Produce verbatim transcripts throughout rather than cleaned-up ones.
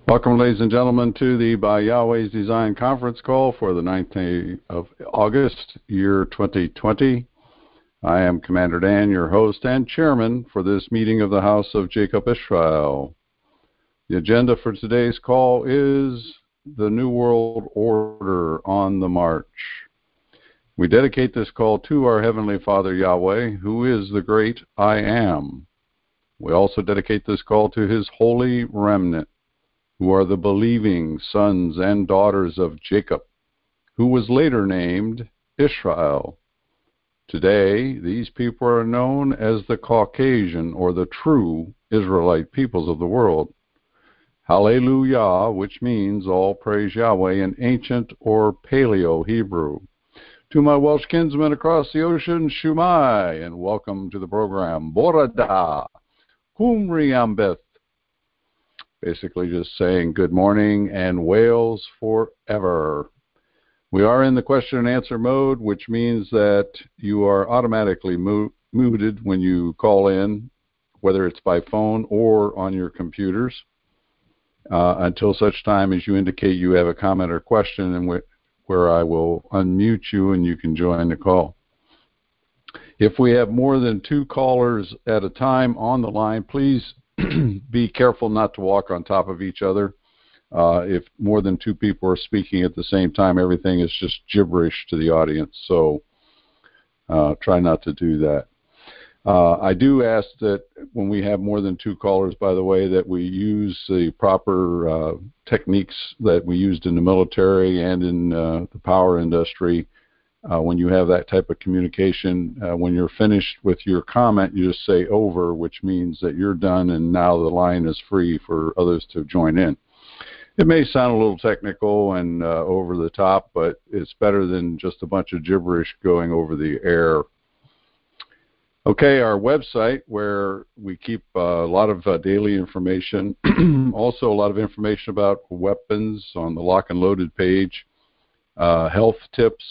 Welcome, ladies and gentlemen, to the By Yahweh's Design conference call for the ninth day of August, year twenty twenty. I am Commander Dan, your host and chairman for this meeting of the House of Jacob Israel. The agenda for today's call is the New World Order on the March. We dedicate this call to our Heavenly Father Yahweh, who is the great I Am. We also dedicate this call to His holy remnant, who are the believing sons and daughters of Jacob, who was later named Israel. Today, these people are known as the Caucasian or the true Israelite peoples of the world. Hallelujah, which means all praise Yahweh in ancient or Paleo Hebrew. To my Welsh kinsmen across the ocean, Shumai, and welcome to the program. Borada, Kumri Ambeth. Basically just saying good morning and Wales forever. We are in the question and answer mode, which means that you are automatically mu- muted when you call in, whether it's by phone or on your computers, uh, until such time as you indicate you have a comment or question, and wh- where I will unmute you and you can join the call. If we have more than two callers at a time on the line, please be careful not to walk on top of each other. Uh, if more than two people are speaking at the same time, everything is just gibberish to the audience. So uh, try not to do that. Uh, I do ask that when we have more than two callers, by the way, that we use the proper uh, techniques that we used in the military and in uh, the power industry. Uh, when you have that type of communication, uh, when you're finished with your comment, you just say over, which means that you're done and now the line is free for others to join in. It may sound a little technical and uh, over the top, but it's better than just a bunch of gibberish going over the air. Okay, our website, where we keep uh, a lot of uh, daily information, also a lot of information about weapons on the lock and loaded page, uh, health tips,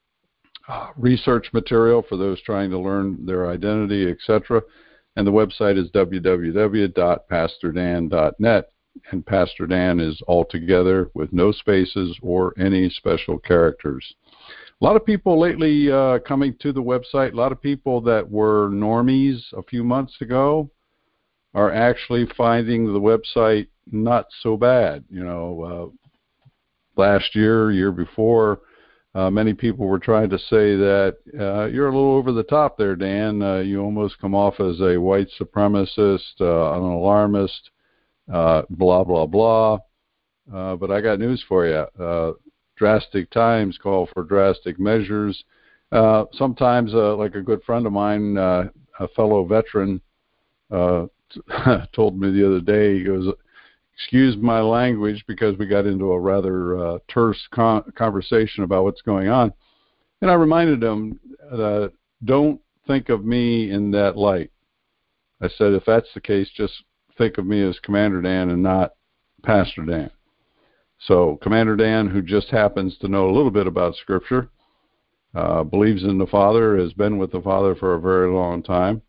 Uh, research material for those trying to learn their identity, et cetera. And the website is w w w dot pastor dan dot net, and Pastor Dan is all together with no spaces or any special characters. A lot of people lately uh, coming to the website, a lot of people that were normies a few months ago are actually finding the website not so bad. You know, uh, last year, year before, Uh, many people were trying to say that uh, you're a little over the top there, Dan. Uh, you almost come off as a white supremacist, uh, an alarmist, uh, blah, blah, blah. Uh, but I got news for you. Uh, drastic times call for drastic measures. Uh, sometimes, uh, like a good friend of mine, uh, a fellow veteran, uh, told me the other day, he goes, excuse my language, because we got into a rather uh, terse con- conversation about what's going on. And I reminded him, uh, don't think of me in that light. I said, if that's the case, just think of me as Commander Dan and not Pastor Dan. So Commander Dan, who just happens to know a little bit about Scripture, uh, believes in the Father, has been with the Father for a very long time.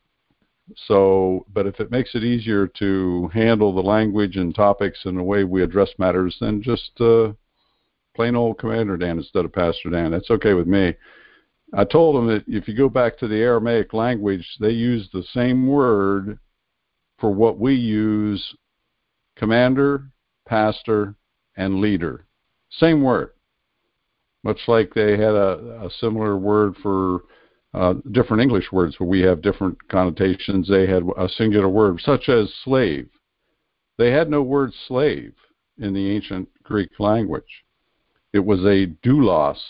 So, but if it makes it easier to handle the language and topics and the way we address matters, then just uh, plain old Commander Dan instead of Pastor Dan. That's okay with me. I told him that if you go back to the Aramaic language, they use the same word for what we use: commander, pastor, and leader. Same word. Much like they had a, a similar word for Uh, different English words where we have different connotations. They had a singular word, such as slave. They had no word slave in the ancient Greek language. It was a doulos.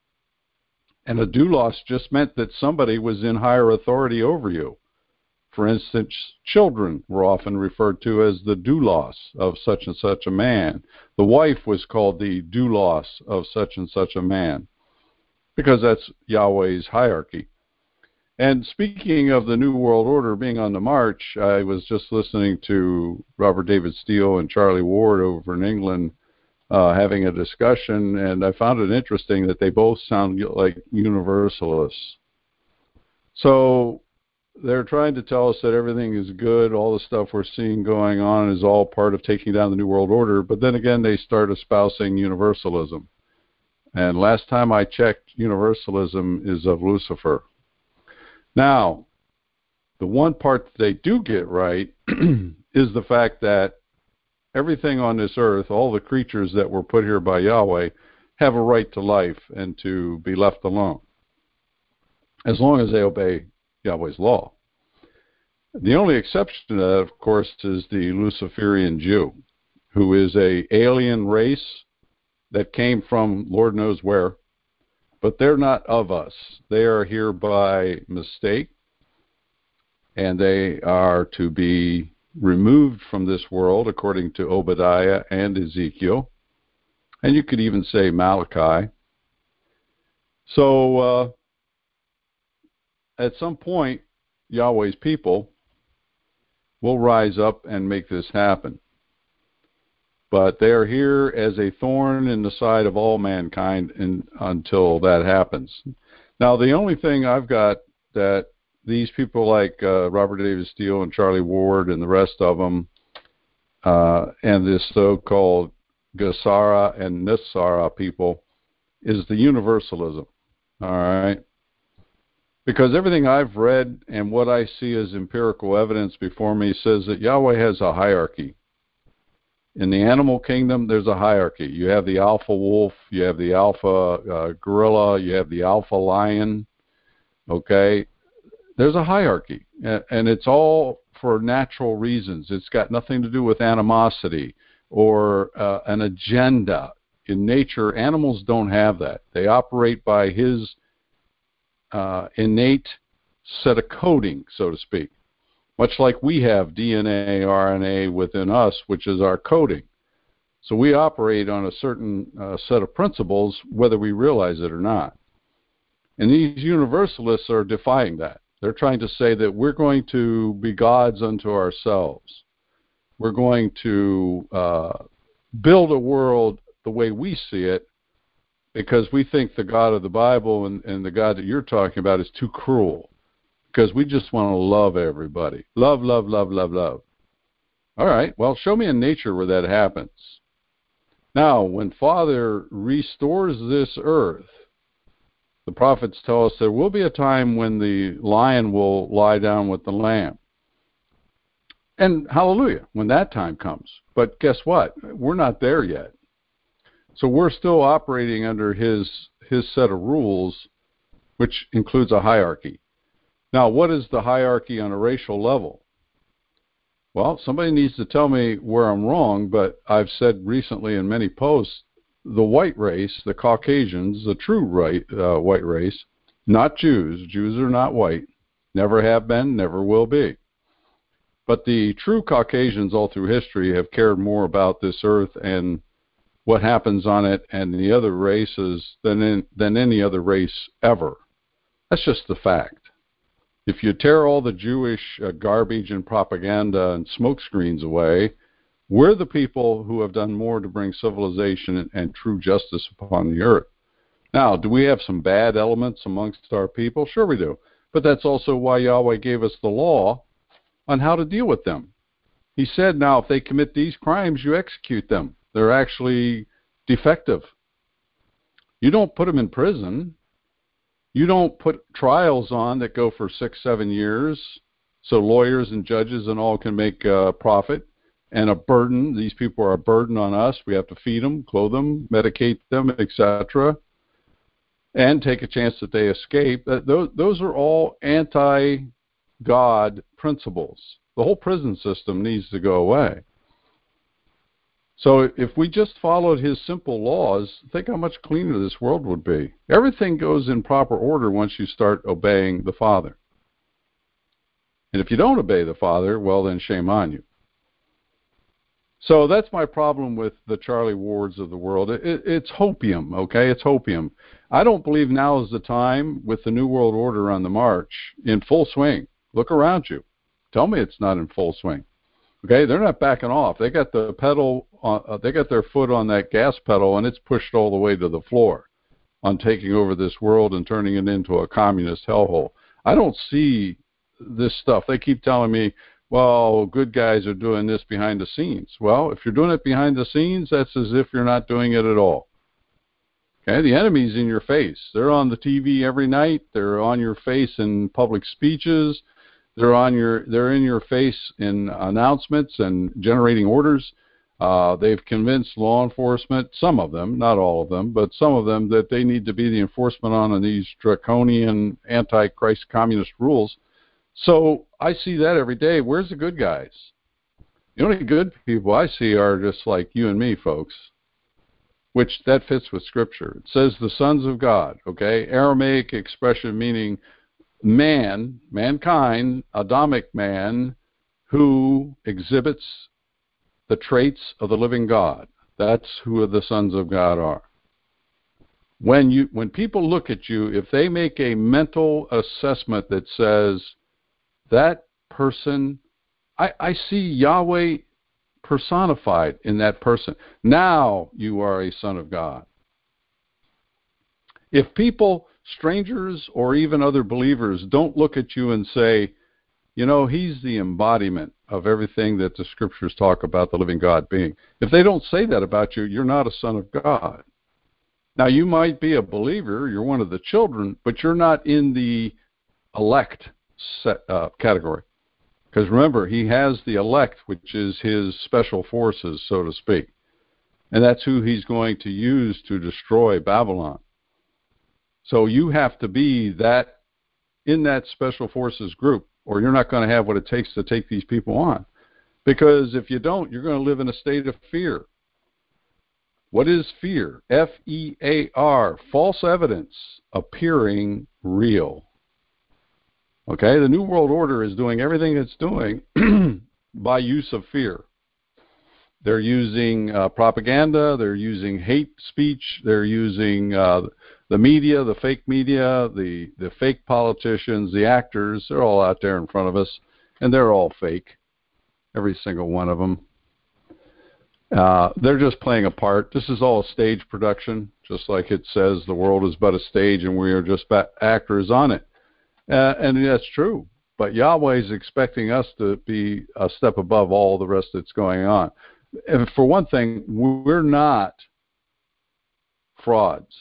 And a doulos just meant that somebody was in higher authority over you. For instance, children were often referred to as the doulos of such and such a man. The wife was called the doulos of such and such a man, because that's Yahweh's hierarchy. And speaking of the New World Order being on the march, I was just listening to Robert David Steele and Charlie Ward over in England uh, having a discussion, and I found it interesting that they both sound like universalists. So they're trying to tell us that everything is good, all the stuff we're seeing going on is all part of taking down the New World Order, but then again, they start espousing universalism. And last time I checked, universalism is of Lucifer. Now, the one part that they do get right is the fact that everything on this earth, all the creatures that were put here by Yahweh, have a right to life and to be left alone, as long as they obey Yahweh's law. The only exception to that, of course, is the Luciferian Jew, who is a alien race that came from Lord knows where, but they're not of us. They are here by mistake, and they are to be removed from this world, according to Obadiah and Ezekiel, and you could even say Malachi. So, uh, at some point, Yahweh's people will rise up and make this happen. But they are here as a thorn in the side of all mankind in, until that happens. Now, the only thing I've got that these people like uh, Robert Davis Steele and Charlie Ward and the rest of them, uh, and this so-called Gesara and Nisara people, is the universalism. All right? Because everything I've read and what I see as empirical evidence before me says that Yahweh has a hierarchy. In the animal kingdom, there's a hierarchy. You have the alpha wolf, you have the alpha uh, gorilla, you have the alpha lion, okay? There's a hierarchy, and it's all for natural reasons. It's got nothing to do with animosity or uh, an agenda. In nature, animals don't have that. They operate by his uh, innate set of coding, so to speak. Much like we have D N A, R N A within us, which is our coding. So we operate on a certain uh, set of principles, whether we realize it or not. And these universalists are defying that. They're trying to say that we're going to be gods unto ourselves. We're going to uh, build a world the way we see it, because we think the God of the Bible and, and the God that you're talking about is too cruel. Because we just want to love everybody. Love, love, love, love, love. All right, well, show me in nature where that happens. Now, when Father restores this earth, the prophets tell us there will be a time when the lion will lie down with the lamb. And hallelujah, when that time comes. But guess what? We're not there yet. So we're still operating under his, his set of rules, which includes a hierarchy. Now, what is the hierarchy on a racial level? Well, somebody needs to tell me where I'm wrong, but I've said recently in many posts, the white race, the Caucasians, the true right, uh, white race, not Jews. Jews are not white, never have been, never will be. But the true Caucasians all through history have cared more about this earth and what happens on it and the other races than in, than any other race ever. That's just the fact. If you tear all the Jewish uh, garbage and propaganda and smokescreens away, we're the people who have done more to bring civilization and, and true justice upon the earth. Now, do we have some bad elements amongst our people? Sure we do. But that's also why Yahweh gave us the law on how to deal with them. He said, now, if they commit these crimes, you execute them. They're actually defective. You don't put them in prison. You don't put trials on that go for six, seven years so lawyers and judges and all can make a profit and a burden. These people are a burden on us. We have to feed them, clothe them, medicate them, et cetera, and take a chance that they escape. Those, those are all anti-God principles. The whole prison system needs to go away. So if we just followed his simple laws, think how much cleaner this world would be. Everything goes in proper order once you start obeying the Father. And if you don't obey the Father, well, then shame on you. So that's my problem with the Charlie Wards of the world. It, it, it's hopium, okay? It's hopium. I don't believe now is the time with the New World Order on the march in full swing. Look around you. Tell me it's not in full swing. Okay, they're not backing off. They got the pedal, uh, they got their foot on that gas pedal, and it's pushed all the way to the floor on taking over this world and turning it into a communist hellhole. I don't see this stuff. They keep telling me, well, good guys are doing this behind the scenes. Well, if you're doing it behind the scenes, that's as if you're not doing it at all. Okay, the enemy's in your face. They're on the T V every night. They're on your face in public speeches. They're on your. They're in your face in announcements and generating orders. Uh, they've convinced law enforcement, some of them, not all of them, but some of them, that they need to be the enforcement on these draconian anti-Christ communist rules. So I see that every day. Where's the good guys? The only good people I see are just like you and me, folks, which that fits with Scripture. It says the sons of God, okay? Aramaic expression meaning man, mankind, Adamic man, who exhibits the traits of the living God. That's who the sons of God are. When you, when people look at you, if they make a mental assessment that says, that person, I, I see Yahweh personified in that person, now you are a son of God. If people, strangers or even other believers, don't look at you and say, you know, he's the embodiment of everything that the Scriptures talk about the living God being. If they don't say that about you, you're not a son of God. Now, you might be a believer, you're one of the children, but you're not in the elect set, uh, category. Because remember, he has the elect, which is his special forces, so to speak. And that's who he's going to use to destroy Babylon. So you have to be that in that special forces group, or you're not going to have what it takes to take these people on. Because if you don't, you're going to live in a state of fear. What is fear? F E A R, false evidence appearing real. Okay, the New World Order is doing everything it's doing by use of fear. They're using uh, propaganda, they're using hate speech, they're using uh, the media, the fake media, the, the fake politicians, the actors. They're all out there in front of us, and they're all fake, every single one of them. Uh, they're just playing a part. This is all a stage production, just like it says the world is but a stage and we are just actors on it. Uh, and that's true. But Yahweh is expecting us to be a step above all the rest that's going on. And for one thing, we're not frauds.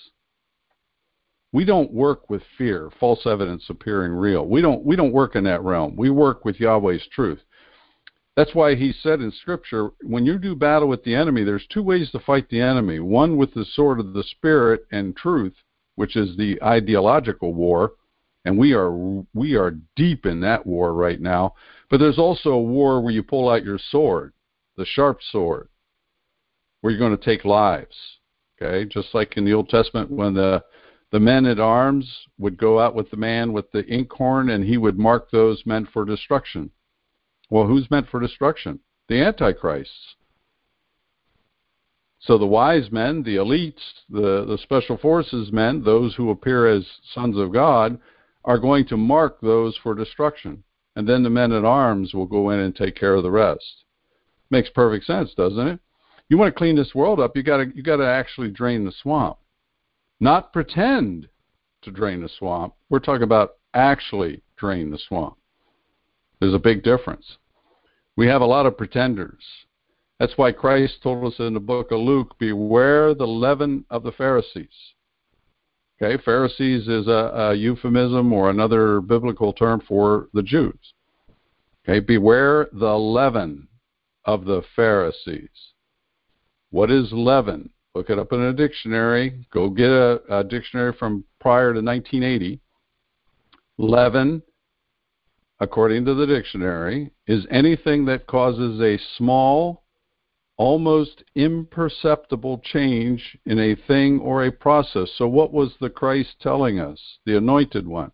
We don't work with fear, false evidence appearing real. We don't, we don't work in that realm. We work with Yahweh's truth. That's why he said in Scripture, when you do battle with the enemy, there's two ways to fight the enemy. One with the sword of the Spirit and truth, which is the ideological war, and we are we are deep in that war right now. But there's also a war where you pull out your sword, the sharp sword, where you're going to take lives. Okay, just like in the Old Testament when the the men at arms would go out with the man with the inkhorn, and he would mark those men for destruction. Well, who's meant for destruction? The Antichrists. So the wise men, the elites, the, the special forces men, those who appear as sons of God, are going to mark those for destruction. And then the men at arms will go in and take care of the rest. Makes perfect sense, doesn't it? You want to clean this world up, you got to you got to actually drain the swamp. Not pretend to drain the swamp. We're talking about actually drain the swamp. There's a big difference. We have a lot of pretenders. That's why Christ told us in the book of Luke, beware the leaven of the Pharisees. Okay, Pharisees is a, a euphemism or another biblical term for the Jews. Okay, beware the leaven of the Pharisees. What is leaven? Look it up in a dictionary. Go get a, a dictionary from prior to nineteen eighty. Leaven, according to the dictionary, is anything that causes a small, almost imperceptible change in a thing or a process. So what was the Christ telling us, the Anointed One?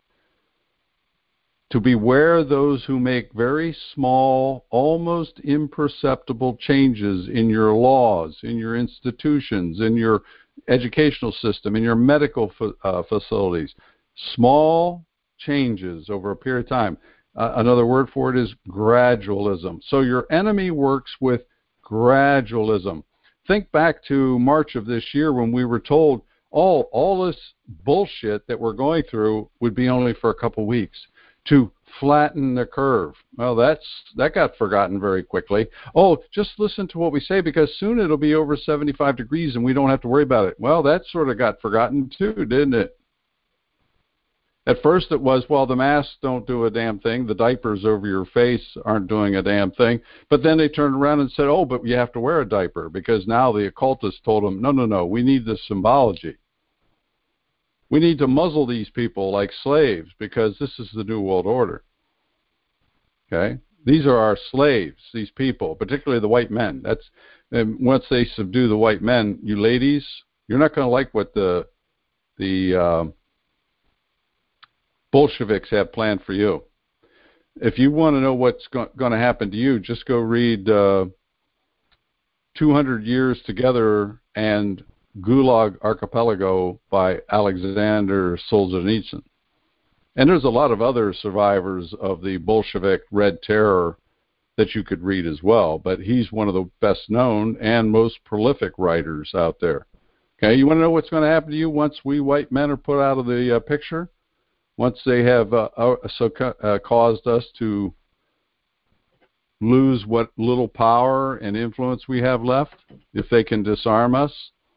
To beware those who make very small, almost imperceptible changes in your laws, in your institutions, in your educational system, in your medical uh, facilities. Small changes over a period of time. Uh, another word for it is gradualism. So your enemy works with gradualism. Think back to March of this year when we were told, oh, all this bullshit that we're going through would be only for a couple weeks. to flatten the curve. Well, that's that got forgotten very quickly. Oh, just listen to what we say because soon it'll be over seventy-five degrees and we don't have to worry about it. Well, that sort of got forgotten too, didn't it? At first it was, well, the masks don't do a damn thing. The diapers over your face aren't doing a damn thing. But then they turned around and said, oh, but you have to wear a diaper because now the occultists told them, no, no, no, we need the symbology. We need to muzzle these people like slaves because this is the New World Order. Okay? These are our slaves, these people, particularly the white men. That's and once they subdue the white men, you ladies, you're not going to like what the the uh, Bolsheviks have planned for you. If you want to know what's go- going to happen to you, just go read uh, two hundred Years Together and Gulag Archipelago by Alexander Solzhenitsyn. And there's a lot of other survivors of the Bolshevik Red Terror that you could read as well, but he's one of the best known and most prolific writers out there. Okay, you want to know what's going to happen to you once we white men are put out of the uh, picture? Once they have uh, uh, so uh, caused us to lose what little power and influence we have left, if they can disarm us.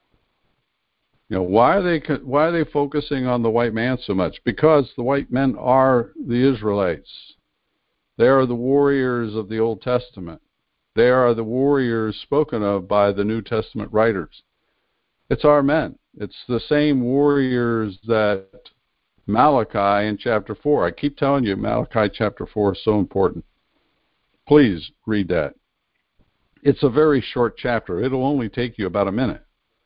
You know, why are they why are they focusing on the white man so much? Because the white men are the Israelites. They are the warriors of the Old Testament. They are the warriors spoken of by the New Testament writers. It's our men. It's the same warriors that Malachi in chapter four. I keep telling you, Malachi chapter four is so important. Please read that. It's a very short chapter. It'll only take you about a minute.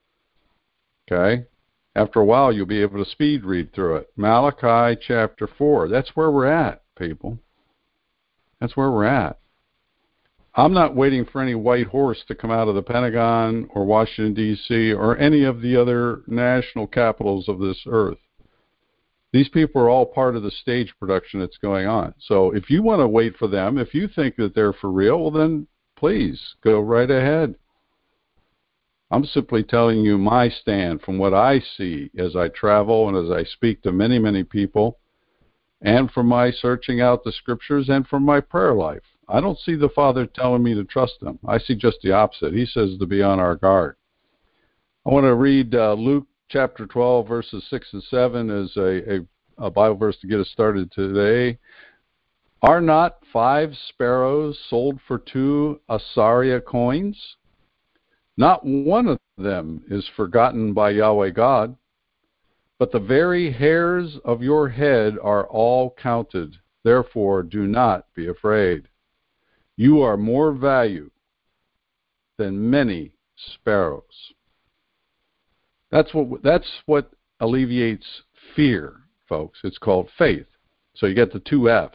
Okay? After a while, you'll be able to speed read through it. Malachi chapter four. That's where we're at, people. That's where we're at. I'm not waiting for any white horse to come out of the Pentagon or Washington, D C, or any of the other national capitals of this earth. These people are all part of the stage production that's going on. So if you want to wait for them, if you think that they're for real, well then please go right ahead. I'm simply telling you my stand from what I see as I travel and as I speak to many, many people, and from my searching out the scriptures and from my prayer life. I don't see the Father telling me to trust them. I see just the opposite. He says to be on our guard. I want to read uh, Luke chapter twelve, verses six and seven as a, a, a Bible verse to get us started today. Are not five sparrows sold for two Asaria coins? Not one of them is forgotten by Yahweh God, but the very hairs of your head are all counted. Therefore, do not be afraid. You are more value than many sparrows. That's what that's what alleviates fear, folks. It's called faith. So you get the two F's,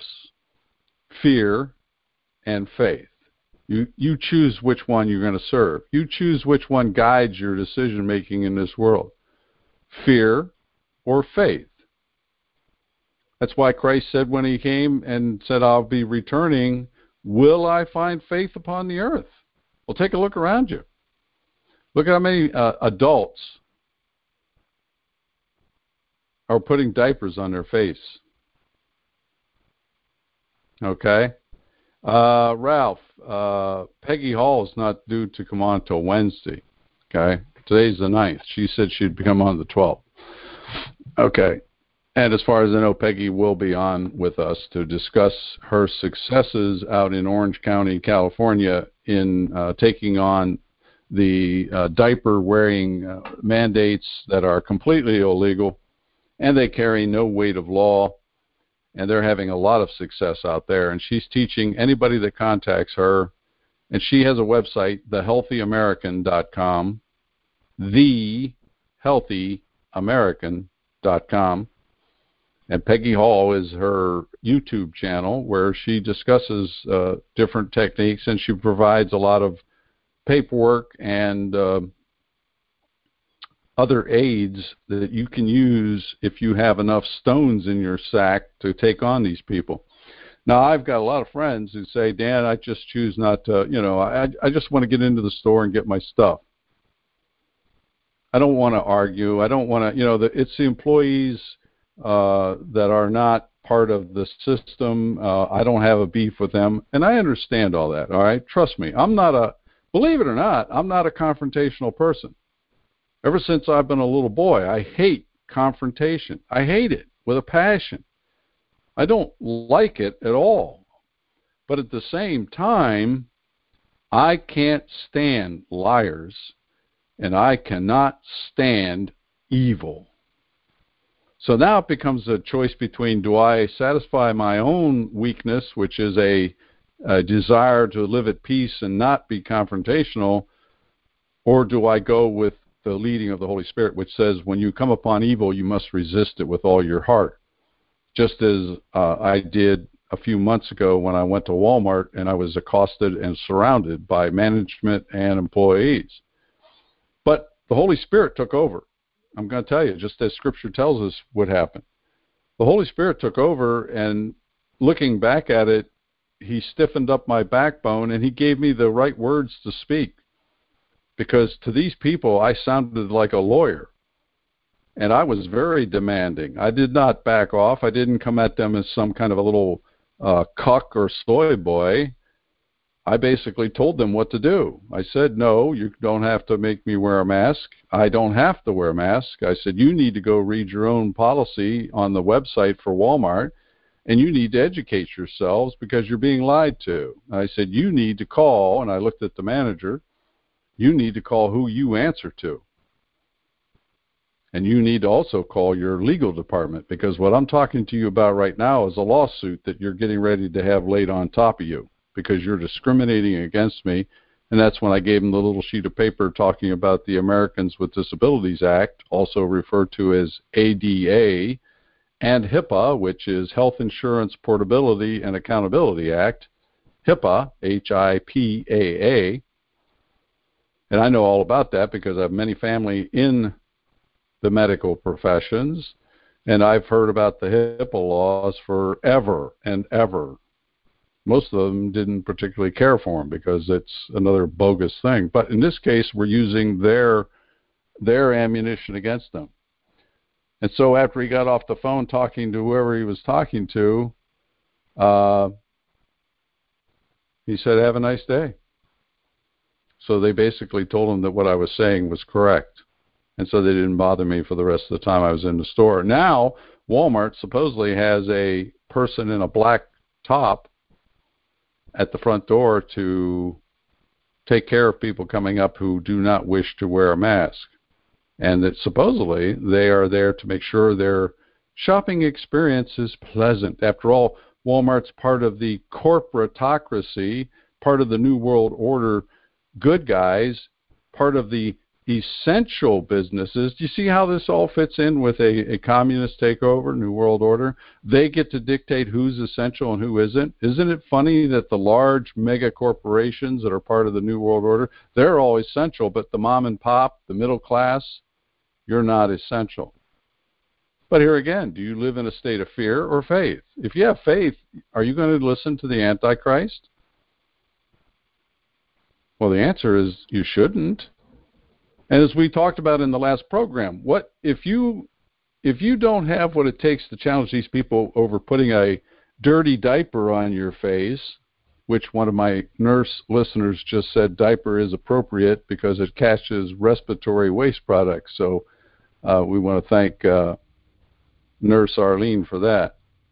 fear and faith. You you choose which one you're going to serve. You choose which one guides your decision making in this world, fear or faith. That's why Christ said when he came and said, I'll be returning, will I find faith upon the earth? Well, take a look around you. Look at how many uh, adults are putting diapers on their face. Okay? Uh, Ralph, uh, Peggy Hall is not due to come on until Wednesday. Okay? Today's the ninth. She said she'd come on the twelfth. Okay. And as far as I know, Peggy will be on with us to discuss her successes out in Orange County, California, in uh, taking on the uh, diaper-wearing uh, mandates that are completely illegal, and they carry no weight of law, and they're having a lot of success out there. And she's teaching anybody that contacts her, and she has a website, the healthy american dot com, the healthy american dot com. And Peggy Hall is her YouTube channel where she discusses uh, different techniques, and she provides a lot of paperwork and uh, other aids that you can use if you have enough stones in your sack to take on these people. Now, I've got a lot of friends who say, Dan, I just choose not to, you know, I, I just want to get into the store and get my stuff. I don't want to argue. I don't want to, you know, the, it's the employees uh, that are not part of the system. Uh, I don't have a beef with them, and I understand all that, all right? Trust me, I'm not a, believe it or not, I'm not a confrontational person. Ever since I've been a little boy, I hate confrontation. I hate it with a passion. I don't like it at all. But at the same time, I can't stand liars, and I cannot stand evil. So now it becomes a choice between, do I satisfy my own weakness, which is a, a desire to live at peace and not be confrontational, or do I go with the leading of the Holy Spirit, which says when you come upon evil, you must resist it with all your heart, just as uh, I did a few months ago when I went to Walmart and I was accosted and surrounded by management and employees. But the Holy Spirit took over. I'm going to tell you, just as Scripture tells us would happen. The Holy Spirit took over, and looking back at it, he stiffened up my backbone, and he gave me the right words to speak. Because to these people, I sounded like a lawyer. And I was very demanding. I did not back off. I didn't come at them as some kind of a little uh, cuck or soy boy. I basically told them what to do. I said, no, you don't have to make me wear a mask. I don't have to wear a mask. I said, you need to go read your own policy on the website for Walmart, and you need to educate yourselves because you're being lied to. I said, you need to call, and I looked at the manager, you need to call who you answer to. And you need to also call your legal department, because what I'm talking to you about right now is a lawsuit that you're getting ready to have laid on top of you, because you're discriminating against me. And that's when I gave him the little sheet of paper talking about the Americans with Disabilities Act, also referred to as A D A, and HIPAA, which is Health Insurance Portability and Accountability Act, HIPAA, H I P A A. And I know all about that because I have many family in the medical professions, and I've heard about the HIPAA laws forever and ever. Most of them didn't particularly care for them because it's another bogus thing. But in this case, we're using their their ammunition against them. And so after he got off the phone talking to whoever he was talking to, uh, he said, have a nice day. So they basically told him that what I was saying was correct. And so they didn't bother me for the rest of the time I was in the store. Now, Walmart supposedly has a person in a black top at the front door to take care of people coming up who do not wish to wear a mask. And that supposedly they are there to make sure their shopping experience is pleasant. After all, Walmart's part of the corporatocracy, part of the New World Order good guys, part of the essential businesses. Do you see how this all fits in with a, a communist takeover, New World Order? They get to dictate who's essential and who isn't. Isn't it funny that the large mega corporations that are part of the New World Order, they're all essential, but the mom and pop, the middle class, you're not essential. But here again, do you live in a state of fear or faith? If you have faith, are you going to listen to the Antichrist? Well, the answer is you shouldn't. And as we talked about in the last program, what if you if you don't have what it takes to challenge these people over putting a dirty diaper on your face, which one of my nurse listeners just said diaper is appropriate because it catches respiratory waste products. So uh, we want to thank uh, Nurse Arlene for that.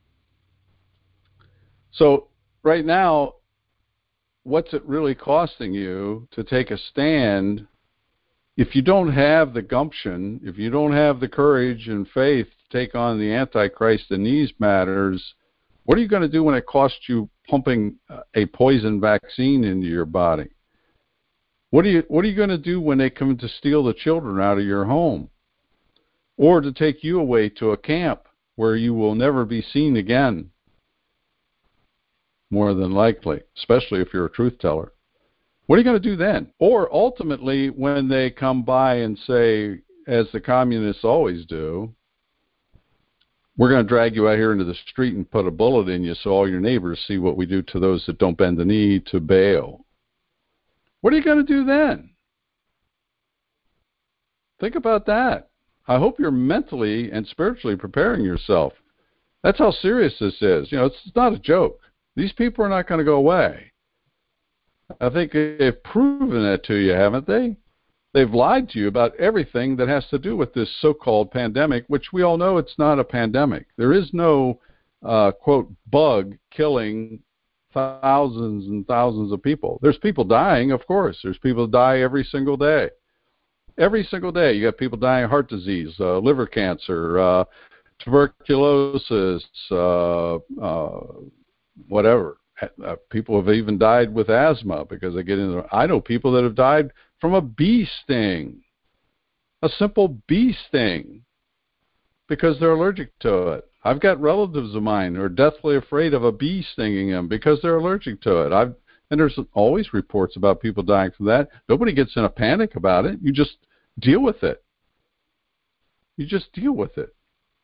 So right now, what's it really costing you to take a stand? If you don't have the gumption, if you don't have the courage and faith to take on the Antichrist in these matters, what are you going to do when it costs you pumping a poison vaccine into your body? What are you, what are you going to do when they come to steal the children out of your home? Or to take you away to a camp where you will never be seen again? More than likely, especially if you're a truth teller. What are you going to do then? Or ultimately, when they come by and say, as the communists always do, we're going to drag you out here into the street and put a bullet in you so all your neighbors see what we do to those that don't bend the knee to Baal. What are you going to do then? Think about that. I hope you're mentally and spiritually preparing yourself. That's how serious this is. You know, it's not a joke. These people are not going to go away. I think they've proven that to you, haven't they? They've lied to you about everything that has to do with this so-called pandemic, which we all know it's not a pandemic. There is no, uh, quote, bug killing thousands and thousands of people. There's people dying, of course. There's people die every single day. Every single day you got people dying of heart disease, uh, liver cancer, uh, tuberculosis, uh, uh, whatever. Uh, people have even died with asthma because they get in. I know people that have died from a bee sting, a simple bee sting, because they're allergic to it. I've got relatives of mine who are deathly afraid of a bee stinging them because they're allergic to it. I've and there's always reports about people dying from that. Nobody gets in a panic about it. You just deal with it. You just deal with it.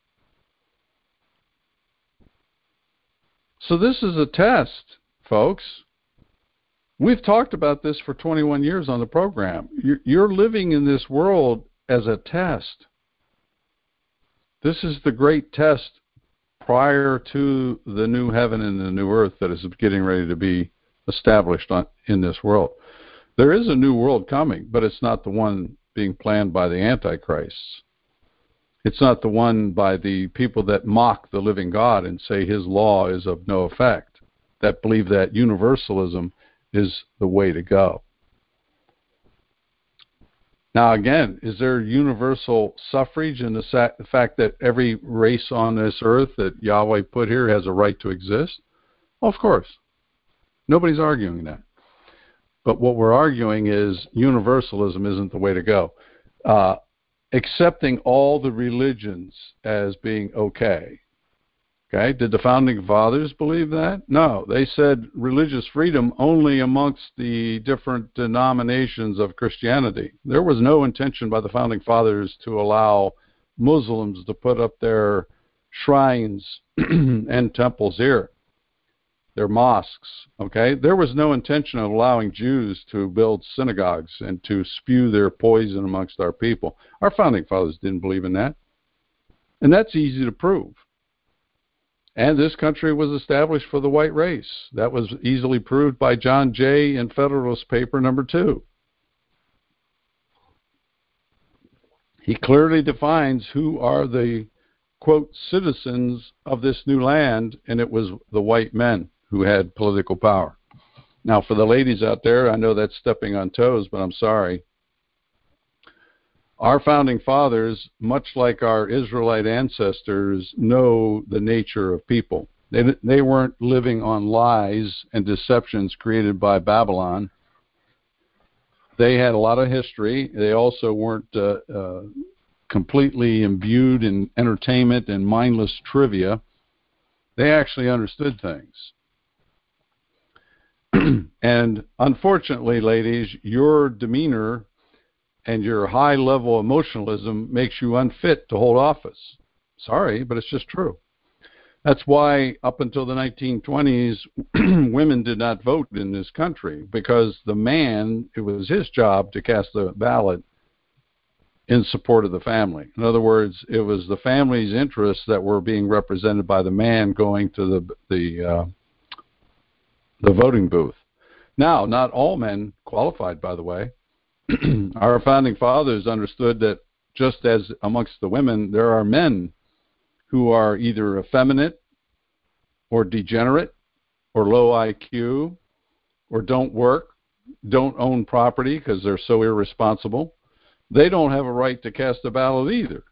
So this is a test, folks. We've talked about this for twenty-one years on the program. You're living in this world as a test. This is the great test prior to the new heaven and the new earth that is getting ready to be established on, in this world. There is a new world coming, but it's not the one being planned by the Antichrists. It's not the one by the people that mock the living God and say his law is of no effect, that believe that universalism is the way to go. Now, again, is there universal suffrage in the, sa- the fact that every race on this earth that Yahweh put here has a right to exist? Well, of course. Nobody's arguing that. But what we're arguing is universalism isn't the way to go. Uh, accepting all the religions as being okay. Okay, did the Founding Fathers believe that? No, they said religious freedom only amongst the different denominations of Christianity. There was no intention by the Founding Fathers to allow Muslims to put up their shrines and temples here, their mosques. Okay, there was no intention of allowing Jews to build synagogues and to spew their poison amongst our people. Our Founding Fathers didn't believe in that, and that's easy to prove. And this country was established for the white race. That was easily proved by John Jay in Federalist Paper number two. He clearly defines who are the, quote, citizens of this new land, and it was the white men who had political power. Now, for the ladies out there, I know that's stepping on toes, but I'm sorry. Our Founding Fathers, much like our Israelite ancestors, know the nature of people. They, they weren't living on lies and deceptions created by Babylon. They had a lot of history. They also weren't uh, uh, completely imbued in entertainment and mindless trivia. They actually understood things. And unfortunately, ladies, your demeanor and your high level emotionalism makes you unfit to hold office. Sorry, but it's just true. That's why up until the nineteen twenties, women did not vote in this country, because the man, it was his job to cast the ballot in support of the family. In other words, it was the family's interests that were being represented by the man going to the the uh, the voting booth. Now, not all men qualified, by the way. Our Founding Fathers understood that just as amongst the women, there are men who are either effeminate or degenerate or low I Q or don't work, don't own property because they're so irresponsible. They don't have a right to cast a ballot either.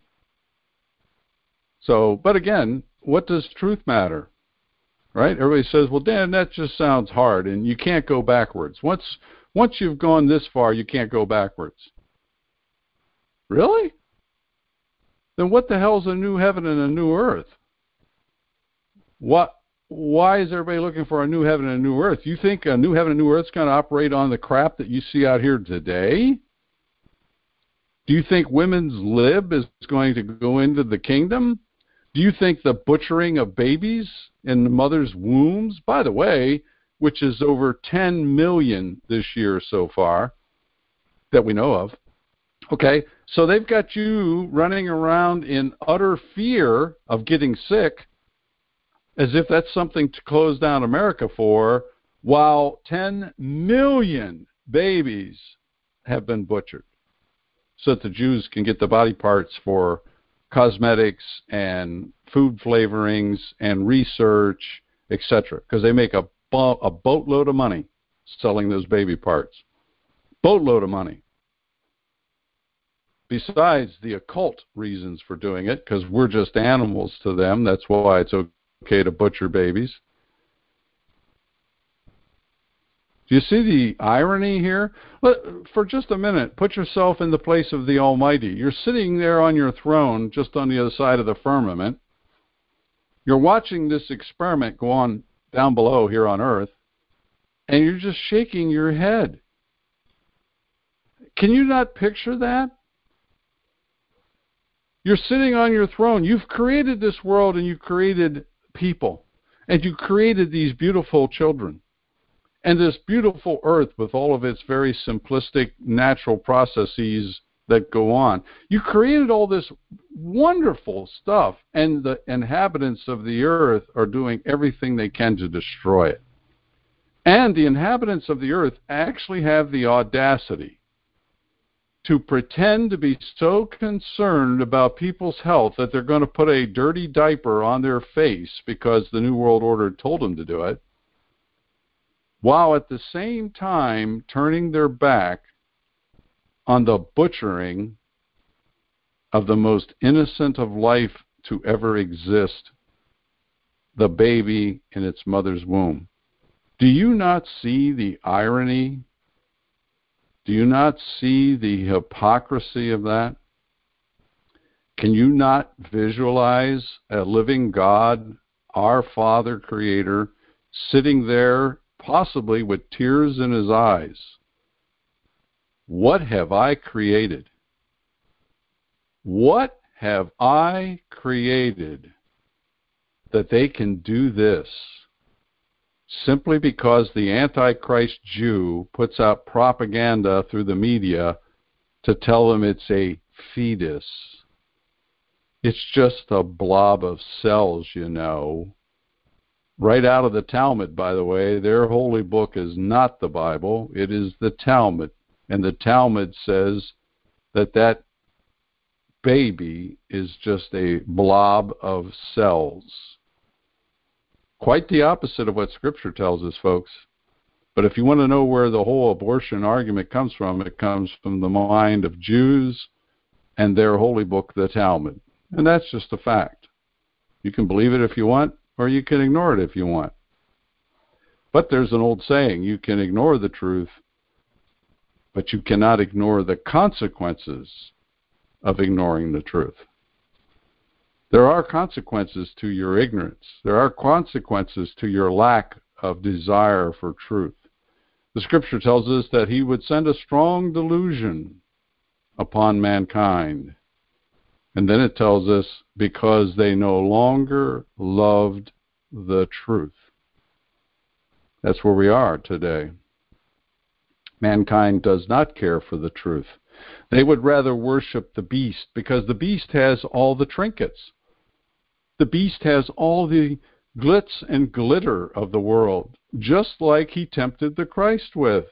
So, but again, what does truth matter? Right? Everybody says, well, Dan, that just sounds hard, and you can't go backwards. Once once you've gone this far, you can't go backwards. Really? Then what the hell is a new heaven and a new earth? What? Why is everybody looking for a new heaven and a new earth? You think a new heaven and a new earth is going to operate on the crap that you see out here today? Do you think women's lib is going to go into the kingdom? Do you think the butchering of babies in the mother's wombs, by the way, which is over ten million this year so far that we know of, okay, so they've got you running around in utter fear of getting sick as if that's something to close down America for, while ten million babies have been butchered so that the Jews can get the body parts for cosmetics and food flavorings and research, et cetera, because they make a, bo- a boatload of money selling those baby parts. Boatload of money. Besides the occult reasons for doing it, because we're just animals to them. That's why it's okay to butcher babies. Do you see the irony here? Let, for just a minute, put yourself in the place of the Almighty. You're sitting there on your throne, just on the other side of the firmament. You're watching this experiment go on down below here on Earth, and you're just shaking your head. Can you not picture that? You're sitting on your throne. You've created this world, and you've created people, and you created these beautiful children. And this beautiful earth with all of its very simplistic natural processes that go on. You created all this wonderful stuff, and the inhabitants of the earth are doing everything they can to destroy it. And the inhabitants of the earth actually have the audacity to pretend to be so concerned about people's health that they're going to put a dirty diaper on their face because the New World Order told them to do it, while at the same time turning their back on the butchering of the most innocent of life to ever exist, the baby in its mother's womb. Do you not see the irony? Do you not see the hypocrisy of that? Can you not visualize a living God, our Father Creator, sitting there possibly with tears in his eyes? What have I created? What have I created that they can do this simply because the Antichrist Jew puts out propaganda through the media to tell them it's a fetus? It's just a blob of cells, you know. Right out of the Talmud, by the way. Their holy book is not the Bible. It is the Talmud. And the Talmud says that that baby is just a blob of cells. Quite the opposite of what Scripture tells us, folks. But if you want to know where the whole abortion argument comes from, it comes from the mind of Jews and their holy book, the Talmud. And that's just a fact. You can believe it if you want, or you can ignore it if you want. But there's an old saying, you can ignore the truth, but you cannot ignore the consequences of ignoring the truth. There are consequences to your ignorance. There are consequences to your lack of desire for truth. The Scripture tells us that he would send a strong delusion upon mankind. And then it tells us, because they no longer loved the truth. That's where we are today. Mankind does not care for the truth. They would rather worship the beast, because the beast has all the trinkets. The beast has all the glitz and glitter of the world, just like he tempted the Christ with.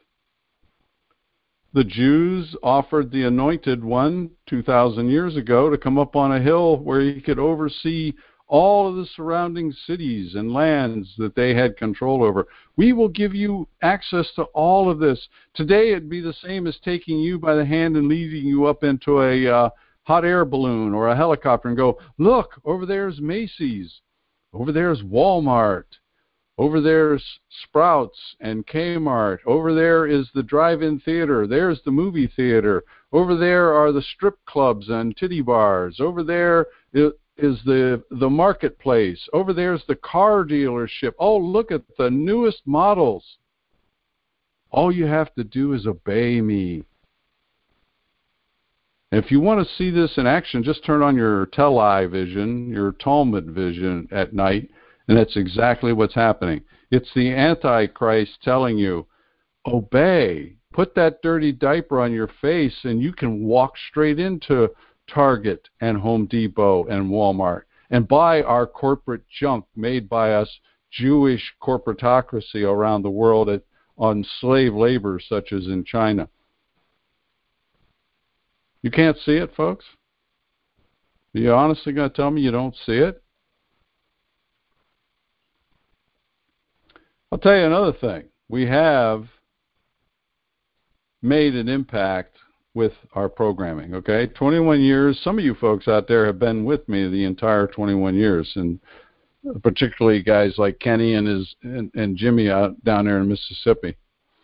The Jews offered the Anointed One two thousand years ago to come up on a hill where he could oversee all of the surrounding cities and lands that they had control over. We will give you access to all of this. Today it'd be the same as taking you by the hand and leading you up into a uh, hot air balloon or a helicopter and go, look, over there's Macy's, over there's Walmart, over there's Sprouts and Kmart. Over there is the drive-in theater. There's the movie theater. Over there are the strip clubs and titty bars. Over there is the, the marketplace. Over there's the car dealership. Oh, look at the newest models. All you have to do is obey me. And if you want to see this in action, just turn on your television, your Talmud vision at night, and that's exactly what's happening. It's the Antichrist telling you, obey, put that dirty diaper on your face, and you can walk straight into Target and Home Depot and Walmart. and buy our corporate junk made by us Jewish corporatocracy around the world at, on slave labor, such as in China. You can't see it, folks? Are you honestly going to tell me you don't see it? I'll tell you another thing. We have made an impact with our programming, okay? twenty-one years. Some of you folks out there have been with me the entire twenty-one years, and particularly guys like Kenny and his and, and Jimmy out down there in Mississippi.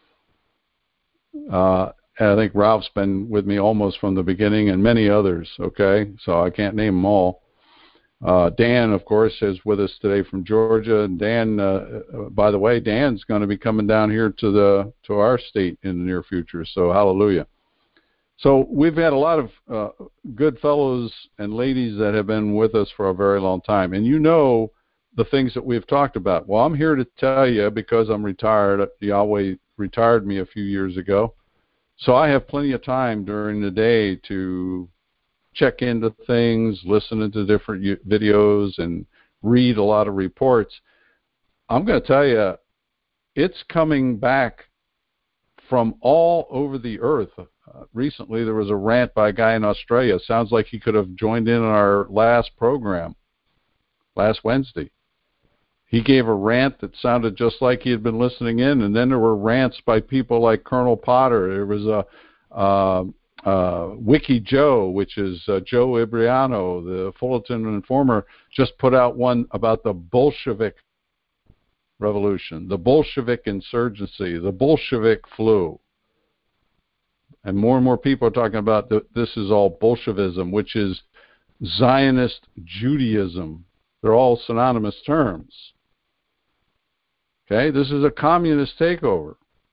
Uh, and I think Ralph's been with me almost from the beginning, and many others, okay? So I can't name them all. Uh, Dan, of course, is with us today from Georgia. And Dan, uh, by the way, Dan's going to be coming down here to the to our state in the near future. So hallelujah. So we've had a lot of uh, good fellows and ladies that have been with us for a very long time. And you know the things that we've talked about. Well, I'm here to tell you, because I'm retired, Yahweh retired me a few years ago. So I have plenty of time during the day to check into things, listen to different videos, and read a lot of reports. I'm going to tell you, it's coming back from all over the earth. Uh, recently, there was a rant by a guy in Australia. Sounds like he could have joined in our last program, last Wednesday. He gave a rant that sounded just like he had been listening in, and then there were rants by people like Colonel Potter. There was a uh, uh, Wiki Joe, which is uh, Joe Ibriano, the Fullerton Informer, just put out one about the Bolshevik revolution, the Bolshevik insurgency, the Bolshevik flu. And more and more people are talking about the, this is all Bolshevism, which is Zionist Judaism. They're all synonymous terms. Okay, this is a communist takeover.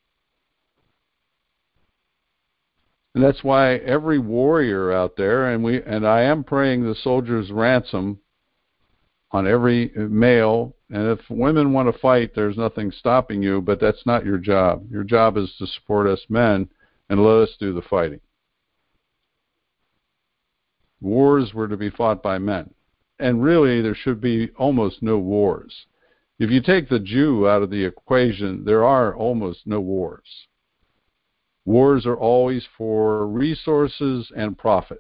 And that's why every warrior out there, and we and I am praying the soldier's ransom on every male. And if women want to fight, there's nothing stopping you, but that's not your job. Your job is to support us men and let us do the fighting. Wars were to be fought by men. And really, there should be almost no wars. If you take the Jew out of the equation, there are almost no wars. Wars are always for resources and profit.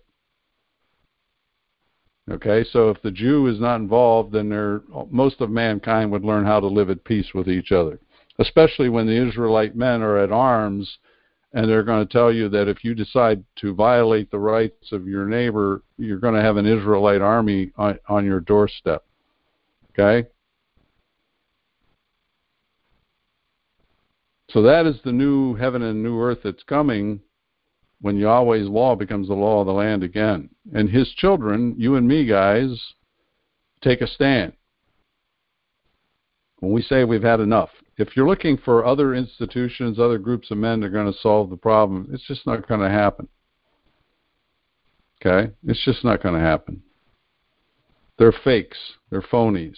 Okay, so if the Jew is not involved, then there, most of mankind would learn how to live at peace with each other, especially when the Israelite men are at arms and they're going to tell you that if you decide to violate the rights of your neighbor, you're going to have an Israelite army on, on your doorstep. Okay? So that is the new heaven and new earth that's coming when Yahweh's law becomes the law of the land again. And his children, you and me, guys, take a stand. When we say we've had enough. If you're looking for other institutions, other groups of men that are going to solve the problem, it's just not going to happen. Okay? It's just not going to happen. They're fakes. They're phonies.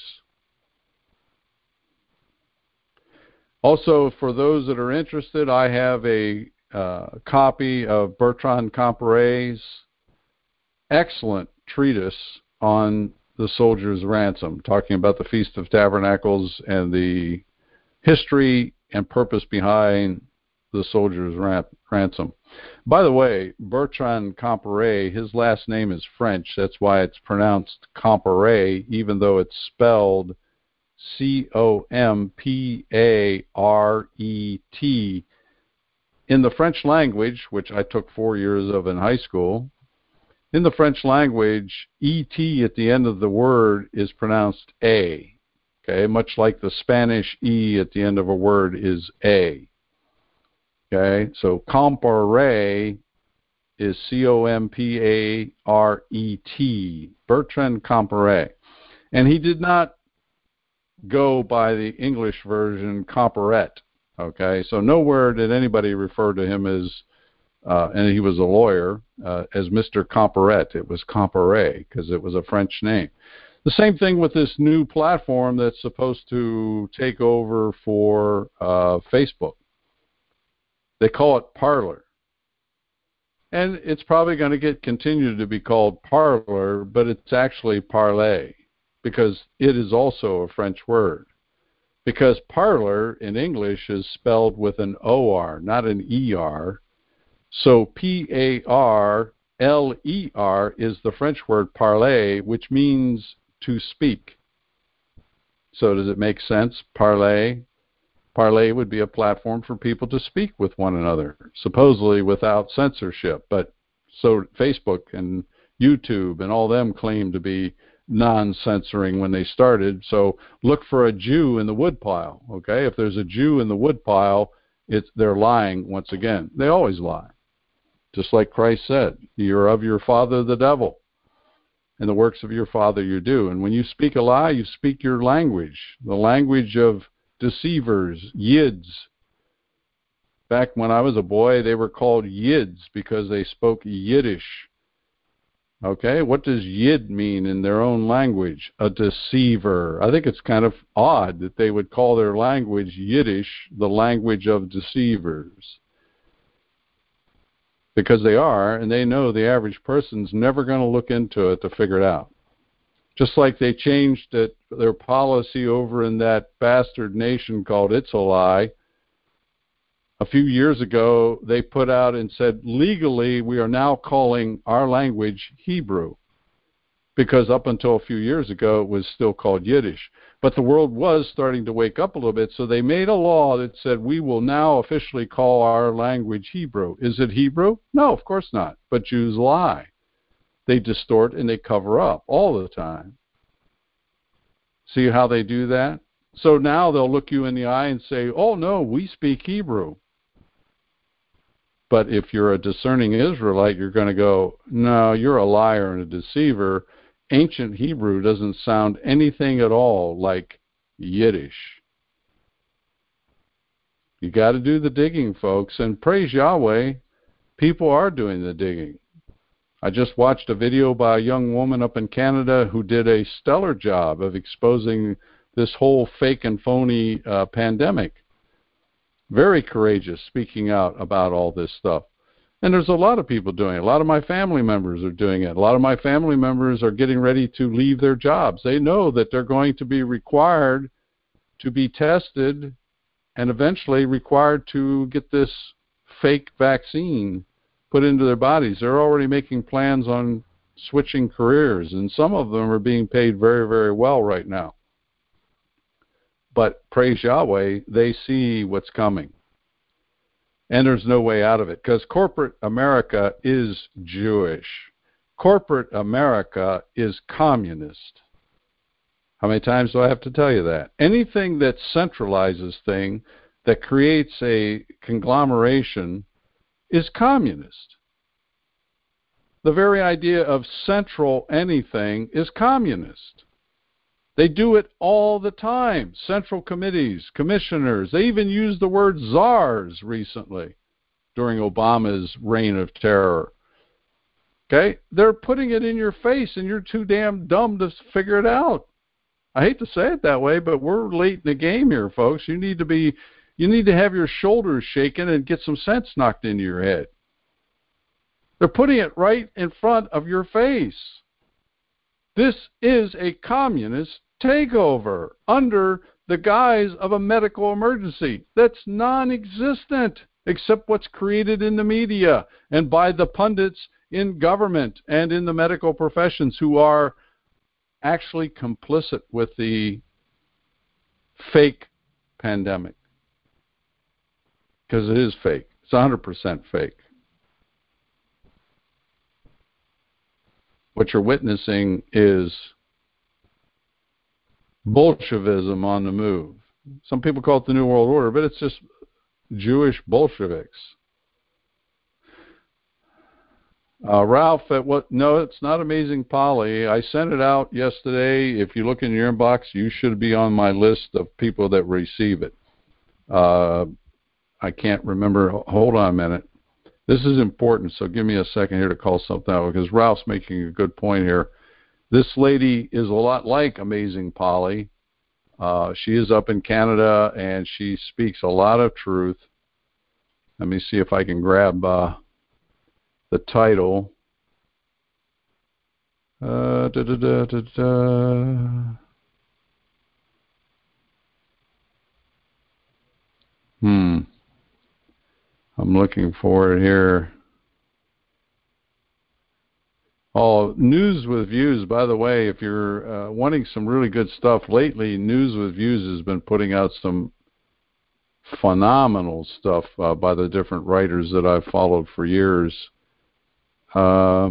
Also, for those that are interested, I have a uh, copy of Bertrand Comparet's excellent treatise on the soldier's ransom, talking about the Feast of Tabernacles and the history and purpose behind the soldier's ransom. By the way, Bertrand Comparet, his last name is French. That's why it's pronounced Comparet, even though it's spelled C O M P A R E T. In the French language, which I took four years of in high school, in the French language, E T at the end of the word is pronounced A. Okay, much like the Spanish E at the end of a word is A. Okay, so Comparet is C O M P A R E T, Bertrand Comparet. And he did not go by the English version, Comparet. Okay, so nowhere did anybody refer to him as, uh, and he was a lawyer, uh, as Mister Comparet. It was Comparet because it was a French name. The same thing with this new platform that's supposed to take over for uh, Facebook. They call it Parler. And it's probably going to get continued to be called Parler, but it's actually Parler. because it is also a French word. Because parlor in English is spelled with an O R, not an E R. So P A R L E R is the French word parler, which means to speak. So does it make sense? Parler? Parler would be a platform for people to speak with one another, supposedly without censorship. But so Facebook and YouTube and all them claim to be non-censoring when they started. So look for a Jew in the woodpile, okay? If there's a Jew in the woodpile, it's, they're lying once again. They always lie. Just like Christ said, you're of your father the devil, and the works of your father you do. And when you speak a lie, you speak your language, the language of deceivers, yids. Back when I was a boy, they were called yids because they spoke Yiddish. Okay, what does yid mean in their own language? A deceiver. I think it's kind of odd that they would call their language Yiddish, the language of deceivers. Because they are, and they know the average person's never going to look into it to figure it out. Just like they changed it, their policy over in that bastard nation called Itzalai. A few years ago, they put out and said, legally, we are now calling our language Hebrew. Because up until a few years ago, it was still called Yiddish. But the world was starting to wake up a little bit, so they made a law that said we will now officially call our language Hebrew. Is it Hebrew? No, of course not. But Jews lie. They distort and they cover up all the time. See how they do that? So now they'll look you in the eye and say, oh, no, we speak Hebrew. But if you're a discerning Israelite, you're going to go, no, you're a liar and a deceiver. Ancient Hebrew doesn't sound anything at all like Yiddish. You got to do the digging, folks, and praise Yahweh, people are doing the digging. I just watched a video by a young woman up in Canada who did a stellar job of exposing this whole fake and phony uh, pandemic. Very courageous, speaking out about all this stuff. And there's a lot of people doing it. A lot of my family members are doing it. A lot of my family members are getting ready to leave their jobs. They know that they're going to be required to be tested and eventually required to get this fake vaccine put into their bodies. They're already making plans on switching careers, and some of them are being paid very, very well right now. But praise Yahweh, they see what's coming. And there's no way out of it, because corporate America is Jewish. Corporate America is communist. How many times do I have to tell you that? Anything that centralizes thing, that creates a conglomeration, is communist. The very idea of central anything is communist. They do it all the time. Central committees, commissioners. They even used the word czars recently during Obama's reign of terror. Okay? They're putting it in your face, and you're too damn dumb to figure it out. I hate to say it that way, but we're late in the game here, folks. You need to be, you need to have your shoulders shaken and get some sense knocked into your head. They're putting it right in front of your face. This is a communist takeover under the guise of a medical emergency that's non-existent, except what's created in the media and by the pundits in government and in the medical professions who are actually complicit with the fake pandemic. Because it is fake. It's one hundred percent fake. What you're witnessing is Bolshevism on the move. Some people call it the New World Order, but it's just Jewish Bolsheviks. Uh, Ralph, at what? No, it's not Amazing Polly. I sent it out yesterday. If you look in your inbox, you should be on my list of people that receive it. Uh, I can't remember. Hold on a minute. This is important, so give me a second here to call something out, because Ralph's making a good point here. This lady is a lot like Amazing Polly. Uh, she is up in Canada, and she speaks a lot of truth. Let me see if I can grab uh, the title. Uh, da, da, da, da, da. Hmm. I'm looking for it here. Oh, News with Views, by the way, if you're uh, wanting some really good stuff lately, News with Views has been putting out some phenomenal stuff uh, by the different writers that I've followed for years. Uh,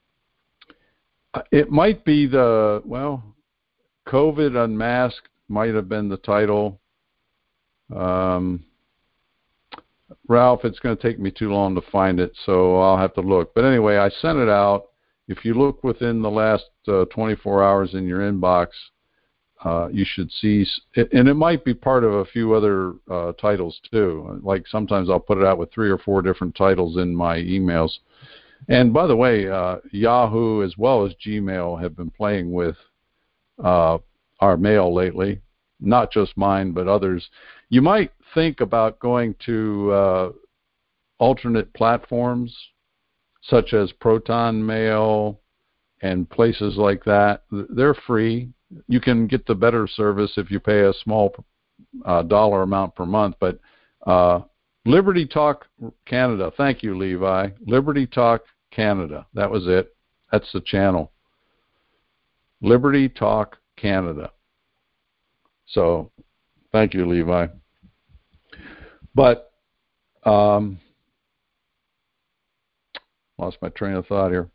it might be the, well, COVID Unmasked might have been the title. Um, Ralph, it's going to take me too long to find it, so I'll have to look. But anyway, I sent it out. If you look within the last uh, twenty-four hours in your inbox, uh, you should see, and it might be part of a few other uh, titles too. Like sometimes I'll put it out with three or four different titles in my emails. And by the way, uh, Yahoo as well as Gmail have been playing with uh, our mail lately, not just mine, but others. You might think about going to uh, alternate platforms such as Proton Mail and places like that. They're free. You can get the better service if you pay a small uh, dollar amount per month. But uh, Liberty Talk Canada, thank you, Levi. Liberty Talk Canada, that was it. That's the channel. Liberty Talk Canada. So, thank you, Levi. But, um, lost my train of thought here.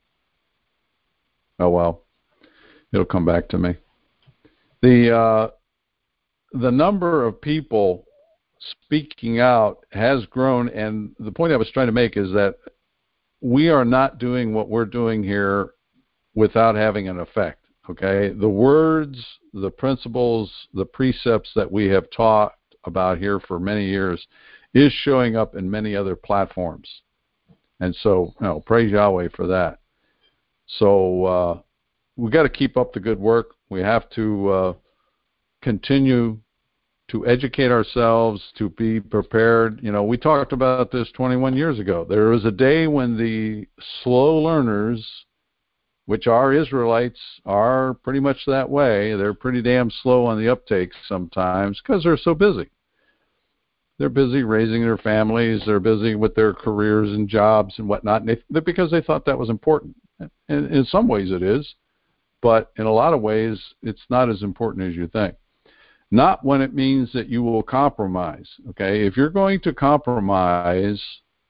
Oh, well. It'll come back to me. The, uh, the number of people speaking out has grown, and the point I was trying to make is that we are not doing what we're doing here without having an effect, okay? The words, the principles, the precepts that we have taught about here for many years is showing up in many other platforms. And so, you know, praise Yahweh for that. So uh, we got to keep up the good work. We have to uh, continue to educate ourselves, to be prepared. You know, we talked about this twenty-one years ago. There was a day when the slow learners, which our Israelites are pretty much that way, they're pretty damn slow on the uptake sometimes because they're so busy. They're busy raising their families. They're busy with their careers and jobs and whatnot, and they, because they thought that was important. And in some ways it is, but in a lot of ways it's not as important as you think. Not when it means that you will compromise, okay? If you're going to compromise,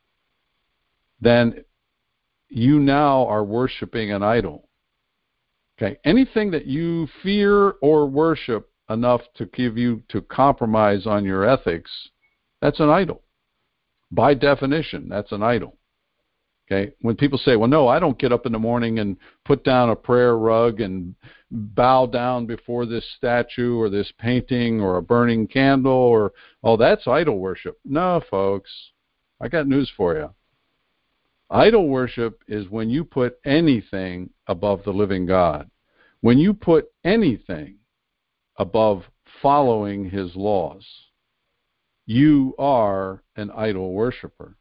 then you now are worshiping an idol, okay? Anything that you fear or worship enough to give you to compromise on your ethics, that's an idol. By definition, that's an idol. Okay? When people say, well, no, I don't get up in the morning and put down a prayer rug and bow down before this statue or this painting or a burning candle, or, oh, that's idol worship. No, folks, I got news for you. Idol worship is when you put anything above the living God. When you put anything above following his laws, you are an idol worshiper.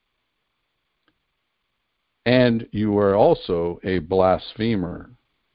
And you are also a blasphemer.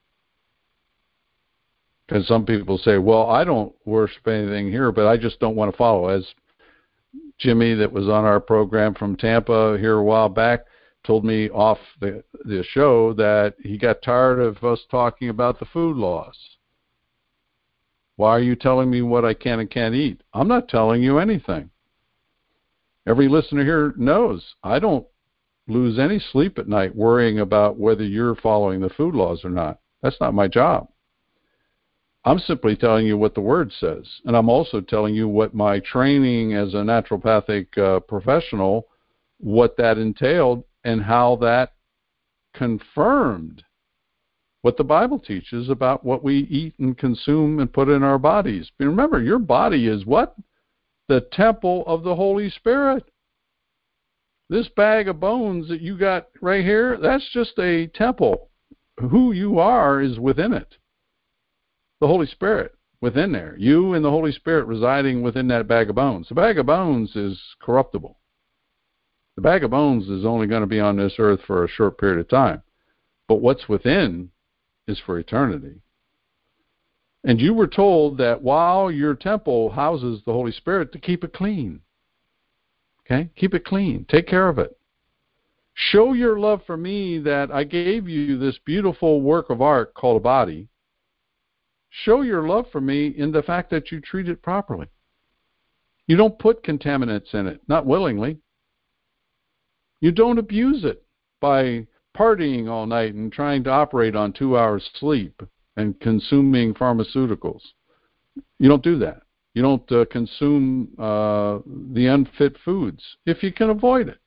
Because some people say, well, I don't worship anything here, but I just don't want to follow. As Jimmy, that was on our program from Tampa here a while back, told me off the, the show that he got tired of us talking about the food laws. Why are you telling me what I can and can't eat? I'm not telling you anything. Every listener here knows I don't lose any sleep at night worrying about whether you're following the food laws or not. That's not my job. I'm simply telling you what the Word says. And I'm also telling you what my training as a naturopathic uh, professional, what that entailed and how that confirmed what the Bible teaches about what we eat and consume and put in our bodies. But remember, your body is what? The temple of the Holy Spirit. This bag of bones that you got right here, that's just a temple. Who you are is within it. The Holy Spirit within there. You and the Holy Spirit residing within that bag of bones. The bag of bones is corruptible. The bag of bones is only going to be on this earth for a short period of time. but what's within is for eternity. And you were told that while your temple houses the Holy Spirit, to keep it clean. Okay? Keep it clean. Take care of it. Show your love for me that I gave you this beautiful work of art called a body. Show your love for me in the fact that you treat it properly. You don't put contaminants in it, not willingly. You don't abuse it by partying all night and trying to operate on two hours sleep and consuming pharmaceuticals. You don't do that. You don't uh, consume uh, the unfit foods if you can avoid it.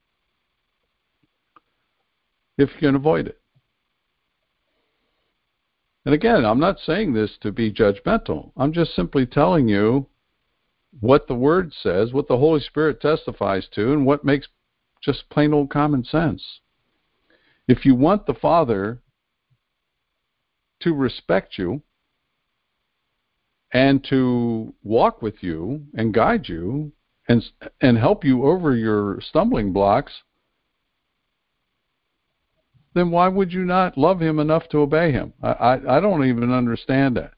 If you can avoid it. And again, I'm not saying this to be judgmental. I'm just simply telling you what the Word says, what the Holy Spirit testifies to, and what makes just plain old common sense. If you want the Father to respect you and to walk with you and guide you and and help you over your stumbling blocks, then why would you not love him enough to obey him? I, I, I don't even understand that.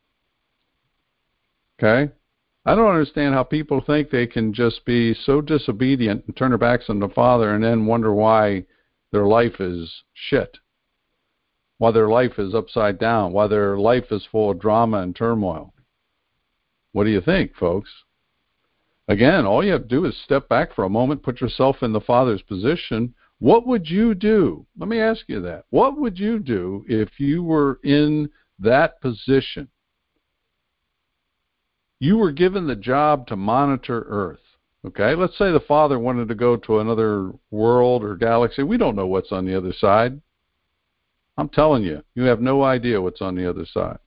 Okay? I don't understand how people think they can just be so disobedient and turn their backs on the Father and then wonder why their life is shit, why their life is upside down, why their life is full of drama and turmoil. What do you think, folks? Again, all you have to do is step back for a moment, put yourself in the Father's position. What would you do? Let me ask you that. What would you do if you were in that position? You were given the job to monitor Earth. Okay, let's say the Father wanted to go to another world or galaxy. We don't know what's on the other side. I'm telling you, you have no idea what's on the other side.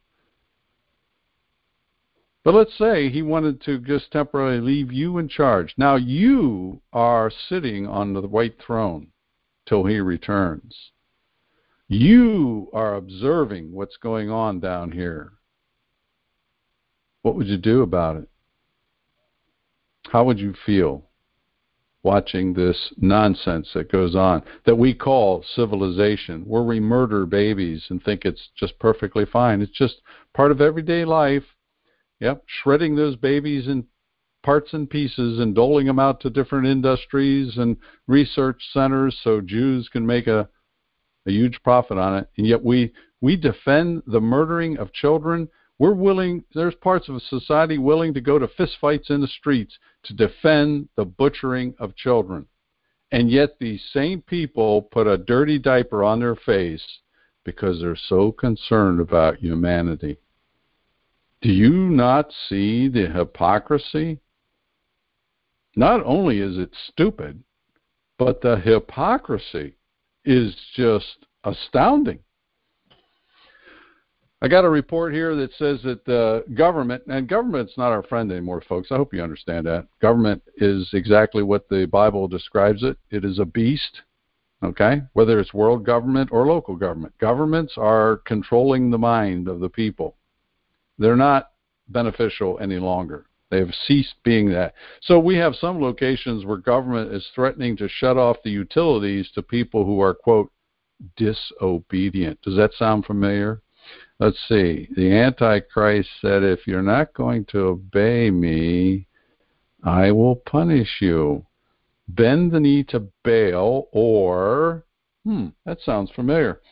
But let's say he wanted to just temporarily leave you in charge. Now you are sitting on the white throne till he returns. You are observing what's going on down here. What would you do about it? How would you feel watching this nonsense that goes on that we call civilization, where we murder babies and think it's just perfectly fine? It's just part of everyday life. Yep, shredding those babies in parts and pieces and doling them out to different industries and research centers so Jews can make a, a huge profit on it. And yet we, we defend the murdering of children. We're willing, there's parts of society willing to go to fistfights in the streets to defend the butchering of children. And yet these same people put a dirty diaper on their face because they're so concerned about humanity. Do you not see the hypocrisy? Not only is it stupid, but the hypocrisy is just astounding. I got a report here that says that the government, and government's not our friend anymore, folks. I hope you understand that. Government is exactly what the Bible describes it. It is a beast, okay? Whether it's world government or local government. Governments are controlling the mind of the people. They're not beneficial any longer. They have ceased being that. So we have some locations where government is threatening to shut off the utilities to people who are, quote, disobedient. Does that sound familiar? Let's see. The Antichrist said, if you're not going to obey me, I will punish you. Bend the knee to Baal, or, hmm, that sounds familiar.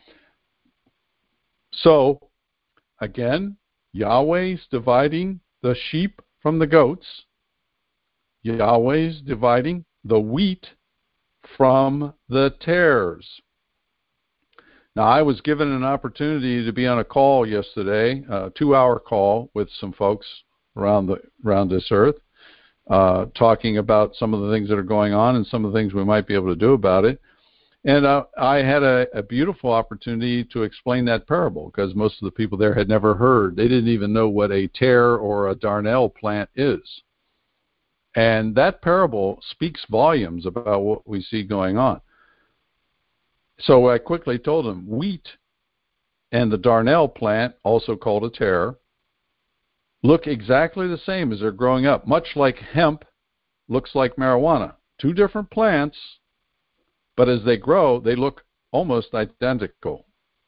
So, again, Yahweh's dividing the sheep from the goats. Yahweh's dividing the wheat from the tares. Now, I was given an opportunity to be on a call yesterday, a two-hour call with some folks around the around this earth, uh, talking about some of the things that are going on and some of the things we might be able to do about it. And uh, I had a, a beautiful opportunity to explain that parable because most of the people there had never heard. They didn't even know what a tare or a darnel plant is. And that parable speaks volumes about what we see going on. So I quickly told them wheat and the darnel plant, also called a tare, look exactly the same as they're growing up, much like hemp looks like marijuana. Two different plants, but as they grow, they look almost identical.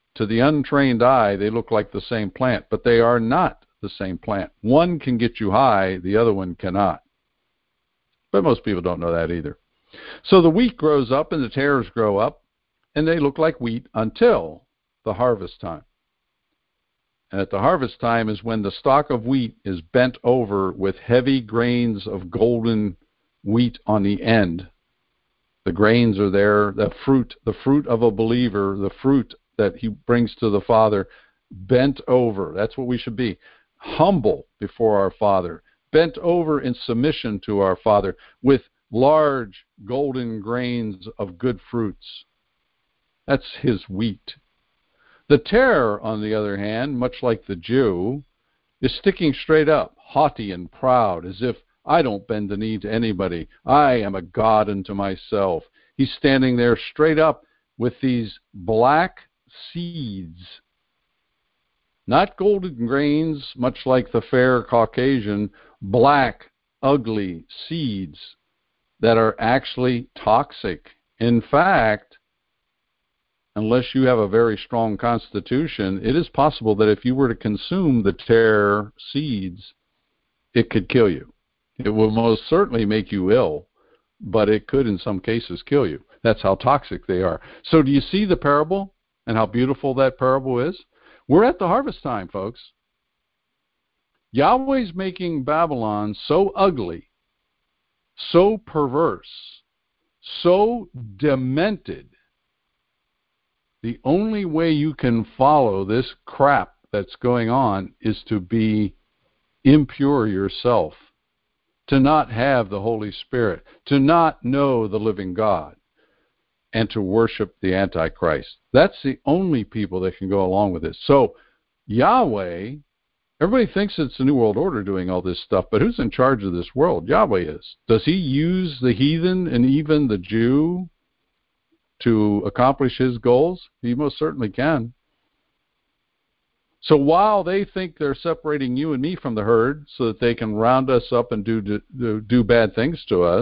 To the untrained eye, they look like the same plant, but they are not the same plant. One can get you high, the other one cannot. But most people don't know that either. So the wheat grows up and the tares grow up, and they look like wheat until the harvest time. And at the harvest time is when the stalk of wheat is bent over with heavy grains of golden wheat on the end. The grains are there, the fruit, the fruit of a believer, the fruit that he brings to the Father, bent over. That's what we should be. Humble before our Father, bent over in submission to our Father, with large golden grains of good fruits. That's his wheat. The tare, on the other hand, much like the Jew, is sticking straight up, haughty and proud, as if I don't bend the knee to anybody. I am a God unto myself. He's standing there straight up with these black seeds, not golden grains, much like the fair Caucasian, black, ugly seeds that are actually toxic. In fact, unless you have a very strong constitution, it is possible that if you were to consume the tare seeds, it could kill you. It will most certainly make you ill, but it could in some cases kill you. That's how toxic they are. So do you see the parable and how beautiful that parable is? We're at the harvest time, folks. Yahweh's making Babylon so ugly, so perverse, so demented. The only way you can follow this crap that's going on is to be impure yourself, to not have the Holy Spirit, to not know the living God, and to worship the Antichrist. That's the only people that can go along with this. So Yahweh, everybody thinks it's the New World Order doing all this stuff, but who's in charge of this world? Yahweh is. Does he use the heathen and even the Jew to accomplish his goals? He most certainly can. So while they think they're separating you and me from the herd so that they can round us up and do do, do bad things to us,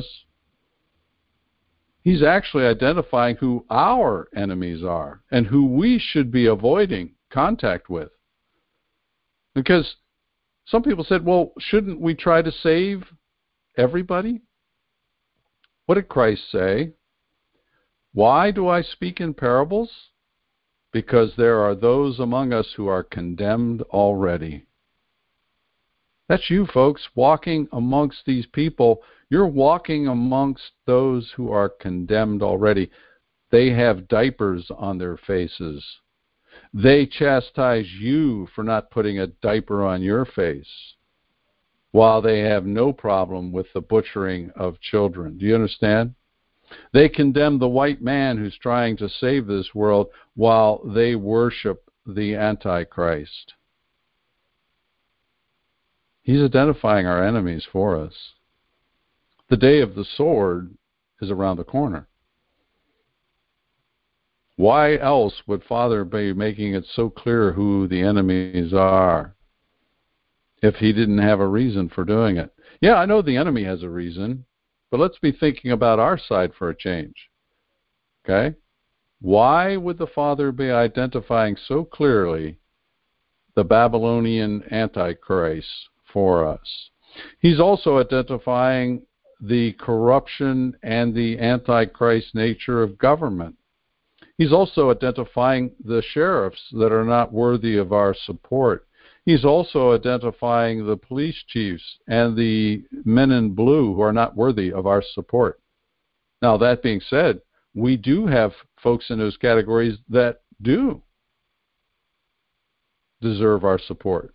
he's actually identifying who our enemies are and who we should be avoiding contact with. Because some people said, well, shouldn't we try to save everybody? What did Christ say? Why do I speak in parables? Because there are those among us who are condemned already. That's you, folks, walking amongst these people. You're walking amongst those who are condemned already. They have diapers on their faces. They chastise you for not putting a diaper on your face, while they have no problem with the butchering of children. Do you understand? They condemn the white man who's trying to save this world while they worship the Antichrist. He's identifying our enemies for us. The day of the sword is around the corner. Why else would Father be making it so clear who the enemies are if he didn't have a reason for doing it? Yeah, I know the enemy has a reason, but let's be thinking about our side for a change. Okay? Why would the Father be identifying so clearly the Babylonian Antichrist for us? He's also identifying the corruption and the Antichrist nature of government. He's also identifying the sheriffs that are not worthy of our support. He's also identifying the police chiefs and the men in blue who are not worthy of our support. Now, that being said, we do have folks in those categories that do deserve our support.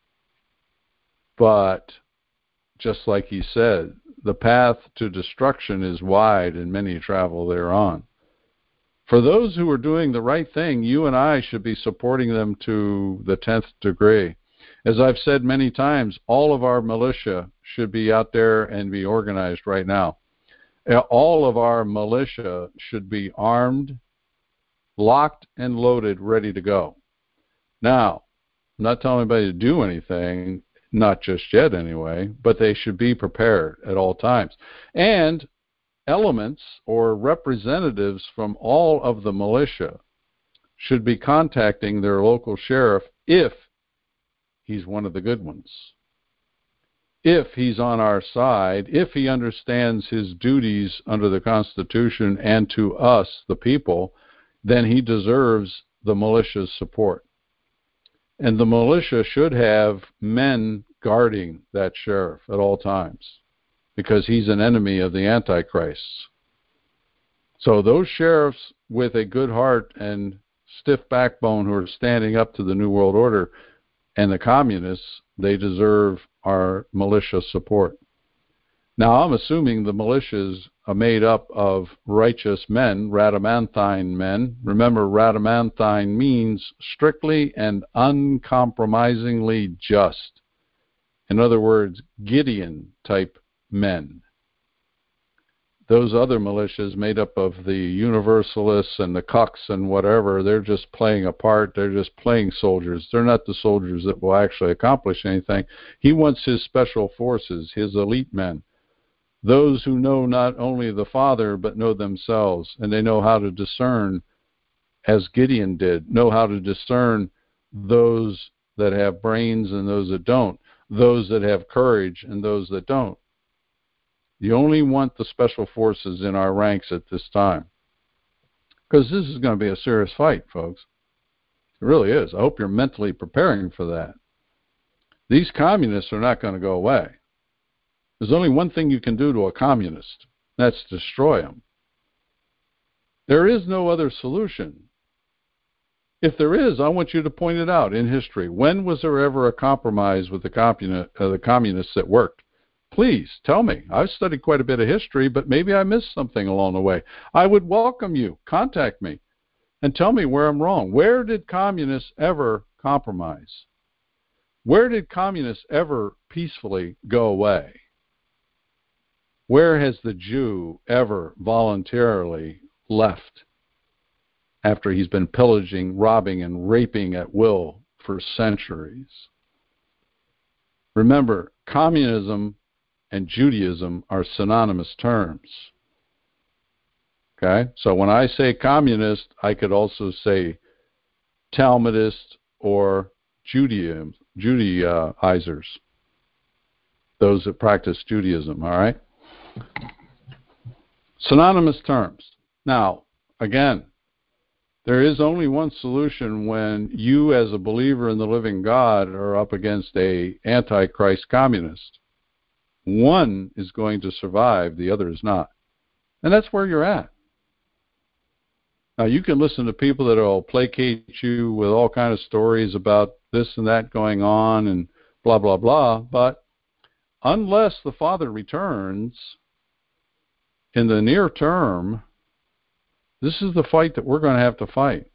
But, just like he said, the path to destruction is wide and many travel thereon. For those who are doing the right thing, you and I should be supporting them to the tenth degree. As I've said many times, all of our militia should be out there and be organized right now. All of our militia should be armed, locked and loaded, ready to go. Now, I'm not telling anybody to do anything, not just yet anyway, but they should be prepared at all times. And elements or representatives from all of the militia should be contacting their local sheriff if he's one of the good ones. If he's on our side, if he understands his duties under the Constitution and to us, the people, then he deserves the militia's support. And the militia should have men guarding that sheriff at all times, because he's an enemy of the Antichrists. So those sheriffs with a good heart and stiff backbone who are standing up to the New World Order and the communists, they deserve our militia support. Now, I'm assuming the militias are made up of righteous men, Rhadamanthine men. Remember, Rhadamanthine means strictly and uncompromisingly just. In other words, Gideon-type men. Those other militias made up of the Universalists and the Cucks and whatever, they're just playing a part. They're just playing soldiers. They're not the soldiers that will actually accomplish anything. He wants his special forces, his elite men, those who know not only the Father but know themselves, and they know how to discern, as Gideon did, know how to discern those that have brains and those that don't, those that have courage and those that don't. You only want the special forces in our ranks at this time, because this is going to be a serious fight, folks. It really is. I hope you're mentally preparing for that. These communists are not going to go away. There's only one thing you can do to a communist. That's destroy them. There is no other solution. If there is, I want you to point it out in history. When was there ever a compromise with the, communi- uh, the communists that worked? Please tell me. I've studied quite a bit of history, but maybe I missed something along the way. I would welcome you. Contact me and tell me where I'm wrong. Where did communists ever compromise? Where did communists ever peacefully go away? Where has the Jew ever voluntarily left after he's been pillaging, robbing, and raping at will for centuries? Remember, communism and Judaism are synonymous terms. Okay? So when I say communist, I could also say Talmudist or Judaism, Judaizers, those that practice Judaism, all right? Synonymous terms. Now, again, there is only one solution when you as a believer in the living God are up against a antichrist communist. One is going to survive, the other is not. And that's where you're at. Now, you can listen to people that will placate you with all kinds of stories about this and that going on and blah, blah, blah, but unless the Father returns in the near term, this is the fight that we're going to have to fight.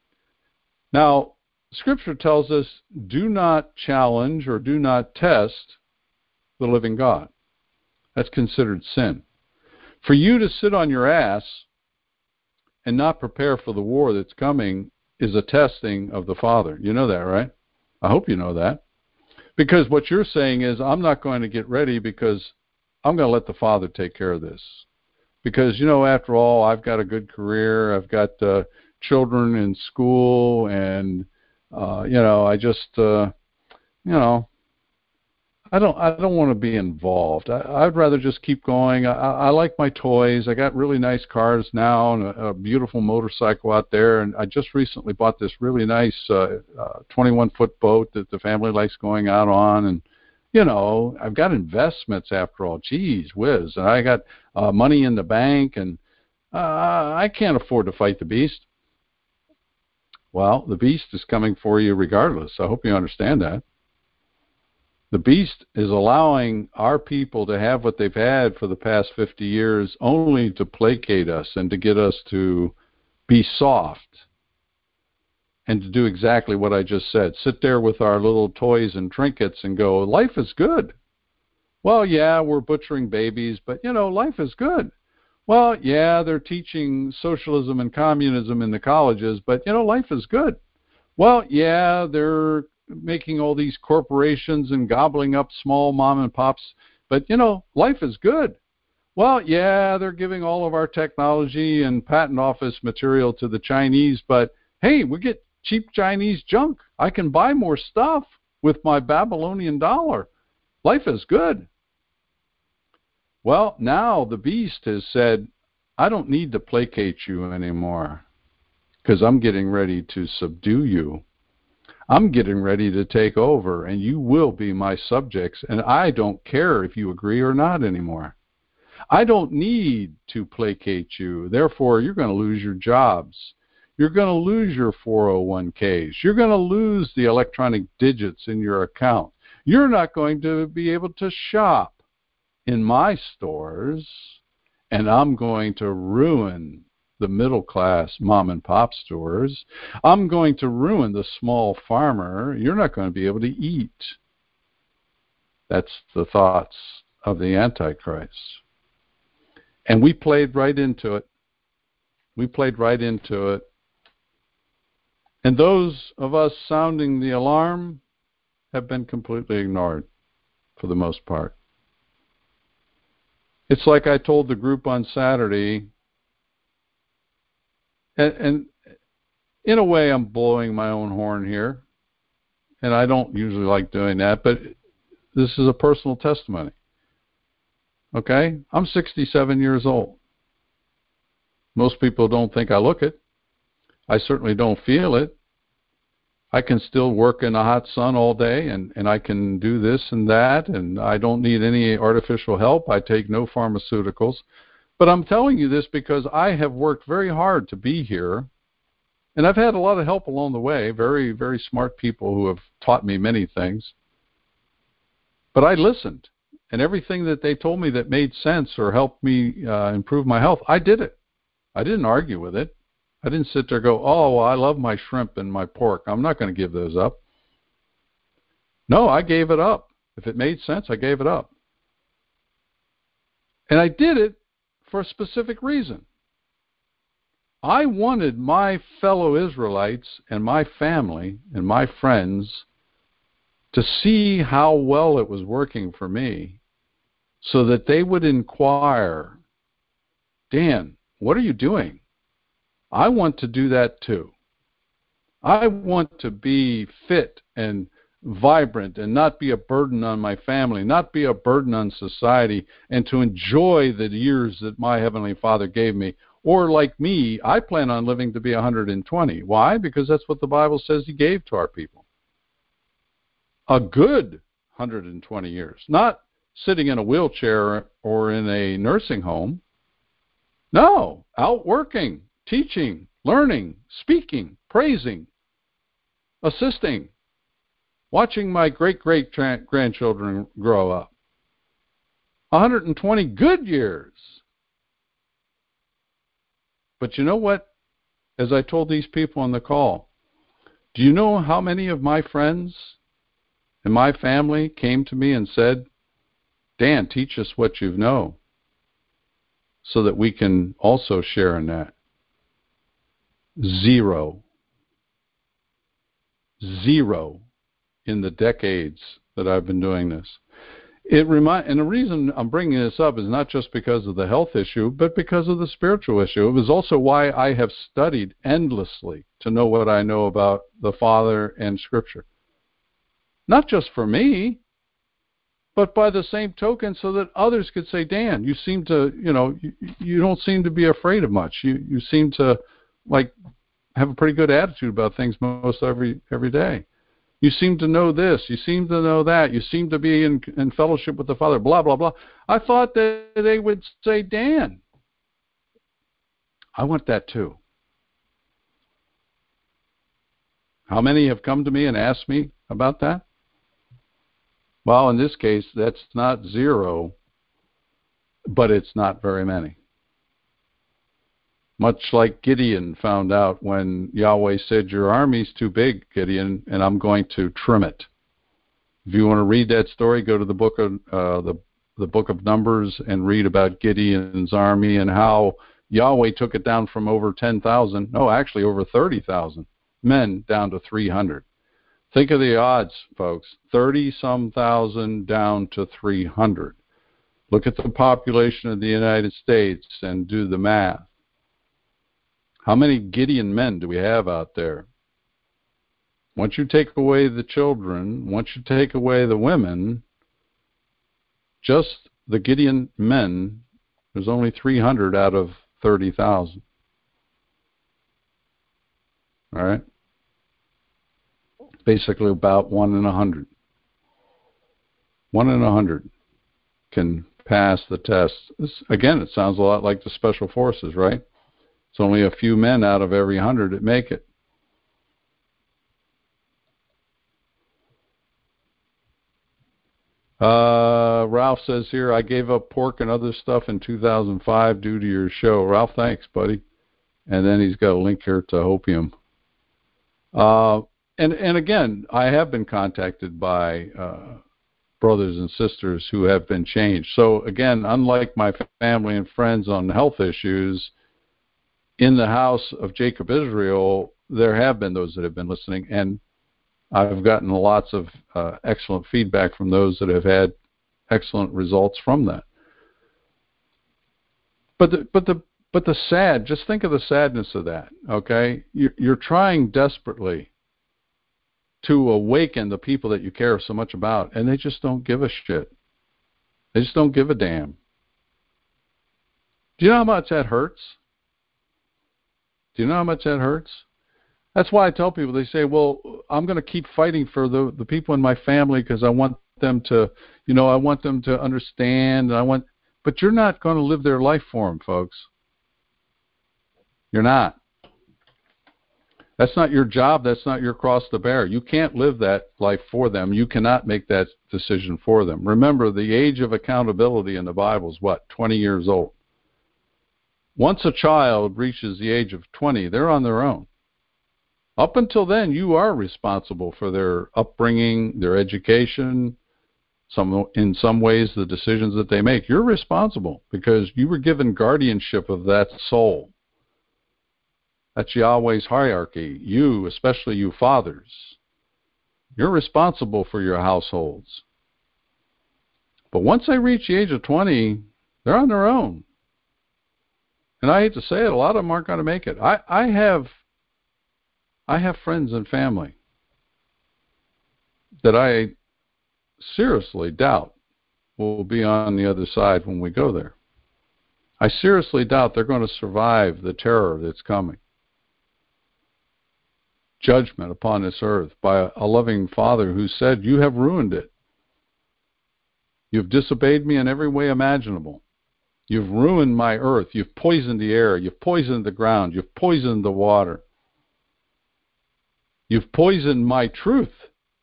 Now, Scripture tells us, do not challenge or do not test the living God. That's considered sin. For you to sit on your ass and not prepare for the war that's coming is a testing of the Father. You know that, right? I hope you know that. Because what you're saying is, I'm not going to get ready because I'm going to let the Father take care of this. Because, you know, after all, I've got a good career. I've got uh, children in school, and, uh, you know, I just, uh, you know, I don't I don't want to be involved. I, I'd rather just keep going. I, I like my toys. I got really nice cars now and a, a beautiful motorcycle out there. And I just recently bought this really nice uh, uh, twenty-one foot boat that the family likes going out on. And, you know, I've got investments after all. Geez whiz. And I got uh, money in the bank, and uh, I can't afford to fight the beast. Well, the beast is coming for you regardless. I hope you understand that. The beast is allowing our people to have what they've had for the past fifty years only to placate us and to get us to be soft and to do exactly what I just said. Sit there with our little toys and trinkets and go, life is good. Well, yeah, we're butchering babies, but, you know, life is good. Well, yeah, they're teaching socialism and communism in the colleges, but, you know, life is good. Well, yeah, they're making all these corporations and gobbling up small mom and pops, but, you know, life is good. Well, yeah, they're giving all of our technology and patent office material to the Chinese, but, Hey, we get cheap Chinese junk. I can buy more stuff with my Babylonian dollar. Life is good. Well, now the beast has said, I don't need to placate you anymore because I'm getting ready to subdue you. I'm getting ready to take over, and you will be my subjects, and I don't care if you agree or not anymore. I don't need to placate you. Therefore, you're going to lose your jobs. You're going to lose your four oh one k's. You're going to lose the electronic digits in your account. You're not going to be able to shop in my stores, and I'm going to ruin the middle-class mom-and-pop stores. I'm going to ruin the small farmer. You're not going to be able to eat. That's the thoughts of the Antichrist. And we played right into it. We played right into it. And those of us sounding the alarm have been completely ignored for the most part. It's like I told the group on Saturday, and, and in a way I'm blowing my own horn here, and I don't usually like doing that, but this is a personal testimony. Okay? I'm sixty-seven years old. Most people don't think I look it. I certainly don't feel it. I can still work in the hot sun all day, and, and I can do this and that, and I don't need any artificial help. I take no pharmaceuticals. But I'm telling you this because I have worked very hard to be here, and I've had a lot of help along the way, very, very smart people who have taught me many things. But I listened, and everything that they told me that made sense or helped me uh, improve my health, I did it. I didn't argue with it. I didn't sit there and go, oh, well, I love my shrimp and my pork. I'm not going to give those up. No, I gave it up. If it made sense, I gave it up. And I did it for a specific reason. I wanted my fellow Israelites and my family and my friends to see how well it was working for me so that they would inquire, Dan, what are you doing? I want to do that too. I want to be fit and vibrant and not be a burden on my family, not be a burden on society, and to enjoy the years that my Heavenly Father gave me. Or like me, I plan on living to be one hundred twenty. Why? Because that's what the Bible says He gave to our people. A good one hundred twenty years. Not sitting in a wheelchair or in a nursing home. No, out working, teaching, learning, speaking, praising, assisting, watching my great-great-grandchildren grow up. one hundred twenty good years. But you know what? As I told these people on the call, do you know how many of my friends and my family came to me and said, Dan, teach us what you know so that we can also share in that? Zero. Zero in the decades that I've been doing this. It remind, and the reason I'm bringing this up is not just because of the health issue, but because of the spiritual issue. It was also why I have studied endlessly to know what I know about the Father and Scripture. Not just for me, but by the same token so that others could say, Dan, you seem to, you know, you, you don't seem to be afraid of much. You you seem to, like, have a pretty good attitude about things most every every day. You seem to know this. You seem to know that. You seem to be in, in fellowship with the Father, blah, blah, blah. I thought that they would say, Dan, I want that too. How many have come to me and asked me about that? Well, in this case, that's not zero, but it's not very many. Much like Gideon found out when Yahweh said, your army's too big, Gideon, and I'm going to trim it. If you want to read that story, go to the book of uh, the the book of Numbers and read about Gideon's army and how Yahweh took it down from over ten thousand, no, actually over thirty thousand men down to three hundred. Think of the odds, folks. thirty-some thousand down to three hundred. Look at the population of the United States and do the math. How many Gideon men do we have out there? Once you take away the children, once you take away the women, just the Gideon men, there's only three hundred out of thirty thousand. All right? Basically about one in a hundred. One in a hundred can pass the test. This, again, it sounds a lot like the Special Forces, right? It's only a few men out of every hundred that make it. Uh, Ralph says here, I gave up pork and other stuff in two thousand five due to your show. Ralph, thanks, buddy. And then he's got a link here to Hopium. Uh, and, and again, I have been contacted by uh, brothers and sisters who have been changed. So again, unlike my family and friends on health issues, in the house of Jacob Israel, there have been those that have been listening, and I've gotten lots of uh, excellent feedback from those that have had excellent results from that. But the, but the, but the sad, just think of the sadness of that, okay? You're, you're trying desperately to awaken the people that you care so much about, and they just don't give a shit. They just don't give a damn. Do you know how much that hurts? Do you know how much that hurts? That's why I tell people, they say, well, I'm going to keep fighting for the, the people in my family because I want them to, you know, I want them to understand. And I want, but you're not going to live their life for them, folks. You're not. That's not your job. That's not your cross to bear. You can't live that life for them. You cannot make that decision for them. Remember, the age of accountability in the Bible is what? twenty years old. Once a child reaches the age of twenty, they're on their own. Up until then, you are responsible for their upbringing, their education, some, in some ways the decisions that they make. You're responsible because you were given guardianship of that soul. That's Yahweh's hierarchy. You, especially you fathers, you're responsible for your households. But once they reach the age of twenty, they're on their own. And I hate to say it, a lot of them aren't going to make it. I, I have I have friends and family that I seriously doubt will be on the other side when we go there. I seriously doubt they're going to survive the terror that's coming. Judgment upon this earth by a loving Father who said, you have ruined it. You've disobeyed me in every way imaginable. You've ruined my earth. You've poisoned the air. You've poisoned the ground. You've poisoned the water. You've poisoned my truth.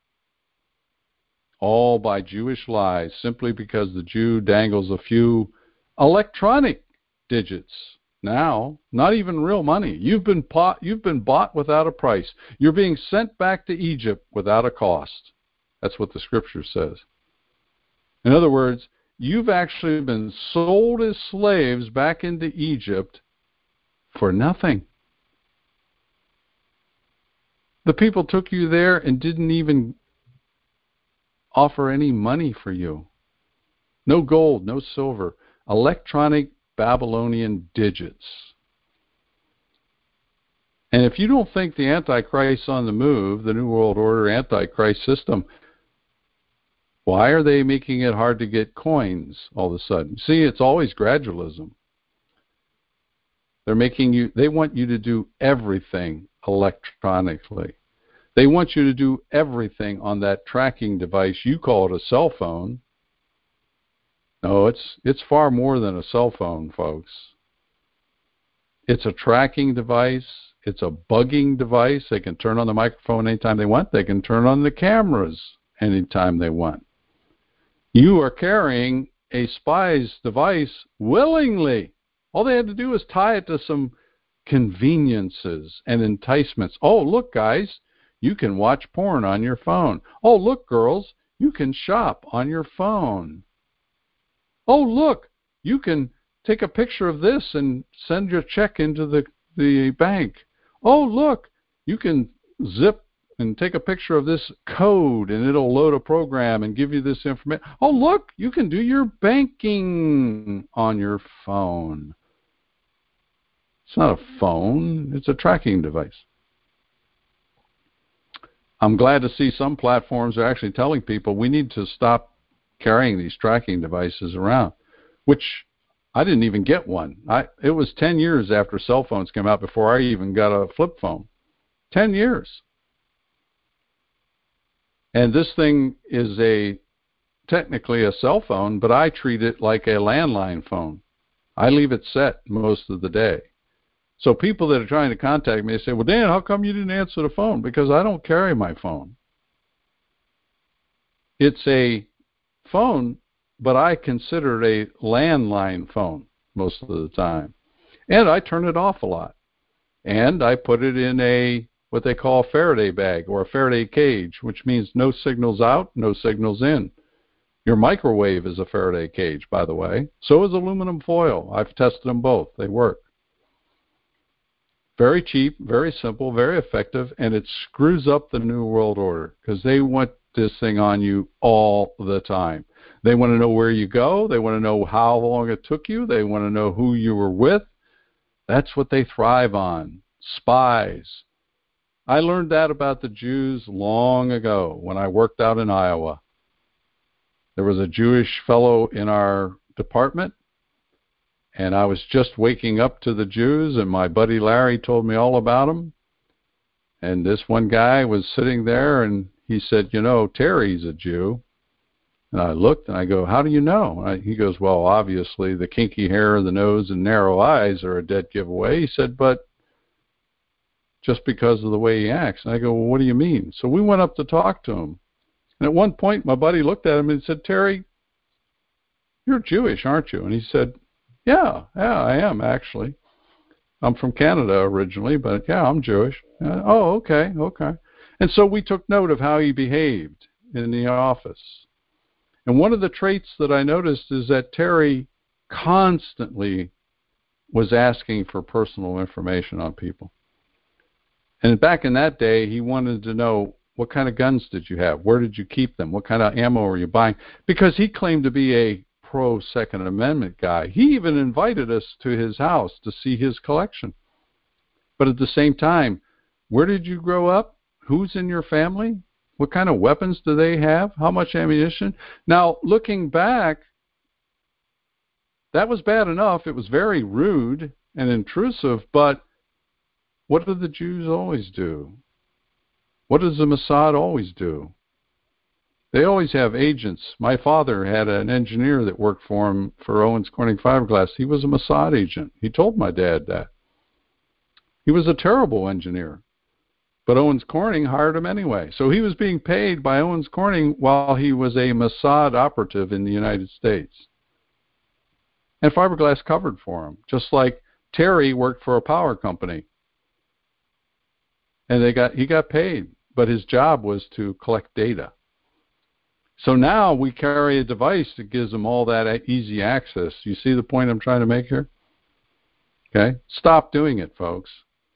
All by Jewish lies, simply because the Jew dangles a few electronic digits. Now, not even real money. You've been bought, you've been bought without a price. You're being sent back to Egypt without a cost. That's what the Scripture says. In other words, you've actually been sold as slaves back into Egypt for nothing. The people took you there and didn't even offer any money for you. No gold, no silver. Electronic Babylonian digits. And if you don't think the Antichrist's on the move, the New World Order Antichrist system, why are they making it hard to get coins all of a sudden? See, it's always gradualism. They're making you, they want you to do everything electronically. They want you to do everything on that tracking device. You call it a cell phone. No, it's it's far more than a cell phone, folks. It's a tracking device. It's a bugging device. They can turn on the microphone anytime they want. They can turn on the cameras anytime they want. You are carrying a spy's device willingly. All they had to do was tie it to some conveniences and enticements. Oh, look, guys, you can watch porn on your phone. Oh, look, girls, you can shop on your phone. Oh, look, you can take a picture of this and send your check into the, the bank. Oh, look, you can zip and take a picture of this code and it'll load a program and give you this information. Oh, look, you can do your banking on your phone. It's not a phone. It's a tracking device. I'm glad to see some platforms are actually telling people we need to stop carrying these tracking devices around, which I didn't even get one. I, it was ten years after cell phones came out before I even got a flip phone. ten years. And this thing is a technically a cell phone, but I treat it like a landline phone. I leave it set most of the day. So people that are trying to contact me say, well, Dan, how come you didn't answer the phone? Because I don't carry my phone. It's a phone, but I consider it a landline phone most of the time. And I turn it off a lot. And I put it in a what they call a Faraday bag or a Faraday cage, which means no signals out, no signals in. Your microwave is a Faraday cage, by the way. So is aluminum foil. I've tested them both. They work. Very cheap, very simple, very effective, and it screws up the New World Order because they want this thing on you all the time. They want to know where you go. They want to know how long it took you. They want to know who you were with. That's what they thrive on, spies. I learned that about the Jews long ago when I worked out in Iowa. There was a Jewish fellow in our department, and I was just waking up to the Jews, and my buddy Larry told me all about them. And this one guy was sitting there, and he said, you know, Terry's a Jew. And I looked, and I go, how do you know? I, he goes, well, obviously the kinky hair, the nose, and narrow eyes are a dead giveaway. He said, but just because of the way he acts. And I go, well, what do you mean? So we went up to talk to him. And at one point, my buddy looked at him and said, Terry, you're Jewish, aren't you? And he said, yeah, yeah, I am, actually. I'm from Canada originally, but yeah, I'm Jewish. Uh, oh, okay, okay. And so we took note of how he behaved in the office. And one of the traits that I noticed is that Terry constantly was asking for personal information on people. And back in that day, he wanted to know, what kind of guns did you have? Where did you keep them? What kind of ammo were you buying? Because he claimed to be a pro-Second Amendment guy. He even invited us to his house to see his collection. But at the same time, where did you grow up? Who's in your family? What kind of weapons do they have? How much ammunition? Now, looking back, that was bad enough. It was very rude and intrusive, but what do the Jews always do? What does the Mossad always do? They always have agents. My father had an engineer that worked for him for Owens Corning Fiberglass. He was a Mossad agent. He told my dad that. He was a terrible engineer. But Owens Corning hired him anyway. So he was being paid by Owens Corning while he was a Mossad operative in the United States. And Fiberglass covered for him, just like Terry worked for a power company. And they got he got paid, but his job was to collect data. So now we carry a device that gives them all that easy access. You see the point I'm trying to make here? Okay? Stop doing it, folks.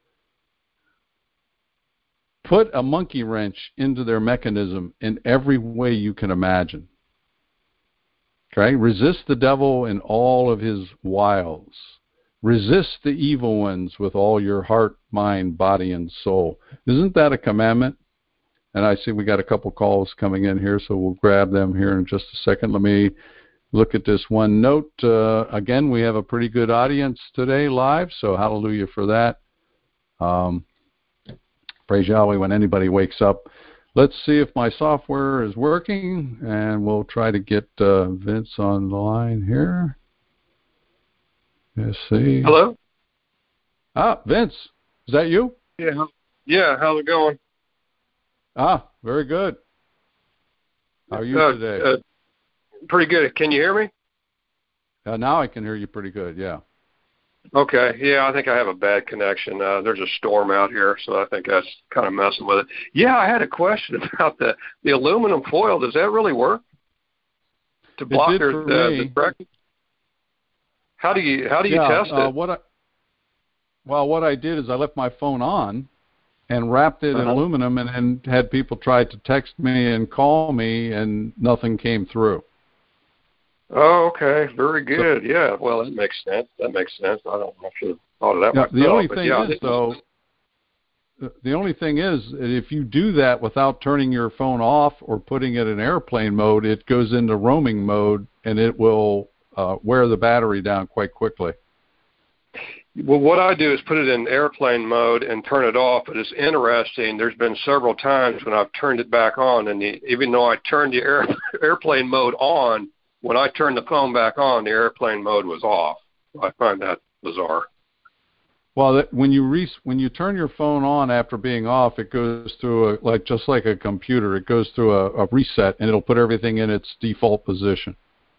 Put a monkey wrench into their mechanism in every way you can imagine. Okay? Resist the devil in all of his wiles. Resist the evil ones with all your heart, mind, body, and soul. Isn't that a commandment? And I see we got a couple calls coming in here, so we'll grab them here in just a second. Let me look at this one note. Uh, again, we have a pretty good audience today live, so hallelujah for that. Um, praise Yahweh when anybody wakes up. Let's see if my software is working, and we'll try to get uh, Vince on the line here. Let's see. Hello? Ah, Vince, is that you? Yeah. Yeah, how's it going? Ah, very good. How are you uh, today? Uh, pretty good. Can you hear me? Uh, now I can hear you pretty good, yeah. Okay. Yeah, I think I have a bad connection. Uh, there's a storm out here, so I think that's kind of messing with it. Yeah, I had a question about the, the aluminum foil. Does that really work to block it did their, for the, me. the tracking? How do you how do you yeah, test uh, it? What I, well, what I did is I left my phone on and wrapped it uh-huh. in aluminum, and then had people try to text me and call me, and nothing came through. Oh, okay. Very good. So, yeah. Well, that makes sense. That makes sense. I don't know. I should have thought of that Now, myself. the only but thing yeah, is, though, the only thing is, if you do that without turning your phone off or putting it in airplane mode, it goes into roaming mode, and it will uh, wear the battery down quite quickly. Well, what I do is put it in airplane mode and turn it off. But it's interesting. There's been several times when I've turned it back on, and the, even though I turned the air, airplane mode on, when I turned the phone back on, the airplane mode was off. I find that bizarre. Well, that, when you re- when you turn your phone on after being off, it goes through a, like just like a computer. It goes through a, a reset, and it'll put everything in its default position.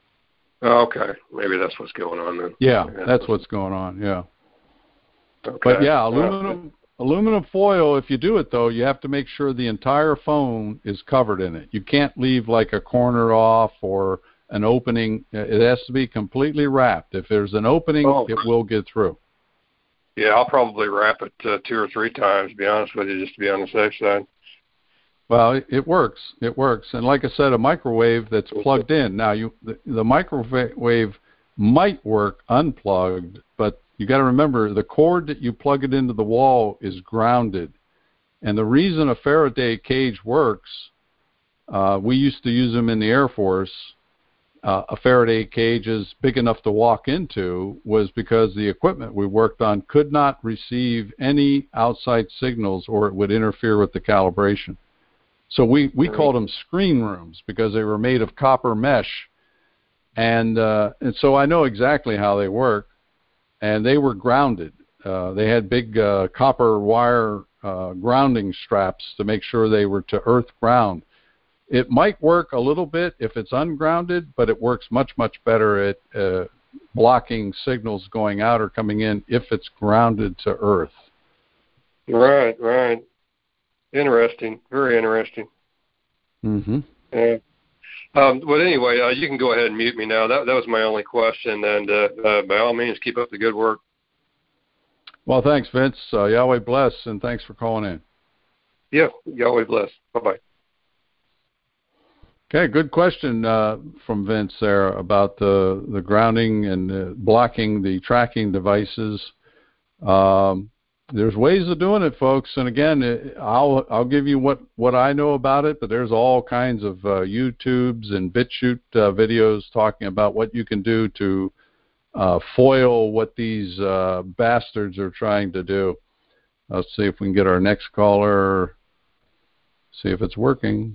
Okay, maybe that's what's going on then. Yeah, that's what's going on. Yeah. Okay. But yeah, aluminum aluminum foil. If you do it though, you have to make sure the entire phone is covered in it. You can't leave like a corner off or an opening. It has to be completely wrapped. If there's an opening, oh. it will get through. Yeah, I'll probably wrap it uh, two or three times, to be honest with you, just to be on the safe side. Well, it, it works. It works. And like I said, a microwave that's plugged in. Now, you the, the microwave might work unplugged, but you got to remember the cord that you plug it into the wall is grounded. And the reason a Faraday cage works, uh, we used to use them in the Air Force. Uh, a Faraday cage is big enough to walk into was because the equipment we worked on could not receive any outside signals or it would interfere with the calibration. So we, we right. called them screen rooms because they were made of copper mesh. And, uh, and so I know exactly how they work. And they were grounded. Uh, they had big uh, copper wire uh, grounding straps to make sure they were to earth ground. It might work a little bit if it's ungrounded, but it works much, much better at uh, blocking signals going out or coming in if it's grounded to earth. Right, right. Interesting. Very interesting. Mm-hmm. Yeah. Um, well, anyway, uh, you can go ahead and mute me now. That that was my only question, and uh, uh, by all means, keep up the good work. Well, thanks, Vince. Uh, Yahweh bless, and thanks for calling in. Yeah, Yahweh bless. Bye-bye. Okay, good question uh, from Vince there about the, the grounding and uh, blocking the tracking devices. Um, there's ways of doing it, folks. And again, it, I'll I'll give you what, what I know about it, but there's all kinds of uh, YouTubes and BitChute uh, videos talking about what you can do to uh, foil what these uh, bastards are trying to do. Let's see if we can get our next caller, see if it's working.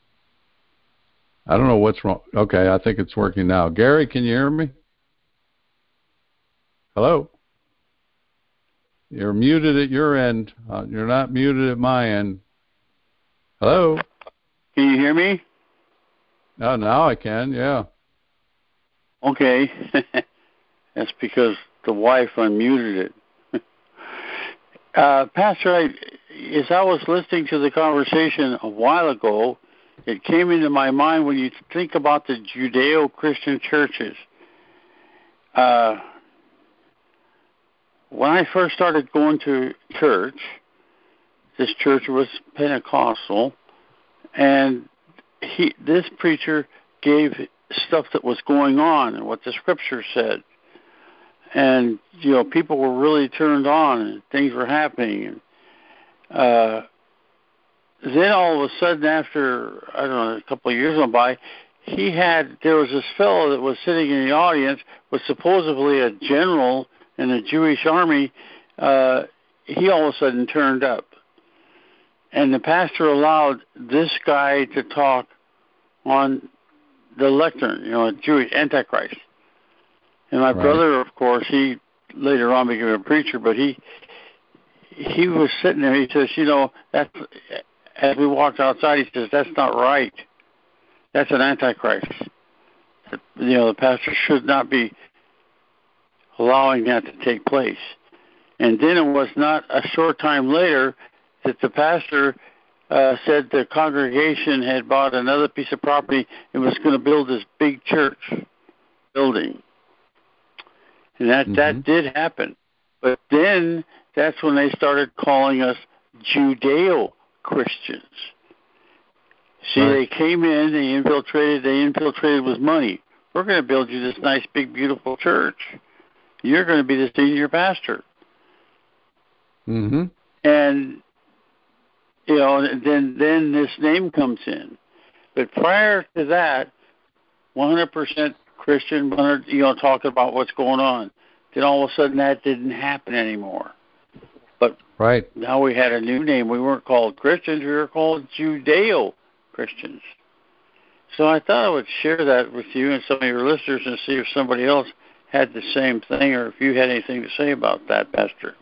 I don't know what's wrong. Okay, I think it's working now. Gary, can you hear me? Hello? You're muted at your end. Uh, you're not muted at my end. Hello? Can you hear me? Oh, now I can, yeah. Okay. That's because the wife unmuted it. uh, Pastor, I, as I was listening to the conversation a while ago, it came into my mind when you think about the Judeo-Christian churches. Uh, when I first started going to church, this church was Pentecostal, and he, this preacher gave stuff that was going on and what the Scripture said. And, you know, people were really turned on and things were happening. And, uh, then all of a sudden, after, I don't know, a couple of years went by, he had, there was this fellow that was sitting in the audience, was supposedly a general in the Jewish army. Uh, he all of a sudden turned up. And the pastor allowed this guy to talk on the lectern, you know, a Jewish Antichrist. And my right. brother, of course, he later on became a preacher, but he he was sitting there. He says, you know, that's, as we walked outside, he says, that's not right. That's an Antichrist. You know, the pastor should not be allowing that to take place. And then it was not a short time later that the pastor uh, said the congregation had bought another piece of property and was going to build this big church building. And that, mm-hmm. that did happen. But then that's when they started calling us Judeo-Christians. See, right. they came in, they infiltrated, they infiltrated with money. We're going to build you this nice, big, beautiful church. You're going to be the senior pastor. Mm-hmm. And you know, then then this name comes in. But prior to that, one hundred percent Christian, one hundred, you know, talking about what's going on. Then all of a sudden that didn't happen anymore. But right now we had a new name. We weren't called Christians. We were called Judeo-Christians. So I thought I would share that with you and some of your listeners and see if somebody else had the same thing or if you had anything to say about that, Pastor.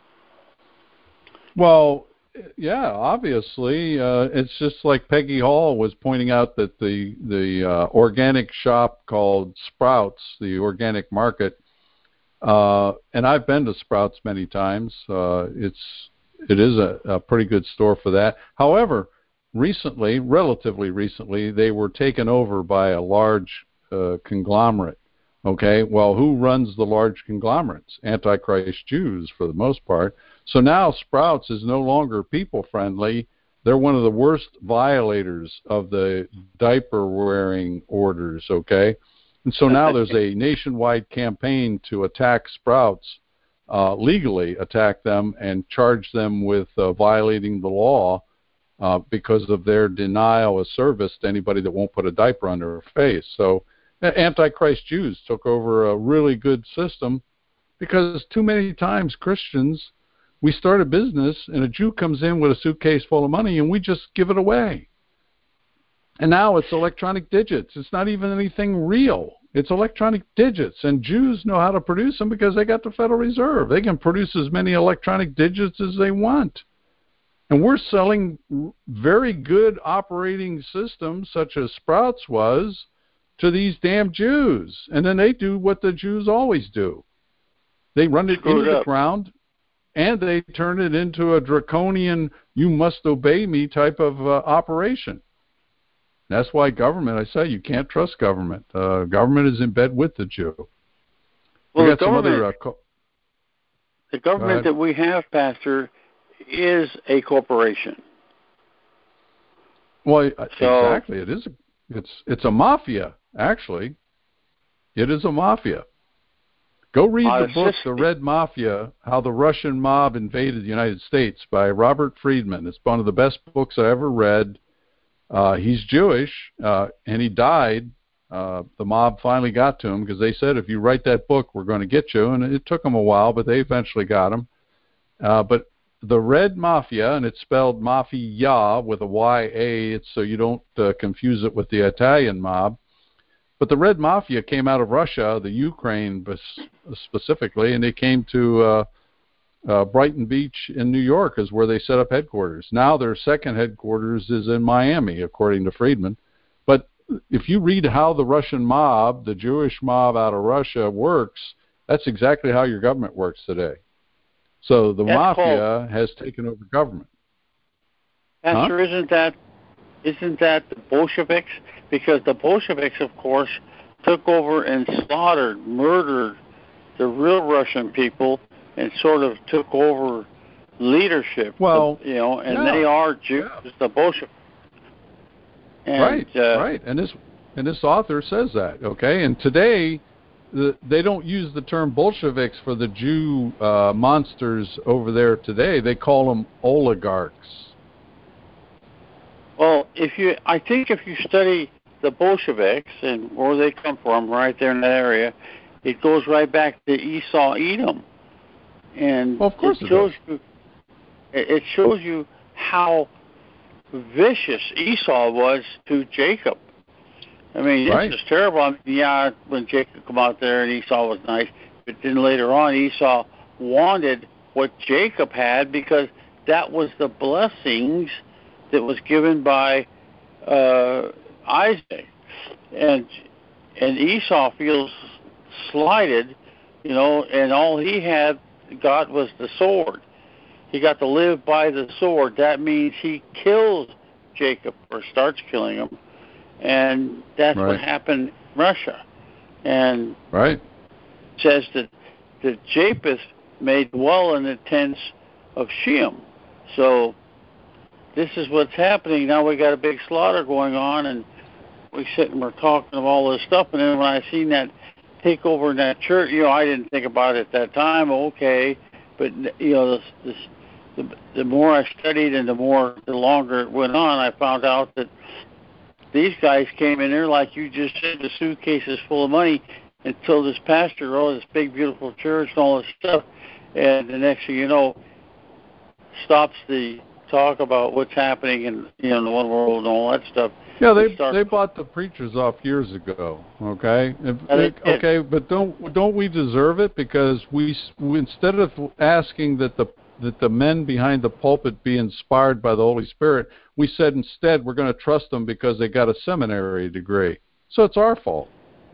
Well, yeah, obviously, uh, it's just like Peggy Hall was pointing out that the the uh, organic shop called Sprouts, the organic market, uh, and I've been to Sprouts many times. Uh, it's it is a, a pretty good store for that. However, recently, relatively recently, they were taken over by a large uh, conglomerate. Okay, well, who runs the large conglomerates? Antichrist Jews, for the most part. So now Sprouts is no longer people-friendly. They're one of the worst violators of the diaper-wearing orders, okay? And so now there's a nationwide campaign to attack Sprouts, uh, legally attack them and charge them with uh, violating the law uh, because of their denial of service to anybody that won't put a diaper on their face. So Antichrist Jews took over a really good system because too many times Christians, we start a business and a Jew comes in with a suitcase full of money and we just give it away. And now it's electronic digits. It's not even anything real. It's electronic digits. And Jews know how to produce them because they got the Federal Reserve. They can produce as many electronic digits as they want. And we're selling very good operating systems, such as Sprouts was, to these damn Jews. And then they do what the Jews always do. They run it Screw into it the up. ground, and they turn it into a draconian, you must obey me type of uh, operation. That's why government, I say, you can't trust government. Uh, government is in bed with the Jew. Well, we the got some government, other, uh, co- the government that we have, Pastor, is a corporation. Well, So, exactly. It is. A, it's it's a mafia. Actually, it is a mafia. Go read uh, the book, just, The Red Mafia, How the Russian Mob Invaded the United States by Robert Friedman. It's one of the best books I ever read. Uh, he's Jewish, uh, and he died. Uh, the mob finally got to him because they said, if you write that book, we're going to get you. And it took them a while, but they eventually got him. Uh, but The Red Mafia, and it's spelled Mafia with a Y A, it's so you don't uh, confuse it with the Italian mob. But the Red Mafia came out of Russia, the Ukraine specifically, and they came to uh, uh, Brighton Beach in New York is where they set up headquarters. Now their second headquarters is in Miami, according to Friedman. But if you read how the Russian mob, the Jewish mob out of Russia works, that's exactly how your government works today. So the That's mafia called, has taken over government. Pastor, Huh? isn't that isn't that the Bolsheviks? Because the Bolsheviks, of course, took over and slaughtered, murdered the real Russian people and sort of took over leadership. Well, you know, and yeah, they are Jews, yeah. the Bolsheviks. And, right, uh, right. And this and this author says that, okay? And today, the, they don't use the term Bolsheviks for the Jew uh, monsters over there today. They call them oligarchs. Well, if you, I think if you study the Bolsheviks and where they come from, right there in that area, it goes right back to Esau, Edom, and Well, of course it it shows does. you, it shows you how vicious Esau was to Jacob. I mean, this Right. is terrible. I mean, yeah, when Jacob come out there and Esau was nice, but then later on Esau wanted what Jacob had because that was the blessings that was given by uh, Isaac, and and Esau feels slighted, you know, and all he had got was the sword. He got to live by the sword. That means he kills Jacob or starts killing him, and that's Right. what happened in Russia. And Right. it says that that Japheth made dwell in the tents of Shem. So this is what's happening. Now we got a big slaughter going on, and we sit and we're talking of all this stuff. And then when I seen that take over in that church, you know, I didn't think about it at that time. Okay, but you know, the the, the, the more I studied and the more, the longer it went on, I found out that these guys came in there, like you just said, with suitcases full of money, and told this pastor, oh, this big, beautiful church and all this stuff. And the next thing you know, stops the talk about what's happening in, you know, in the one world and all that stuff. Yeah, they start, they bought the preachers off years ago. Okay, if, they, okay, but don't don't we deserve it? Because we, we instead of asking that the that the men behind the pulpit be inspired by the Holy Spirit, we said instead we're going to trust them because they got a seminary degree. So it's our fault.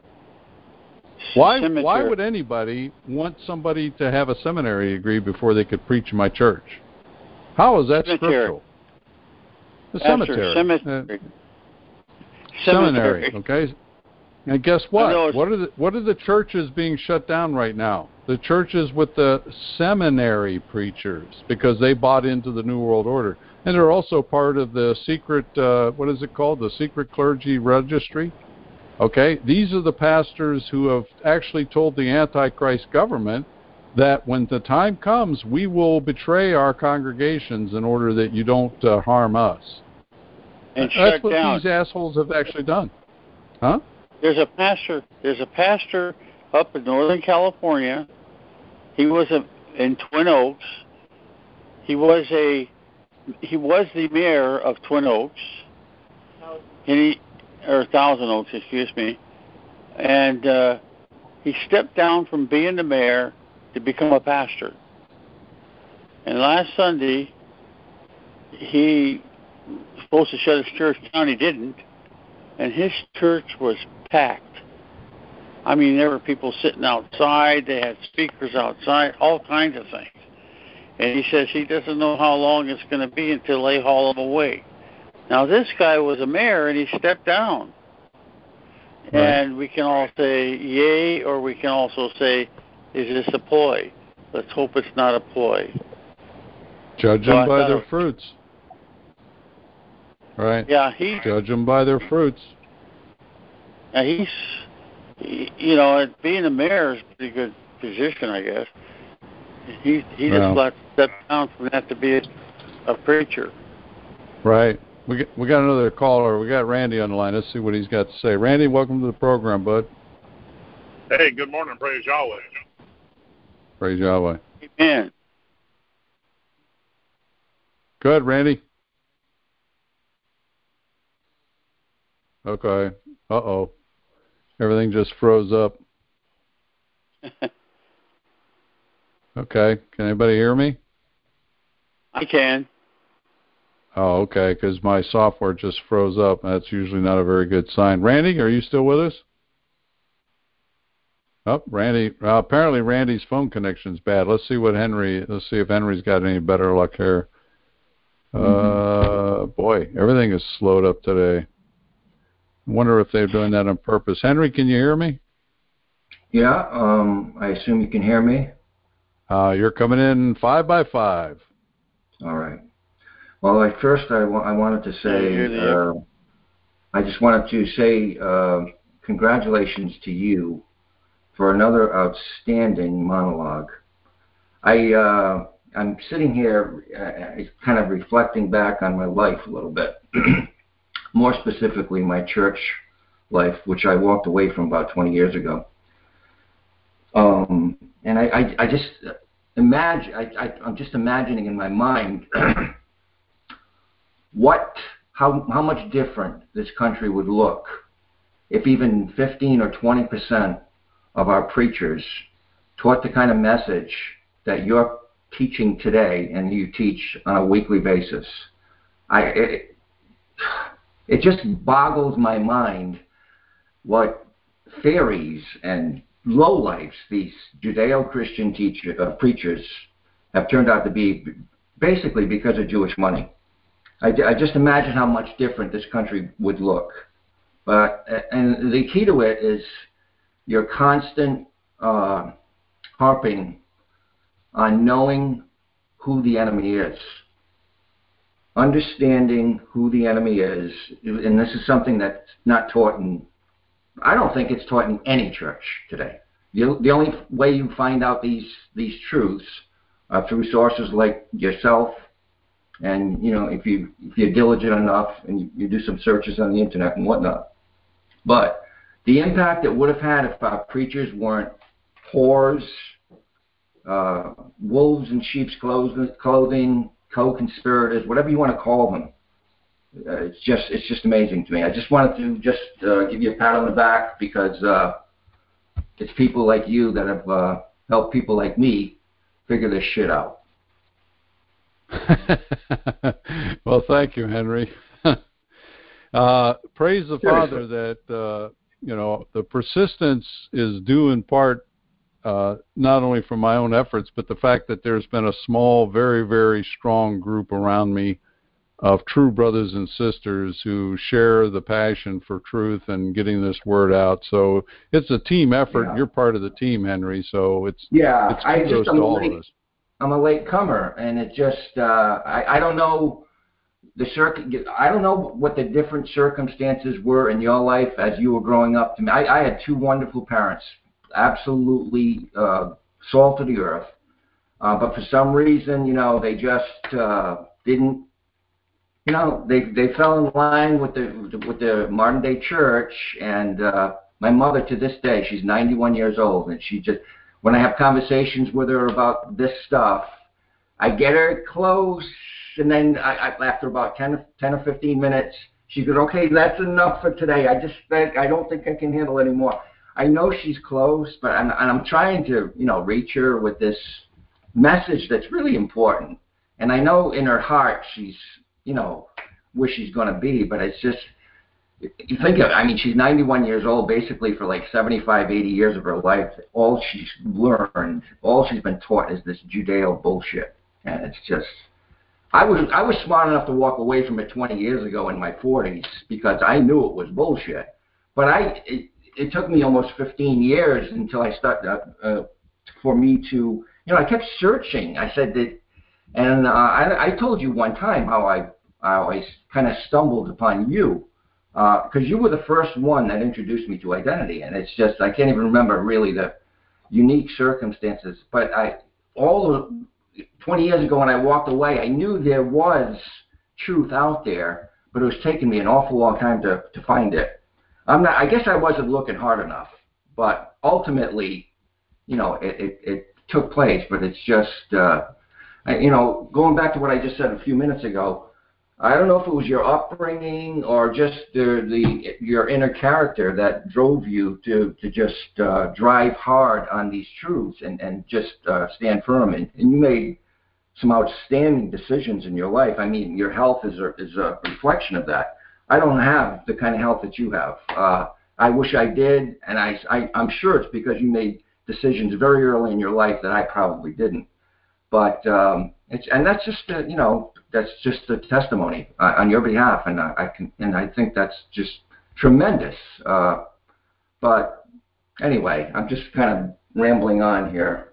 Why Cemetery. Why would anybody want somebody to have a seminary degree before they could preach in my church? How is that cemetery. scriptural? The cemetery. Cemetery. Uh, seminary. Okay. And guess what? What are the what are the churches being shut down right now? The churches with the seminary preachers, because they bought into the New World Order, and they're also part of the secret. Uh, what is it called? The secret clergy registry. Okay, these are the pastors who have actually told the Antichrist government that when the time comes, we will betray our congregations in order that you don't uh, harm us. And That's shut what down. These assholes have actually done. Huh? There's a pastor. There's a pastor up in Northern California. He was a, in Twin Oaks. He was a he was the mayor of Twin Oaks. And he. Or Thousand Oaks, excuse me, and uh, he stepped down from being the mayor to become a pastor. And last Sunday, he was supposed to shut his church down. He didn't, and his church was packed. I mean, there were people sitting outside. They had speakers outside, all kinds of things. And he says he doesn't know how long it's going to be until they haul him away. Now, this guy was a mayor, and he stepped down. Right. And we can all say yay, or we can also say, is this a ploy? Let's hope it's not a ploy. Judge them so by their was, fruits. Right. Yeah, he... Judge them by their fruits. Now, he's... He, you know, being a mayor is a pretty good position, I guess. He, he just well, let step down from that to be a, a preacher. Right. We got, we got another caller. We got Randy on the line. Let's see what he's got to say. Randy, welcome to the program, bud. Hey, good morning. Praise Yahweh. Praise Yahweh. Amen. Go ahead, Randy. Okay. Uh-oh. Everything just froze up. Okay. Can anybody hear me? I can. Oh, okay, because my software just froze up. That's usually not a very good sign. Randy, are you still with us? Oh, Randy. Uh, apparently Randy's phone connection's bad. Let's see what Henry, let's see if Henry's got any better luck here. Uh, boy, everything is slowed up today. I wonder if they're doing that on purpose. Henry, can you hear me? Yeah, um, I assume you can hear me. Uh, you're coming in five by five. All right. Well, like first, I, wa- I wanted to say, uh, I just wanted to say uh, congratulations to you for another outstanding monologue. I, uh, I'm sitting here uh, kind of reflecting back on my life a little bit, more specifically my church life, which I walked away from about twenty years ago. Um, and I, I, I just imagine, I, I, I'm just imagining in my mind what, how, how much different this country would look if even fifteen or twenty percent of our preachers taught the kind of message that you're teaching today and you teach on a weekly basis. I, it, it just boggles my mind what fairies and lowlifes these Judeo-Christian teacher, uh, preachers have turned out to be, basically because of Jewish money. I, I just imagine how much different this country would look. But and the key to it is your constant uh, harping on knowing who the enemy is, understanding who the enemy is, and this is something that's not taught in, I don't think it's taught in any church today. The, the only way you find out these these truths uh, through sources like yourself. And, you know, if, you, if you're diligent enough and you, you do some searches on the internet and whatnot. But the impact it would have had if our preachers weren't whores, uh, wolves in sheep's clothing, co-conspirators, whatever you want to call them. Uh, it's just it's just amazing to me. I just wanted to just uh, give you a pat on the back because uh, it's people like you that have uh, helped people like me figure this shit out. Well, thank you, Henry. uh, praise the Seriously. Father that uh, you know the persistence is due in part uh, not only from my own efforts, but the fact that there's been a small, very, very strong group around me of true brothers and sisters who share the passion for truth and getting this word out. So it's a team effort. Yeah. You're part of the team, Henry. So it's yeah, it's I kudos just, to all late, of us. I'm a late comer, and it just uh, I, I don't know the circ- I don't know what the different circumstances were in your life as you were growing up. To me, I, I had two wonderful parents, absolutely uh, salt of the earth, uh, but for some reason, you know, they just uh, didn't. You know, they they fell in line with the with the modern day church, and uh, my mother to this day, she's ninety-one years old, and she just, when I have conversations with her about this stuff, I get her close, and then I, I after about ten, ten or fifteen minutes, she goes, "Okay, that's enough for today. I just think I don't think I can handle anymore." I know she's close, but I'm, and I'm trying to you know reach her with this message that's really important, and I know in her heart she's you know, where she's going to be, but it's just, you think of it, I mean, she's ninety-one years old, basically for like seventy-five, eighty years of her life. All she's learned, all she's been taught is this Judeo bullshit. And it's just, I was I was smart enough to walk away from it twenty years ago in my forties because I knew it was bullshit. But I, it, it took me almost fifteen years until I started, uh, uh, for me to, you know, I kept searching. I said that, and uh, I, I told you one time how I, I always kind of stumbled upon you, because uh, you were the first one that introduced me to identity, and it's just I can't even remember really the unique circumstances. But I, all the twenty years ago when I walked away, I knew there was truth out there, but it was taking me an awful long time to, to find it. I'm not. I guess I wasn't looking hard enough, but ultimately, you know, it, it, it took place. But it's just. Uh, I, you know, going back to what I just said a few minutes ago, I don't know if it was your upbringing or just the, the your inner character that drove you to, to just uh, drive hard on these truths and, and just uh, stand firm. And, and you made some outstanding decisions in your life. I mean, your health is a, is a reflection of that. I don't have the kind of health that you have. Uh, I wish I did, and I, I, I'm sure it's because you made decisions very early in your life that I probably didn't. But um, it's, and that's just a, you know that's just a testimony uh, on your behalf, and I, I can and I think that's just tremendous. Uh, but anyway, I'm just kind of rambling on here.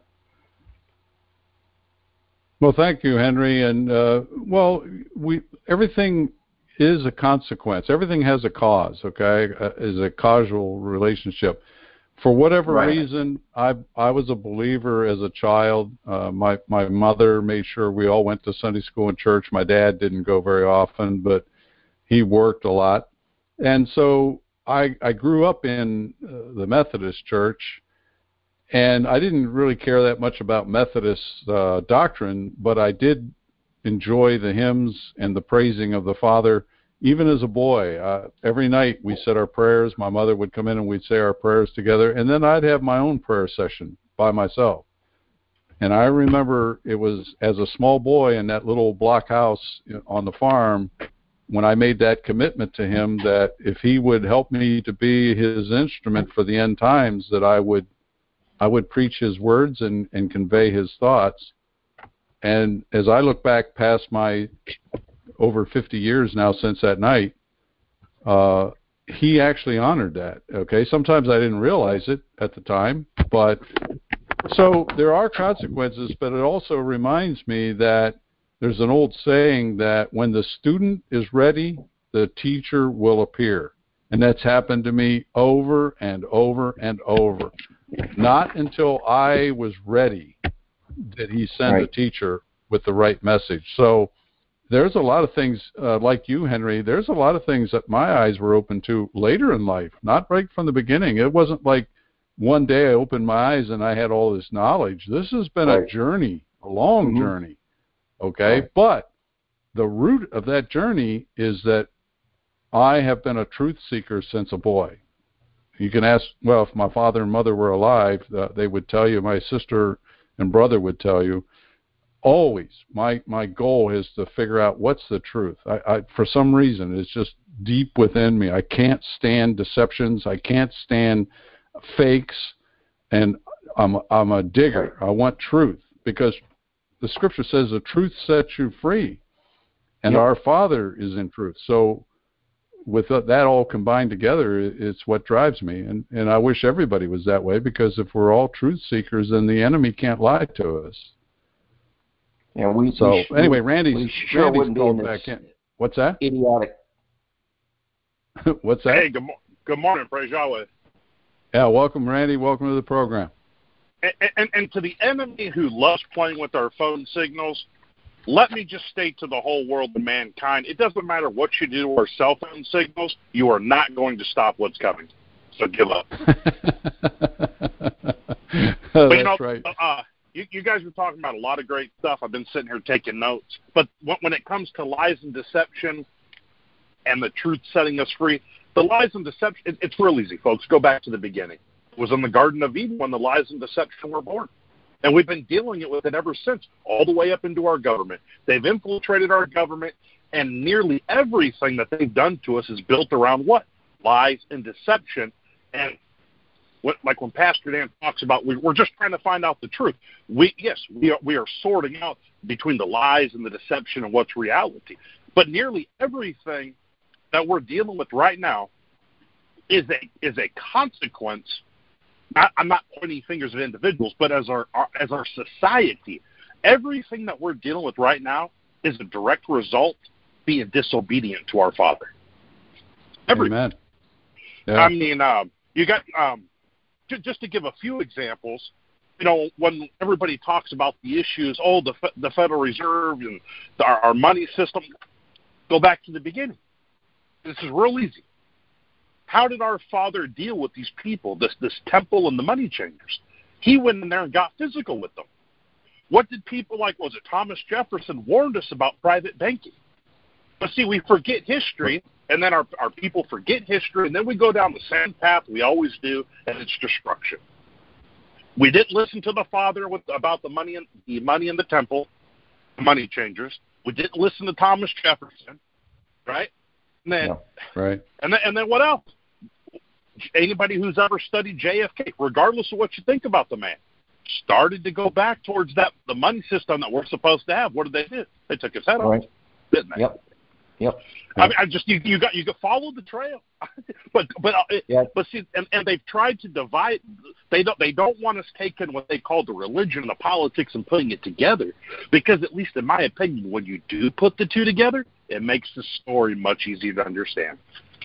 Well, thank you, Henry. And uh, well, we everything is a consequence. Everything has a cause. Okay, uh, is a causal relationship. For whatever right. reason, I I was a believer as a child. Uh, my my mother made sure we all went to Sunday school and church. My dad didn't go very often, but he worked a lot, and so I I grew up in uh, the Methodist Church, and I didn't really care that much about Methodist uh, doctrine, but I did enjoy the hymns and the praising of the Father. Even as a boy, uh, every night we said our prayers. My mother would come in and we'd say our prayers together, and then I'd have my own prayer session by myself. And I remember it was as a small boy in that little block house on the farm when I made that commitment to him that if he would help me to be his instrument for the end times, that I would I would preach his words and, and convey his thoughts. And as I look back past my over fifty years now since that night, uh, he actually honored that. Okay, sometimes I didn't realize it at the time, but so there are consequences, but it also reminds me that there's an old saying that when the student is ready, the teacher will appear. And that's happened to me over and over and over. Not until I was ready did he send Right. a teacher with the right message. So there's a lot of things, uh, like you, Henry, there's a lot of things that my eyes were open to later in life, not right from the beginning. It wasn't like one day I opened my eyes and I had all this knowledge. This has been Right. a journey, a long Mm-hmm. journey, okay? Right. But the root of that journey is that I have been a truth seeker since a boy. You can ask, well, if my father and mother were alive, uh, they would tell you, my sister and brother would tell you, always my my goal is to figure out what's the truth. I, I for some reason it's just deep within me. I can't stand deceptions. I can't stand fakes, and I'm I'm a digger. I want truth because the scripture says the truth sets you free, and Yep. our Father is in truth. So with that all combined together, it's what drives me, and and I wish everybody was that way, because if we're all truth seekers, then the enemy can't lie to us. Yeah, we, So we sh- anyway, we, Randy's, we sure Randy's wouldn't be in called this back in. What's that? idiotic. What's that? Hey, good, mo- good morning, praise Yahweh. Yeah, welcome, Randy. Welcome to the program. And, and, and to the enemy who loves playing with our phone signals, let me just state to the whole world and mankind, it doesn't matter what you do to our cell phone signals, you are not going to stop what's coming. So give up. Oh, But, you that's know, right. uh, you, you guys were talking about a lot of great stuff. I've been sitting here taking notes. But when, when it comes to lies and deception and the truth setting us free, the lies and deception, it, it's real easy, folks. Go back to the beginning. It was in the Garden of Eden when the lies and deception were born. And we've been dealing with it ever since, all the way up into our government. They've infiltrated our government, and nearly everything that they've done to us is built around what? Lies and deception. And what, like when Pastor Dan talks about, we, we're just trying to find out the truth. We yes, we are, we are sorting out between the lies and the deception and what's reality. But nearly everything that we're dealing with right now is a is a consequence. I, I'm not pointing fingers at individuals, but as our, our as our society, everything that we're dealing with right now is a direct result being disobedient to our Father. Every, Amen. Yeah. I mean, um, you got um, j- just to give a few examples. You know, when everybody talks about the issues, oh, the the Federal Reserve and the, our, our money system, go back to the beginning. This is real easy. How did our Father deal with these people, this this temple and the money changers? He went in there and got physical with them. What did people like, was it Thomas Jefferson, warned us about private banking? But see, we forget history, and then our, our people forget history, and then we go down the same path we always do, and it's destruction. We didn't listen to the Father with, about the money, in, the money in the temple, the money changers. We didn't listen to Thomas Jefferson, right? And then, Yeah. Right. and then, and then what else? Anybody who's ever studied J F K, regardless of what you think about the man, started to go back towards that the money system that we're supposed to have. What did they do? They took his head off, Right. didn't they? Yep. Yep. I mean, I just you, you got you got follow the trail, but but uh, it, Yeah. but see, and, and they've tried to divide. They don't they don't want us taking what they call the religion, the politics, and putting it together. Because at least in my opinion, when you do put the two together, it makes the story much easier to understand.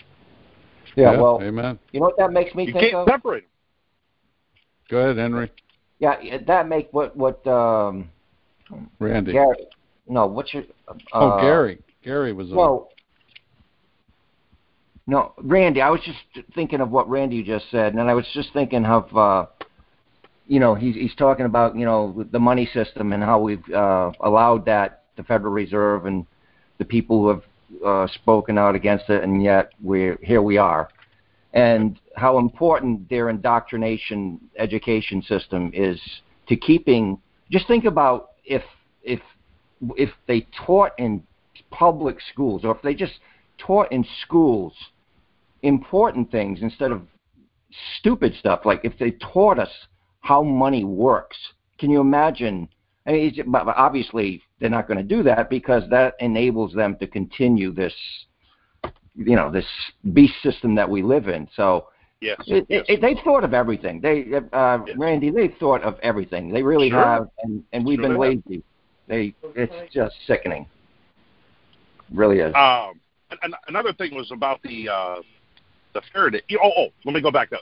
Yeah, Yeah, well, amen. you know what that makes me You think can't of? separate them. Go ahead, Henry. Yeah, that make what what um Randy. Gary. No, what's your? Uh, oh, Gary. Gary was on. Well, no, Randy. I was just thinking of what Randy just said, and I was just thinking of, uh, you know, he's he's talking about you know the money system and how we've uh, allowed that, the Federal Reserve and the people who have uh, spoken out against it, and yet we're here we are, and how important their indoctrination education system is to keeping. Just think about if if if they taught in public schools, or if they just taught in schools important things instead of stupid stuff, like if they taught us how money works. Can you imagine? I mean, it's, but obviously they're not going to do that because that enables them to continue this, you know, this beast system that we live in. So Yes, it, yes. it, they've thought of everything. They, uh, Yes. Randy, they've thought of everything. They really Sure. have, and, and we've Sure been they have. lazy. They, it's just sickening. Really is. Um, and, and another thing was about the uh, the Faraday. Oh, oh, let me go back up.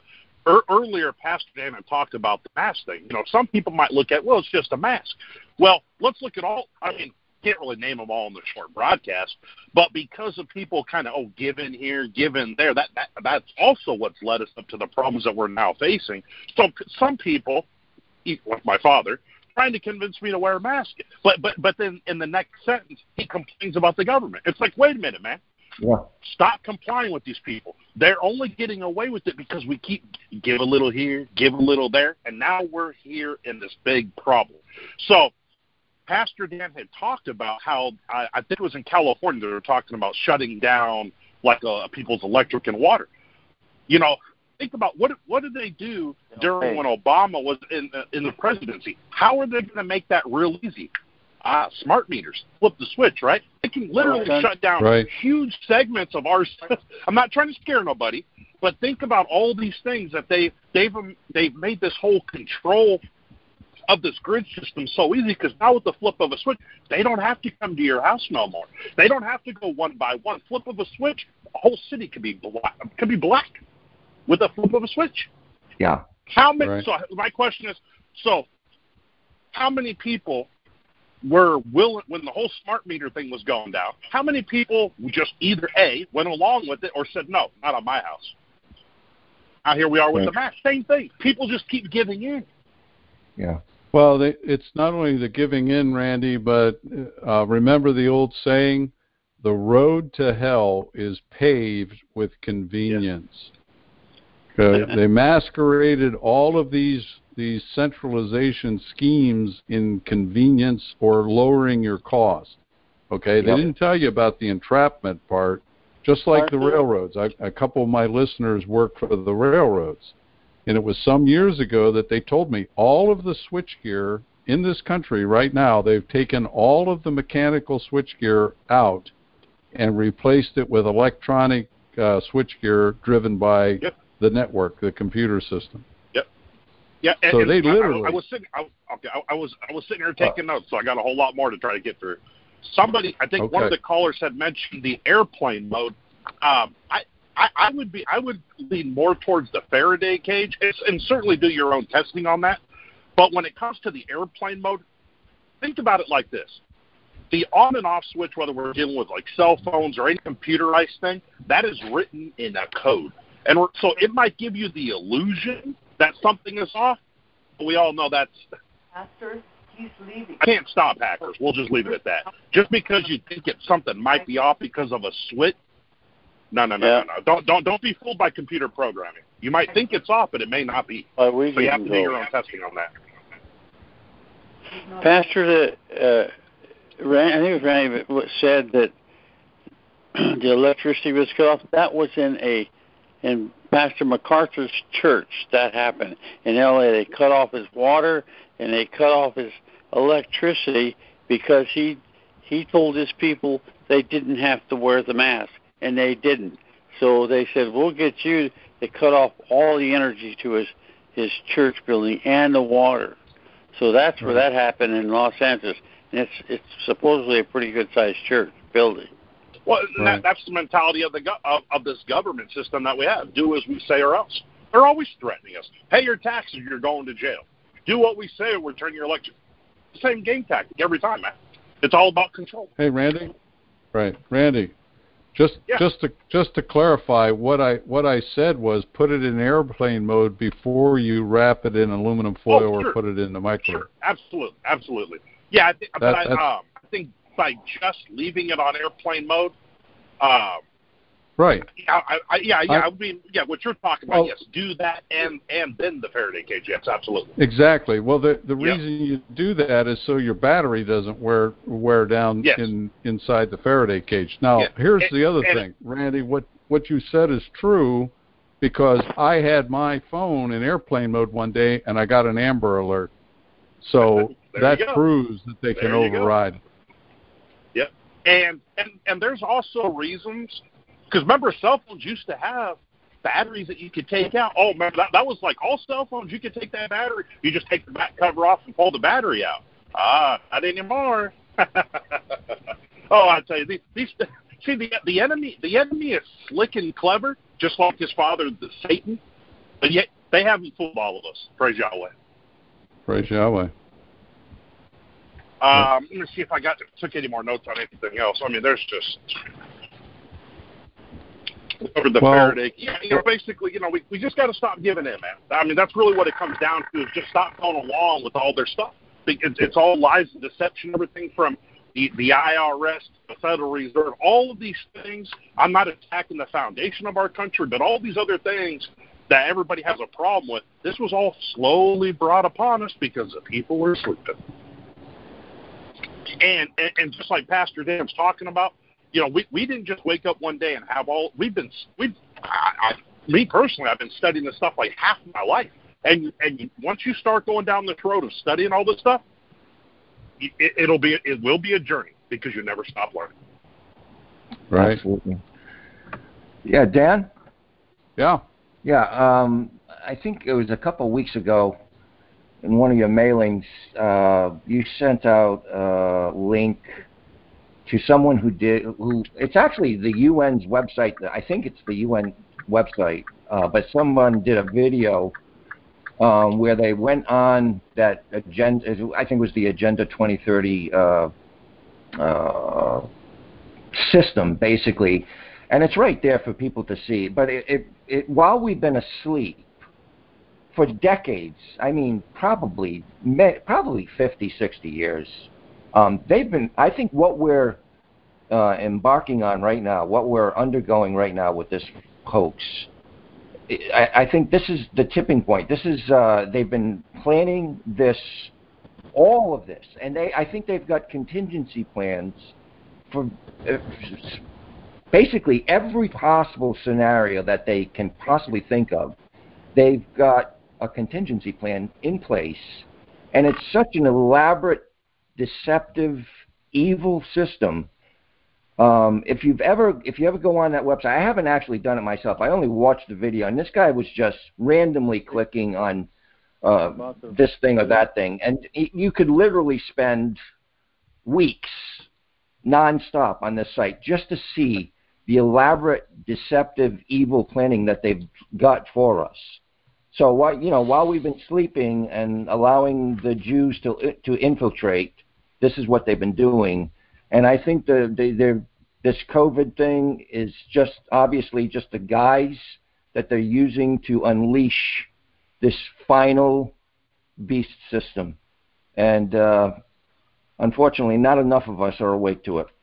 er, earlier, Pastor Dan had talked about the mask thing. You know, some people might look at, well, it's just a mask. Well, let's look at all, I mean, can't really name them all in the short broadcast, but because of people kind of, oh, give in here, give in there, that, that that's also what's led us up to the problems that we're now facing. So some people, like my father, trying to convince me to wear a mask. But but but then in the next sentence, he complains about the government. It's like, wait a minute, man. Yeah. Stop complying with these people. They're only getting away with it because we keep give a little here, give a little there, and now we're here in this big problem. So Pastor Dan had talked about how, I, I think it was in California, they were talking about shutting down like uh, people's electric and water. You know, think about what what did they do during when Obama was in in the presidency? How are they going to make that real easy? Ah, smart meters. Flip the switch, right? They can literally okay. shut down right. huge segments of our. I'm not trying to scare nobody, but think about all these things that they they've they've made this whole control of this grid system so easy, because now with the flip of a switch, they don't have to come to your house no more. They don't have to go one by one. Flip of a switch, a whole city could be black. Could be black with a flip of a switch. Yeah. How many? Right. So my question is, so how many people were willing when the whole smart meter thing was going down? How many people just either A, went along with it, or said no, not on my house? Now here we are with right. the mask. Same thing. People just keep giving in. Yeah. Well, they, it's not only the giving in, Randy, but uh, remember the old saying, the road to hell is paved with convenience. Yeah. Uh, they masqueraded all of these these centralization schemes in convenience or lowering your cost. Okay, they yep. didn't tell you about the entrapment part, just like the railroads. I, a couple of my listeners work for the railroads. And it was some years ago that they told me all of the switchgear in this country right now, they've taken all of the mechanical switchgear out and replaced it with electronic uh, switchgear driven by yep. the network, the computer system. Yep. Yeah. And, so and they I, literally. I, I was sitting. I, okay. I, I was. I was sitting here taking uh, notes, so I got a whole lot more to try to get through. Somebody, I think okay. one of the callers had mentioned the airplane mode. Um, I. I, I would be. I would lean more towards the Faraday cage, it's, and certainly do your own testing on that. But when it comes to the airplane mode, think about it like this: the on and off switch, whether we're dealing with like cell phones or any computerized thing, that is written in a code, and we're, so it might give you the illusion that something is off. But we all know that's. Pastor, he's leaving. I can't stop hackers. We'll just leave it at that. Just because you think it, something might be off because of a switch. No, no, no, yeah. no, no. Don't, don't, don't be fooled by computer programming. You might think it's off, but it may not be. Uh, we so you have to go. do your own testing on that. Pastor, the, uh, Rand, I think it was Randy said that the electricity was cut off. That was in a in Pastor MacArthur's church. That happened in L A. They cut off his water and they cut off his electricity because he he told his people they didn't have to wear the mask. And they didn't. So they said, we'll get you to cut off all the energy to his, his church building and the water. So that's where that happened in Los Angeles. And it's it's supposedly a pretty good-sized church building. Well, right. that, that's the mentality of the go- of, of this government system that we have. Do as we say or else. They're always threatening us. Pay your taxes, you're going to jail. Do what we say or we'll turn your election. Same game tactic every time, man. It's all about control. Hey, Randy. Right. Randy. Just yeah. just to just to clarify, what I what I said was put it in airplane mode before you wrap it in aluminum foil oh, sure. or put it in the microwave. Sure, absolutely, absolutely. Yeah, I th- that, but I, um, I think by just leaving it on airplane mode, um, right? Yeah, I, I, yeah, yeah. I, I mean, yeah. What you're talking about, well, yes, do that and and then the Faraday cage. Yes, absolutely. Exactly. Well, the the yep. reason you do that is so your battery doesn't wear wear down yes. in inside the Faraday cage. Now, yeah. here's and, the other and, thing, Randy. What what you said is true, because I had my phone in airplane mode one day and I got an Amber Alert. So that proves that they can override. Go. Yep. And and and there's also reasons. Because remember, cell phones used to have batteries that you could take out. Oh, remember, that, that was like all cell phones. You could take that battery. You just take the back cover off and pull the battery out. Ah, not anymore. oh, I tell you, these, these see the the enemy. The enemy is slick and clever, just like his father, the Satan. But yet They haven't fooled all of us. Praise Yahweh. Praise Yahweh. Um, let me see if I got took any more notes on anything else. I mean, there's just over the well, Faraday. Yeah, you know, basically, you know, we, we just got to stop giving in, man. I mean, that's really what it comes down to is just stop going along with all their stuff. It's, it's all lies and deception, everything from the, the I R S, the Federal Reserve, all of these things. I'm not attacking the foundation of our country, but all these other things that everybody has a problem with, this was all slowly brought upon us because the people were sleeping. And, and and just like Pastor Dan's talking about, you know, we, we didn't just wake up one day and have all, we've been, we've, I, I, me personally, I've been studying this stuff like half of my life. And and once you start going down this road of studying all this stuff, it, it'll be, it will be a journey because you never stop learning. Right. Absolutely. Yeah, Dan? Yeah. Yeah, um, I think it was a couple of weeks ago in one of your mailings, uh, you sent out a link to someone who did, who, it's actually the U N's website, I think it's the U N website, uh, but someone did a video um, where they went on that agenda, I think it was the Agenda twenty thirty uh, uh, system, basically, and it's right there for people to see, but it, it, it while we've been asleep, for decades, I mean, probably probably fifty, sixty years, um, they've been, I think what we're uh, embarking on right now, what we're undergoing right now with this hoax, I, I think this is the tipping point. This is, uh, they've been planning this, all of this, and they, I think they've got contingency plans for uh, basically every possible scenario that they can possibly think of. They've got a contingency plan in place, and it's such an elaborate, deceptive, evil system. Um, if you've ever, if you ever go on that website, I haven't actually done it myself. I only watched the video, and this guy was just randomly clicking on uh, this thing or that thing, and you could literally spend weeks nonstop on this site just to see the elaborate, deceptive, evil planning that they've got for us. So while you know, while we've been sleeping and allowing the Jews to to infiltrate, this is what they've been doing. And I think the they, they're, this COVID thing is just obviously just the guise that they're using to unleash this final beast system. And uh, unfortunately, not enough of us are awake to it.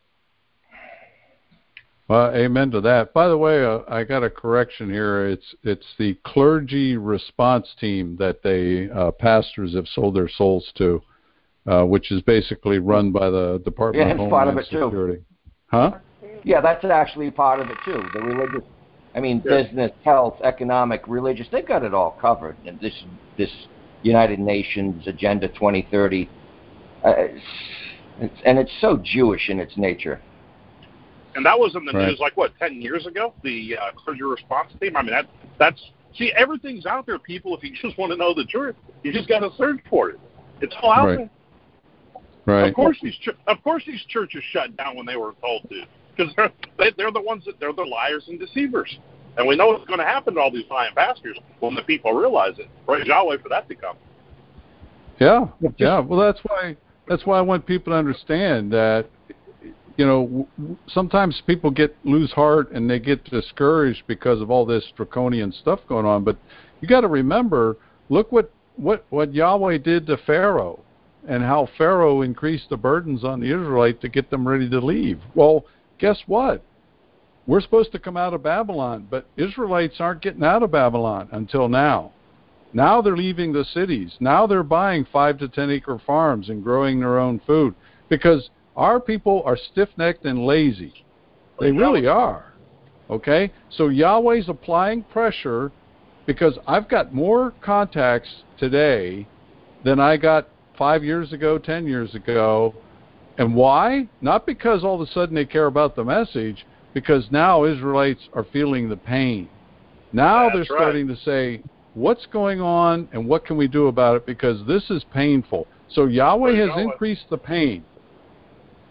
Well, amen to that. By the way, uh, I got a correction here. It's it's the clergy response team that they uh, pastors have sold their souls to, uh, which is basically run by the Department yeah, of Homeland part of it Security. Too. Huh? Yeah, that's actually part of it too. The religious, I mean, Yeah. business, health, economic, religious, they've got it all covered. And this this United Nations Agenda twenty thirty, uh, it's, it's, and it's so Jewish in its nature. And that was in the Right. news, like, what, ten years ago? The uh, clergy response team? I mean, that that's, see, everything's out there, people. If you just want to know the truth, you just got to search for it. It's all out Right. there. Right. Of course these ch- of course these churches shut down when they were told to, because they're, they, they're the ones that, they're the liars and deceivers. And we know what's going to happen to all these lying pastors when the people realize it. Praise Yahweh for that to come. Yeah. Yeah. Well, that's why that's why I want people to understand that, you know, w- sometimes people get lose heart and they get discouraged because of all this draconian stuff going on. But you got to remember, look what, what, what Yahweh did to Pharaoh and how Pharaoh increased the burdens on the Israelites to get them ready to leave. Well, guess what? We're supposed to come out of Babylon, but Israelites aren't getting out of Babylon until now. Now they're leaving the cities. Now they're buying five to ten acre farms and growing their own food because our people are stiff-necked and lazy. They really are. Okay? So Yahweh's applying pressure because I've got more contacts today than I got five years ago, ten years ago. And why? Not because all of a sudden they care about the message, because now Israelites are feeling the pain. Now That's they're right. starting to say, what's going on and what can we do about it, because this is painful. So Yahweh Praise has Yahweh. increased the pain.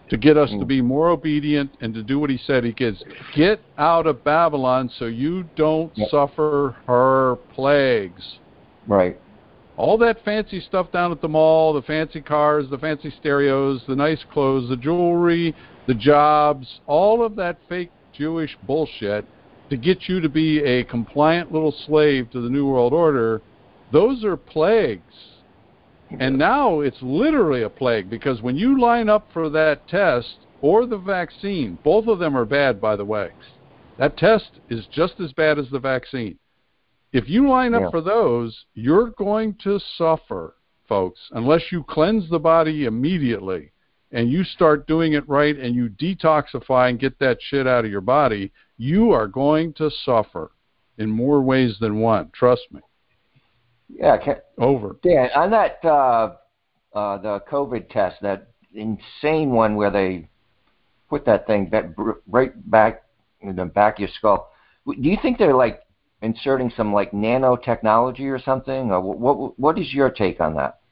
to get us Mm. to be more obedient and to do what he said. He gets, get out of Babylon so you don't Yep. suffer her plagues. Right. All that fancy stuff down at the mall, the fancy cars, the fancy stereos, the nice clothes, the jewelry, the jobs, all of that fake Jewish bullshit to get you to be a compliant little slave to the New World Order, those are plagues. And now it's literally a plague, because when you line up for that test or the vaccine, both of them are bad, by the way. That test is just as bad as the vaccine. If you line up Yeah. for those, you're going to suffer, folks, unless you cleanse the body immediately and you start doing it right and you detoxify and get that shit out of your body. You are going to suffer in more ways than one. Trust me. Yeah. Can, Over. Dan, on that uh, uh, the COVID test, that insane one where they put that thing back, right back in the back of your skull. Do you think they're like inserting some like nanotechnology or something? Or what? What is your take on that?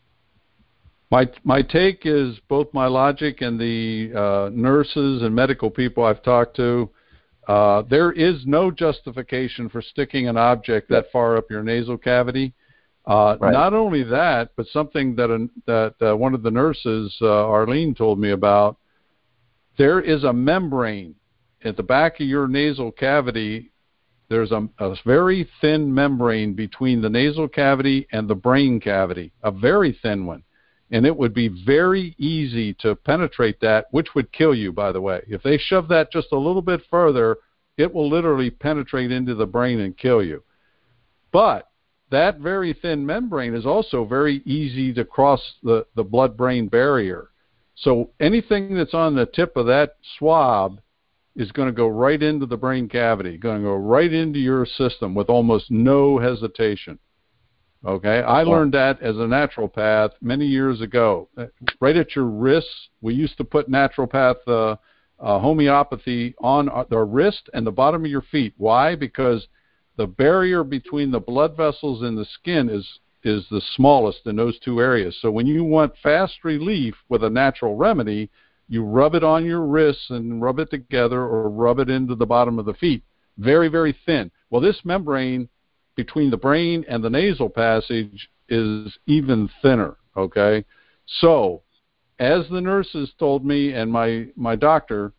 My my take is both my logic and the uh, nurses and medical people I've talked to. Uh, there is no justification for sticking an object that far up your nasal cavity. Uh, Right. Not only that, but something that uh, that uh, one of the nurses, uh, Arlene, told me about. There is a membrane at the back of your nasal cavity. There's a, a very thin membrane between the nasal cavity and the brain cavity, a very thin one. And it would be very easy to penetrate that, which would kill you, by the way. If they shove that just a little bit further, it will literally penetrate into the brain and kill you. But that very thin membrane is also very easy to cross the, the blood-brain barrier. So anything that's on the tip of that swab is going to go right into the brain cavity, going to go right into your system with almost no hesitation. Okay, I learned that as a naturopath many years ago. Right at your wrists, we used to put naturopath uh, uh, homeopathy on the wrist and the bottom of your feet. Why? Because the barrier between the blood vessels and the skin is is the smallest in those two areas. So when you want fast relief with a natural remedy, you rub it on your wrists and rub it together, or rub it into the bottom of the feet. Very, very thin. Well, this membrane between the brain and the nasal passage is even thinner, okay? So, as the nurses told me and my, my doctor,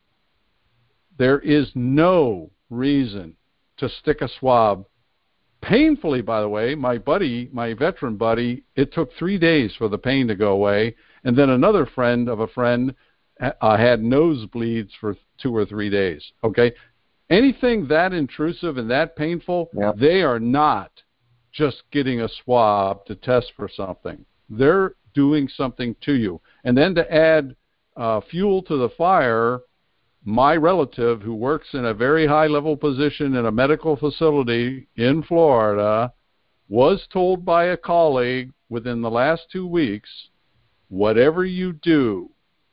there is no reason to stick a swab. Painfully, by the way, my buddy, my veteran buddy, it took three days for the pain to go away, and then another friend of a friend uh, had nosebleeds for two or three days, okay? Anything that intrusive and that painful, Yep. they are not just getting a swab to test for something. They're doing something to you. And then to add uh, fuel to the fire, my relative, who works in a very high-level position in a medical facility in Florida, was told by a colleague within the last two weeks, whatever you do,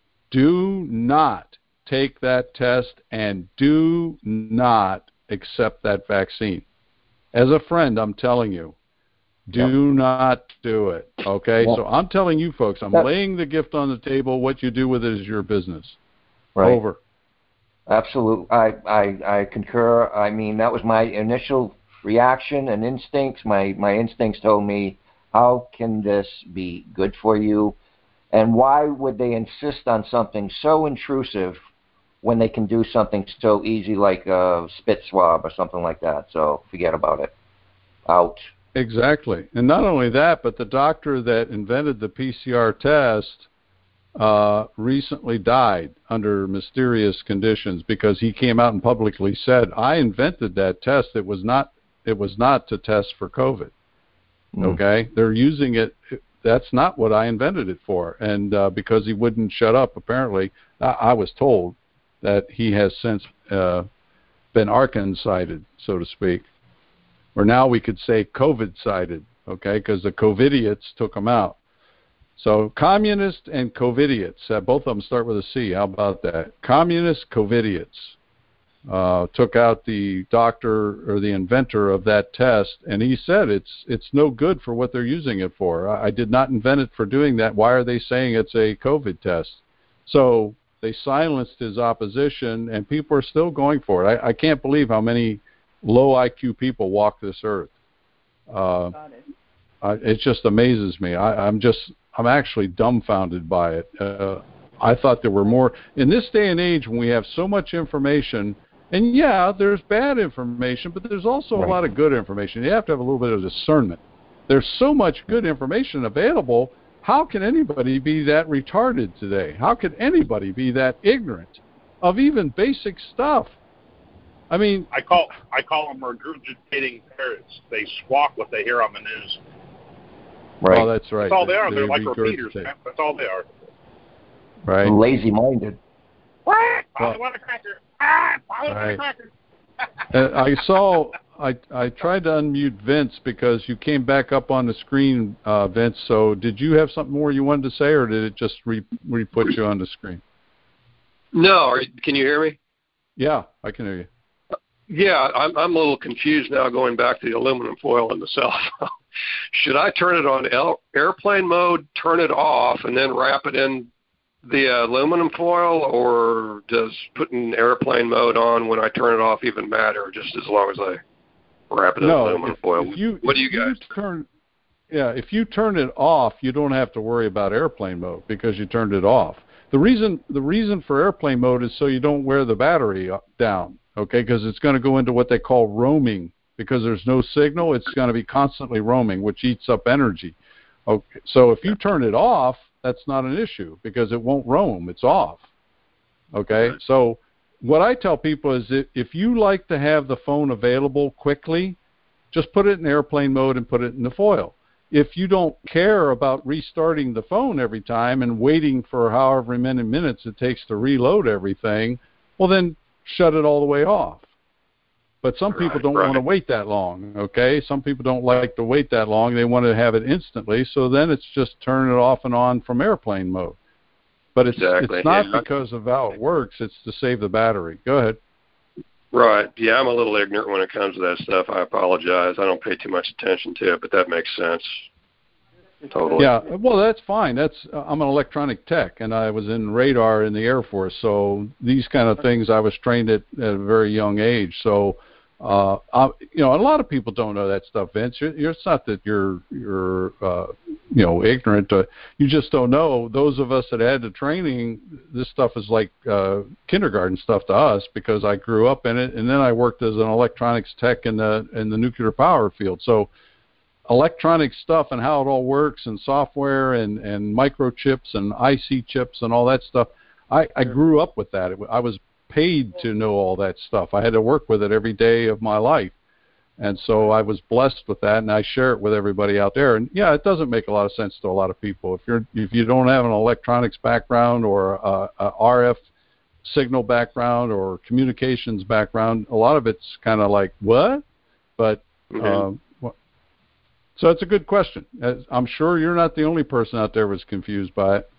do not take that test and do not accept that vaccine. As a friend, I'm telling you, do Yep. not do it, okay? Yep. So I'm telling you folks, I'm Yep. laying the gift on the table. What you do with it is your business. Right. Over. Absolutely. I, I, I concur. I mean, that was my initial reaction and instincts. My, my instincts told me, how can this be good for you? And why would they insist on something so intrusive when they can do something so easy like a spit swab or something like that? So forget about it. Out. Exactly. And not only that, but the doctor that invented the P C R test uh, recently died under mysterious conditions, because he came out and publicly said, I invented that test. It was not, it was not to test for COVID. Mm. Okay? They're using it. That's not what I invented it for. And uh, because he wouldn't shut up, apparently, I, I was told that he has since uh, been Arkansas-sided, so to speak. Or now we could say COVID-sided, okay, because the COVIDiots took him out. So communist and COVIDiots, uh, both of them start with a C. How about that? Communist COVIDiots uh, took out the doctor or the inventor of that test, and he said it's it's no good for what they're using it for. I, I did not invent it for doing that. Why are they saying it's a COVID test? So They silenced his opposition, and people are still going for it. I, I can't believe how many low I Q people walk this earth. Uh, Got it. I, it just amazes me. I, I'm just, I'm actually dumbfounded by it. Uh, I thought there were more in this day and age when we have so much information. And yeah, there's bad information, but there's also Right. a lot of good information. You have to have a little bit of discernment. There's so much good information available. How can anybody be that retarded today? How could anybody be that ignorant of even basic stuff? I mean, I call I call them regurgitating parrots. They squawk what they hear on the news. Right. oh, that's right. That's all they are. They They're like repeaters, regurgitate. man. That's all they are. Right. Lazy-minded. What? Well- I want a cracker. Ah, I want Right. a cracker. Uh, I saw. I I tried to unmute Vince because you came back up on the screen, uh, Vince. So did you have something more you wanted to say, or did it just re re put you on the screen? No, are, can you hear me? Yeah, I can hear you. Yeah, I'm, I'm a little confused now going back to the aluminum foil in the cell phone. Should I turn it on el- airplane mode, turn it off, and then wrap it in the uh, aluminum foil, or does putting airplane mode on when I turn it off even matter, just as long as I wrap it in No, aluminum if, foil? if you, what do you if guys you turn? Yeah, if you turn it off, you don't have to worry about airplane mode because you turned it off. The reason the reason for airplane mode is so you don't wear the battery down, okay? Because it's going to go into what they call roaming. Because there's no signal, it's going to be constantly roaming, which eats up energy. Okay, so if you turn it off, that's not an issue because it won't roam. It's off. Okay, Right. so what I tell people is that if you like to have the phone available quickly, just put it in airplane mode and put it in the foil. If you don't care about restarting the phone every time and waiting for however many minutes it takes to reload everything, well then shut it all the way off. But some people Right, don't right. want to wait that long, okay? Some people don't like to wait that long. They want to have it instantly, so then it's just turn it off and on from airplane mode. But it's, Exactly, it's not yeah. because of how it works. It's to save the battery. Go ahead. Right. Yeah, I'm a little ignorant when it comes to that stuff. I apologize. I don't pay too much attention to it, but that makes sense. Totally. Yeah, well, that's fine. That's uh, I'm an electronic tech, and I was in radar in the Air Force, so these kind of things I was trained at, at a very young age. So, uh, I, you know, a lot of people don't know that stuff, Vince. You're, you're, it's not that you're you're uh, you know ignorant. Uh, you just don't know. Those of us that had the training, this stuff is like uh, kindergarten stuff to us because I grew up in it, and then I worked as an electronics tech in the in the nuclear power field. So. Electronic stuff and how it all works and software and, and microchips and I C chips and all that stuff. I, I grew up with that. It, I was paid to know all that stuff. I had to work with it every day of my life. And so I was blessed with that, and I share it with everybody out there. And, yeah, it doesn't make a lot of sense to a lot of people. If you're if you don't have an electronics background or a, a R F signal background or communications background, a lot of it's kind of like, what? But Mm-hmm. um, so it's a good question. As I'm sure you're not the only person out there who was confused by it.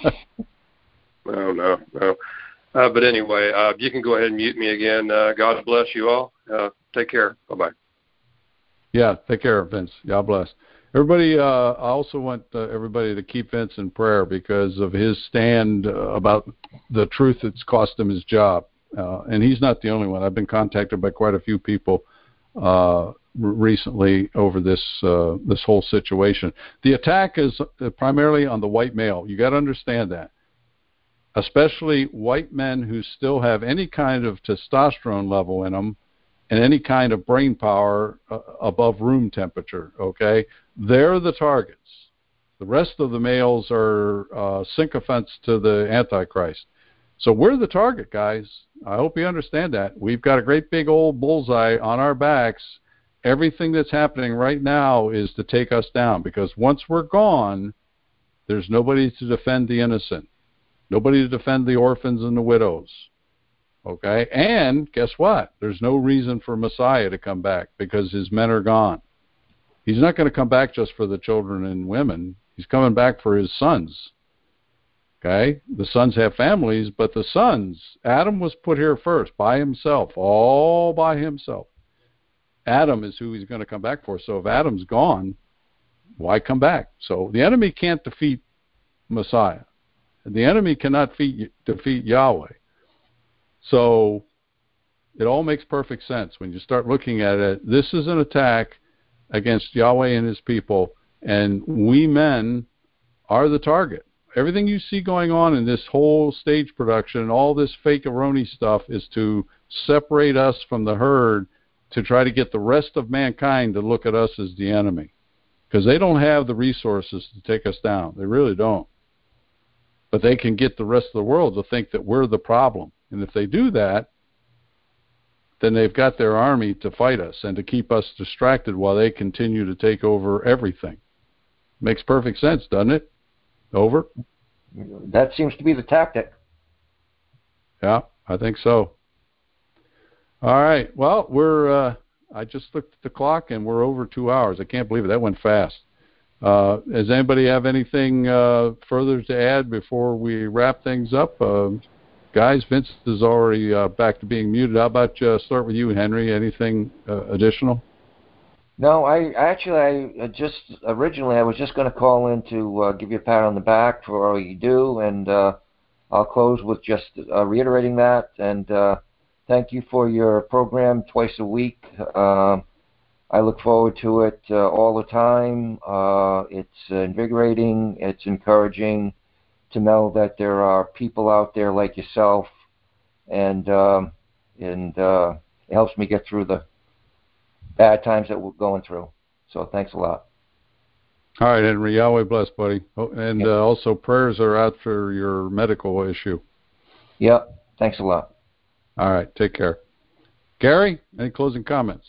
No, no, no. Uh, but anyway, uh, you can go ahead and mute me again. Uh, God bless you all. Uh, take care. Bye-bye. Yeah, take care, Vince. God bless. Everybody, uh, I also want uh, everybody to keep Vince in prayer because of his stand uh, about the truth that's cost him his job. Uh, and he's not the only one. I've been contacted by quite a few people uh, recently over this uh, this whole situation. The attack is primarily on the white male. You got to understand that, especially white men who still have any kind of testosterone level in them and any kind of brain power uh, above room temperature. Okay, they're the targets. The rest of the males are uh, sycophants to the Antichrist. So we're the target, guys. I hope you understand that. We've got a great big old bullseye on our backs. Everything that's happening right now is to take us down because once we're gone, there's nobody to defend the innocent, nobody to defend the orphans and the widows. Okay? And guess what? There's no reason for Messiah to come back because his men are gone. He's not going to come back just for the children and women. He's coming back for his sons. Okay? The sons have families, but the sons, Adam was put here first by himself, all by himself. Adam is who he's going to come back for. So if Adam's gone, why come back? So the enemy can't defeat Messiah. The enemy cannot defeat, defeat Yahweh. So it all makes perfect sense when you start looking at it. This is an attack against Yahweh and his people, and we men are the target. Everything you see going on in this whole stage production, all this fake-a-roni stuff, is to separate us from the herd, to try to get the rest of mankind to look at us as the enemy. Because they don't have the resources to take us down. They really don't. But they can get the rest of the world to think that we're the problem. And if they do that, then they've got their army to fight us and to keep us distracted while they continue to take over everything. Makes perfect sense, doesn't it? Over? That seems to be the tactic. Yeah, I think so. All right. Well, we're. Uh, I just looked at the clock, and we're over two hours. I can't believe it. That went fast. Uh, does anybody have anything uh, further to add before we wrap things up? Uh, guys, Vince is already uh, back to being muted. How about uh, start with you, Henry? Anything uh, additional? No, I actually, I just originally I was just going to call in to uh, give you a pat on the back for all you do, and uh, I'll close with just uh, reiterating that. And uh, thank you for your program twice a week. Uh, I look forward to it uh, all the time. Uh, it's invigorating. It's encouraging to know that there are people out there like yourself, and um, and uh, it helps me get through the bad times that we're going through. So thanks a lot. All right, Henry. Yahweh bless, buddy. Oh, and yep. uh, also prayers are out for your medical issue. Yep. Thanks a lot. All right. Take care. Gary, any closing comments?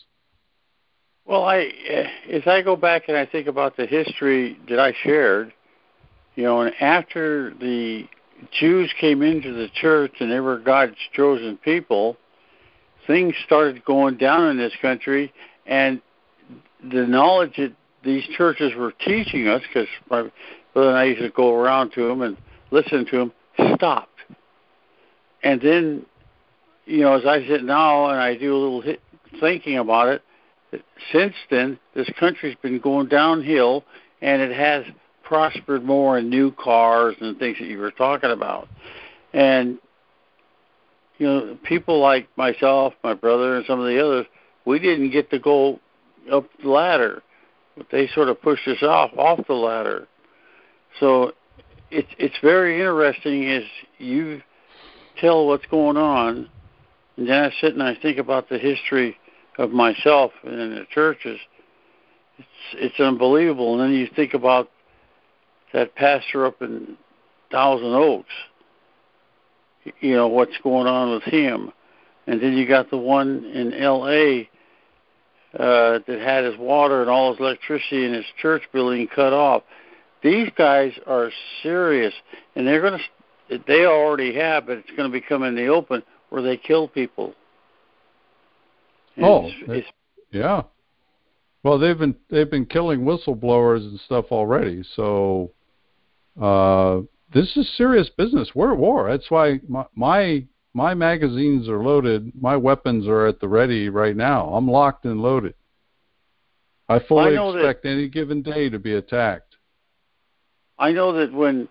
Well, I as I go back and I think about the history that I shared, you know, and after the Jews came into the church and they were God's chosen people, things started going down in this country, and the knowledge that these churches were teaching us, because my brother and I used to go around to them and listen to them, stopped. And then, you know, as I sit now and I do a little hit, thinking about it, since then, this country's been going downhill, and it has prospered more in new cars and things that you were talking about. And, you know, people like myself, my brother, and some of the others, we didn't get to go up the ladder. But they sort of pushed us off, off the ladder. So it's it's very interesting as you tell what's going on, and then I sit and I think about the history of myself and in the churches. It's it's unbelievable. And then you think about that pastor up in Thousand Oaks, you know, what's going on with him. And then you got the one in L A uh, that had his water and all his electricity in his church building cut off. These guys are serious, and they're going to, they already have, but it's going to become in the open where they kill people. And oh, it's, it's, yeah. Well, they've been they've been killing whistleblowers and stuff already. So uh, this is serious business. We're at war. That's why my, my my magazines are loaded. My weapons are at the ready right now. I'm locked and loaded. I fully I expect that, any given day to be attacked. I know that when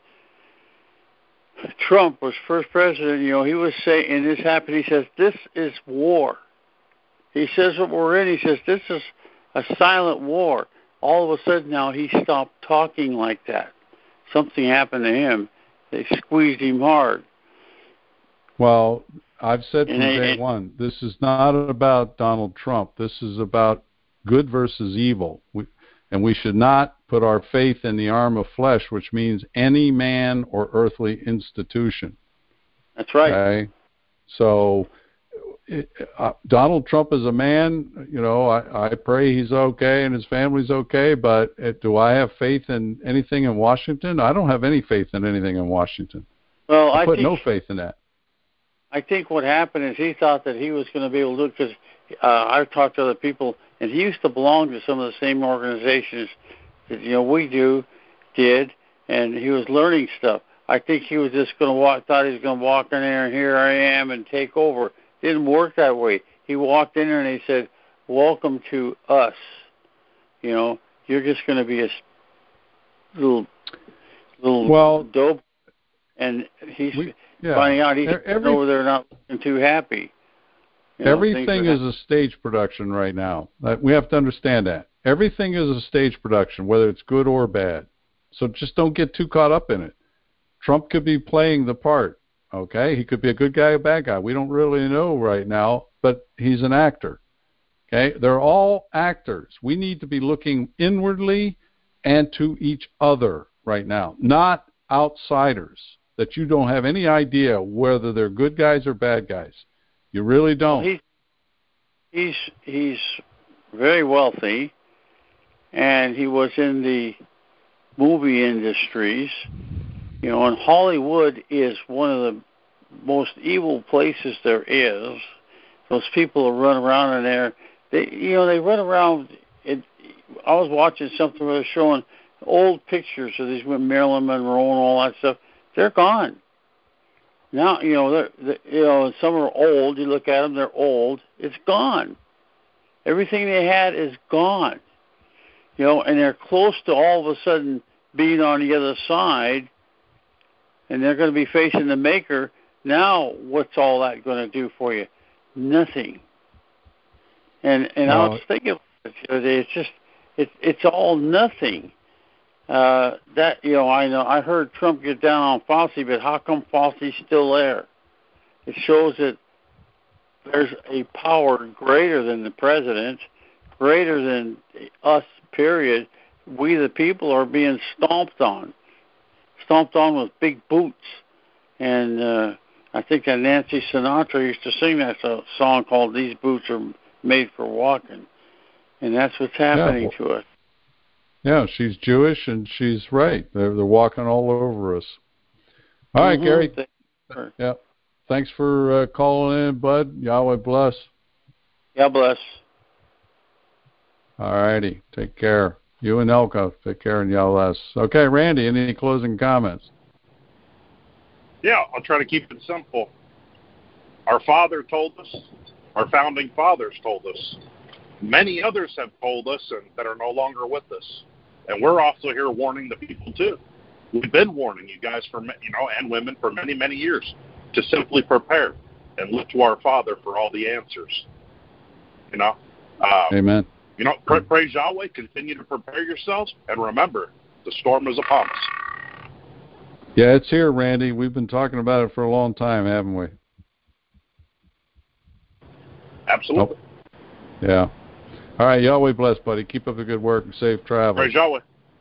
Trump was first president, you know, he was saying, and this happened, he says, this is war. He says what we're in, he says, this is a silent war. All of a sudden now he stopped talking like that. Something happened to him. They squeezed him hard. Well, I've said from and day it, one, this is not about Donald Trump. This is about good versus evil. We, and we should not put our faith in the arm of flesh, which means any man or earthly institution. That's right. Okay? So it, uh, Donald Trump is a man, you know, I, I pray he's okay and his family's okay, but uh, do I have faith in anything in Washington? I don't have any faith in anything in Washington. Well, I I put think, no faith in that. I think what happened is he thought that he was going to be able to do it because uh, I've talked to other people, and he used to belong to some of the same organizations that, you know, we do, did, and he was learning stuff. I think he was just going to walk, thought he was going to walk in there and here I am and take over. Didn't work that way. He walked in there and he said, welcome to us. You know, you're just going to be a little, little well, dope. and he's we, yeah. finding out he's Every, over there not looking too happy. You know, everything is a stage production right now. We have to understand that. Everything is a stage production, whether it's good or bad. So just don't get too caught up in it. Trump could be playing the part, okay? He could be a good guy or a bad guy. We don't really know right now, but he's an actor, okay? They're all actors. We need to be looking inwardly and to each other right now, not outsiders that you don't have any idea whether they're good guys or bad guys. You really don't. Well, he, he's he's very wealthy, and he was in the movie industries. You know, and Hollywood is one of the most evil places there is. Those people who run around in there, they you know they run around. It, I was watching something where they're showing old pictures of these with Marilyn Monroe and all that stuff. They're gone. Now, you know, they're, they're, you know, some are old. You look at them, they're old. It's gone. Everything they had is gone. You know, and they're close to all of a sudden being on the other side, and they're going to be facing the maker. Now, what's all that going to do for you? Nothing. And and well, I was thinking, it's just it's it's all nothing. Uh, that you know, I know I heard Trump get down on Fauci, but how come Fauci's still there? It shows that there's a power greater than the president, greater than us. Period. We the people are being stomped on, stomped on with big boots, and uh, I think that Nancy Sinatra used to sing that song called "These Boots Are Made for Walking," and that's what's happening yeah. to us. Yeah, she's Jewish, and she's right. They're, they're walking all over us. All right, mm-hmm. Gary. Sure. Yeah. Thanks for uh, calling in, bud. Yahweh bless. God bless. All righty. Take care. You and Elka, take care, and Yahweh bless. Okay, Randy, any closing comments? Yeah, I'll try to keep it simple. Our father told us, our founding fathers told us, many others have told us and that are no longer with us. And we're also here warning the people too. We've been warning you guys for, you know, and women for many, many years to simply prepare and look to our Father for all the answers. You know? Uh, Amen. You know, pray, praise Yahweh, continue to prepare yourselves, and remember, the storm is upon us. Yeah, it's here, Randy. We've been talking about it for a long time, haven't we? Absolutely. Oh. Yeah. All right, Yahweh bless, buddy. Keep up the good work and safe travel. Praise Yahweh.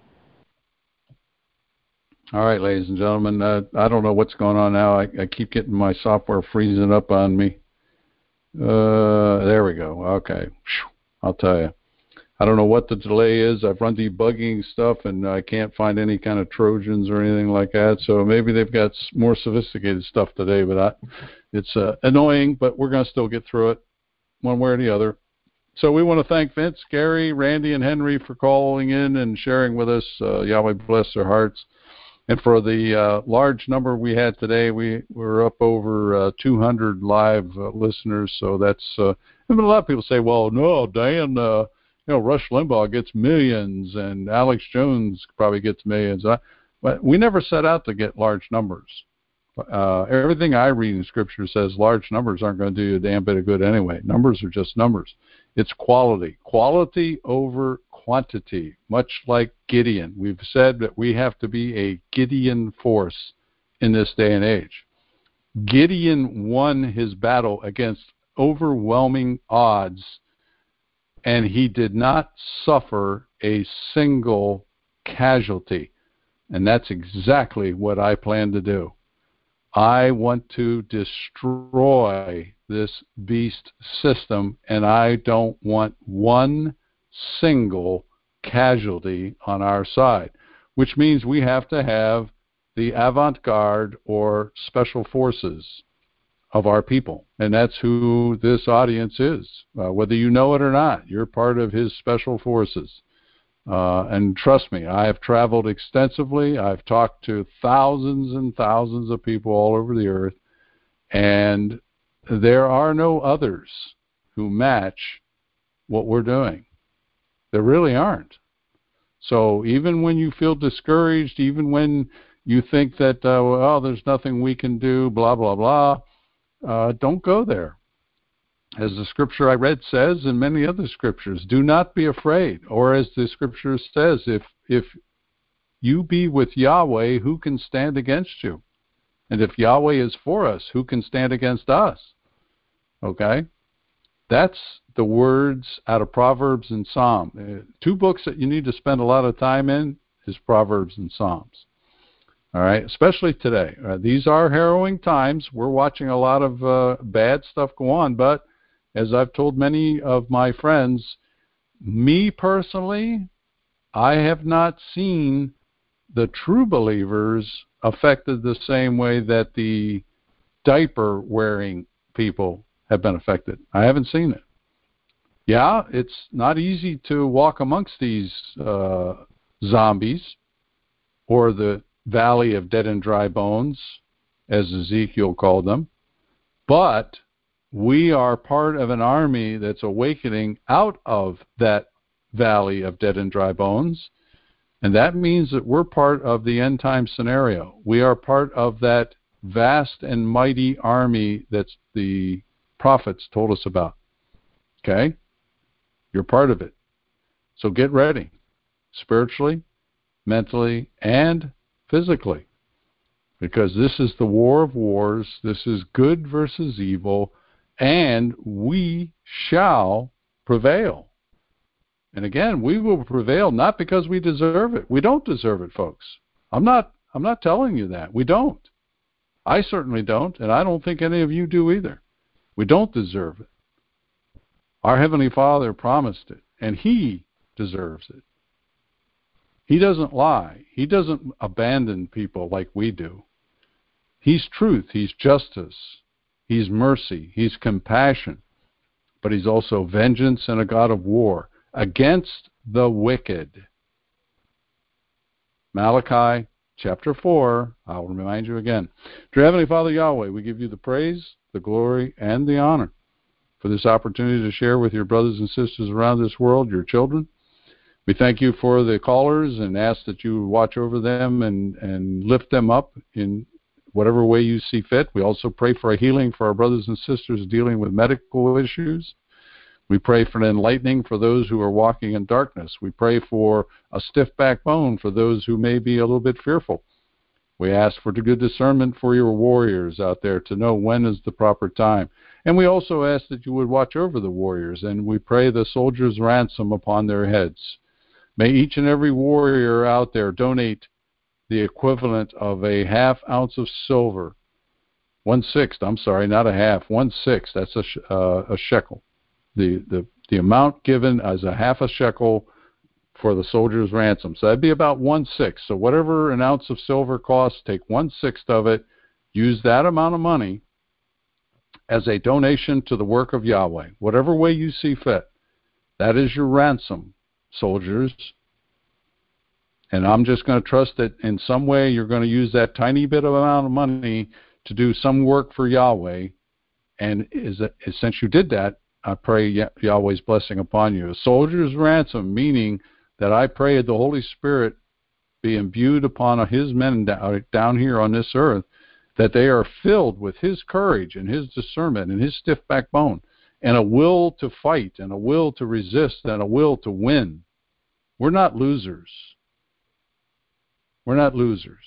All right, ladies and gentlemen. Uh, I don't know what's going on now. I, I keep getting my software freezing up on me. Uh, there we go. Okay. I'll tell you. I don't know what the delay is. I've run debugging stuff, and I can't find any kind of Trojans or anything like that. So maybe they've got more sophisticated stuff today, but I, it's uh, annoying, but we're going to still get through it one way or the other. So we want to thank Vince, Gary, Randy, and Henry for calling in and sharing with us. Uh, Yahweh bless their hearts. And for the uh, large number we had today, we were up over uh, two hundred live uh, listeners. So that's uh, and a lot of people say, well, no, Dan, uh, you know, Rush Limbaugh gets millions and Alex Jones probably gets millions. I, but we never set out to get large numbers. Uh, everything I read in Scripture says large numbers aren't going to do you a damn bit of good anyway. Numbers are just numbers. It's quality. Quality over quantity, much like Gideon. We've said that we have to be a Gideon force in this day and age. Gideon won his battle against overwhelming odds, and he did not suffer a single casualty. And that's exactly what I plan to do. I want to destroy this beast system, and I don't want one single casualty on our side, which means we have to have the avant-garde or special forces of our people. And that's who this audience is. Uh, whether you know it or not, you're part of his special forces. Uh, and trust me, I have traveled extensively. I've talked to thousands and thousands of people all over the earth, and there are no others who match what we're doing. There really aren't. So even when you feel discouraged, even when you think that, uh, well, there's nothing we can do, blah, blah, blah, uh, don't go there. As the scripture I read says, and many other scriptures, do not be afraid. Or as the scripture says, if if you be with Yahweh, who can stand against you? And if Yahweh is for us, who can stand against us? Okay? That's the words out of Proverbs and Psalm. Uh, two books that you need to spend a lot of time in is Proverbs and Psalms. All right? Especially today. Uh, these are harrowing times. We're watching a lot of uh, bad stuff go on, but as I've told many of my friends, me personally, I have not seen the true believers affected the same way that the diaper-wearing people have been affected. I haven't seen it. Yeah, it's not easy to walk amongst these uh, zombies, or the valley of dead and dry bones, as Ezekiel called them, but we are part of an army that's awakening out of that valley of dead and dry bones, and that means that we're part of the end time scenario. We are part of that vast and mighty army that the prophets told us about. Okay? You're part of it. So get ready, spiritually, mentally, and physically, because this is the war of wars. This is good versus evil, and we shall prevail. And again, we will prevail not because we deserve it. We don't deserve it, folks. I'm not I'm not telling you that. We don't. I certainly don't, and I don't think any of you do either. We don't deserve it. Our Heavenly Father promised it, and He deserves it. He doesn't lie. He doesn't abandon people like we do. He's truth. He's justice. He's mercy. He's compassion. But He's also vengeance and a God of war against the wicked. Malachi chapter four, I'll remind you again. Dear Heavenly Father Yahweh, we give you the praise, the glory, and the honor for this opportunity to share with your brothers and sisters around this world, your children. We thank you for the callers and ask that you watch over them and, and lift them up in whatever way you see fit. We also pray for a healing for our brothers and sisters dealing with medical issues. We pray for an enlightening for those who are walking in darkness. We pray for a stiff backbone for those who may be a little bit fearful. We ask for good discernment for your warriors out there to know when is the proper time. And we also ask that you would watch over the warriors, and we pray the soldiers' ransom upon their heads. May each and every warrior out there donate the equivalent of a half ounce of silver, one-sixth, I'm sorry, not a half, one-sixth, that's a, sh- uh, a shekel. The, the, the amount given as a half a shekel for the soldier's ransom. So that'd be about one-sixth. So whatever an ounce of silver costs, take one-sixth of it, use that amount of money as a donation to the work of Yahweh, whatever way you see fit. That is your ransom, soldiers. And I'm just going to trust that in some way you're going to use that tiny bit of amount of money to do some work for Yahweh. And is that, since you did that, I pray Yahweh's blessing upon you. A soldier's ransom, meaning that I pray the Holy Spirit be imbued upon His men down here on this earth, that they are filled with His courage and His discernment and His stiff backbone, and a will to fight and a will to resist and a will to win. We're not losers. We're not losers.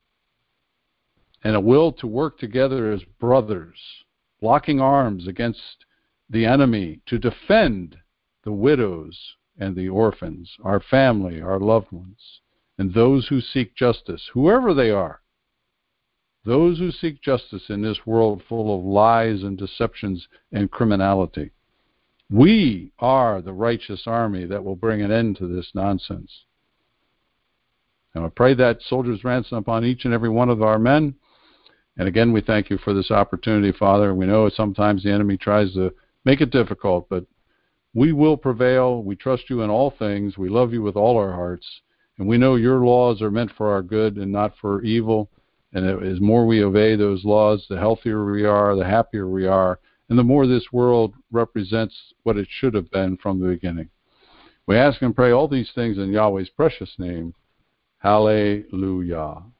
And a will to work together as brothers, locking arms against the enemy to defend the widows and the orphans, our family, our loved ones, and those who seek justice, whoever they are. Those who seek justice in this world full of lies and deceptions and criminality. We are the righteous army that will bring an end to this nonsense. And I pray that soldier's ransom upon each and every one of our men. And again, we thank you for this opportunity, Father. We know sometimes the enemy tries to make it difficult, but we will prevail. We trust you in all things. We love you with all our hearts. And we know your laws are meant for our good and not for evil. And as more we obey those laws, the healthier we are, the happier we are, and the more this world represents what it should have been from the beginning. We ask and pray all these things in Yahweh's precious name. Hallelujah.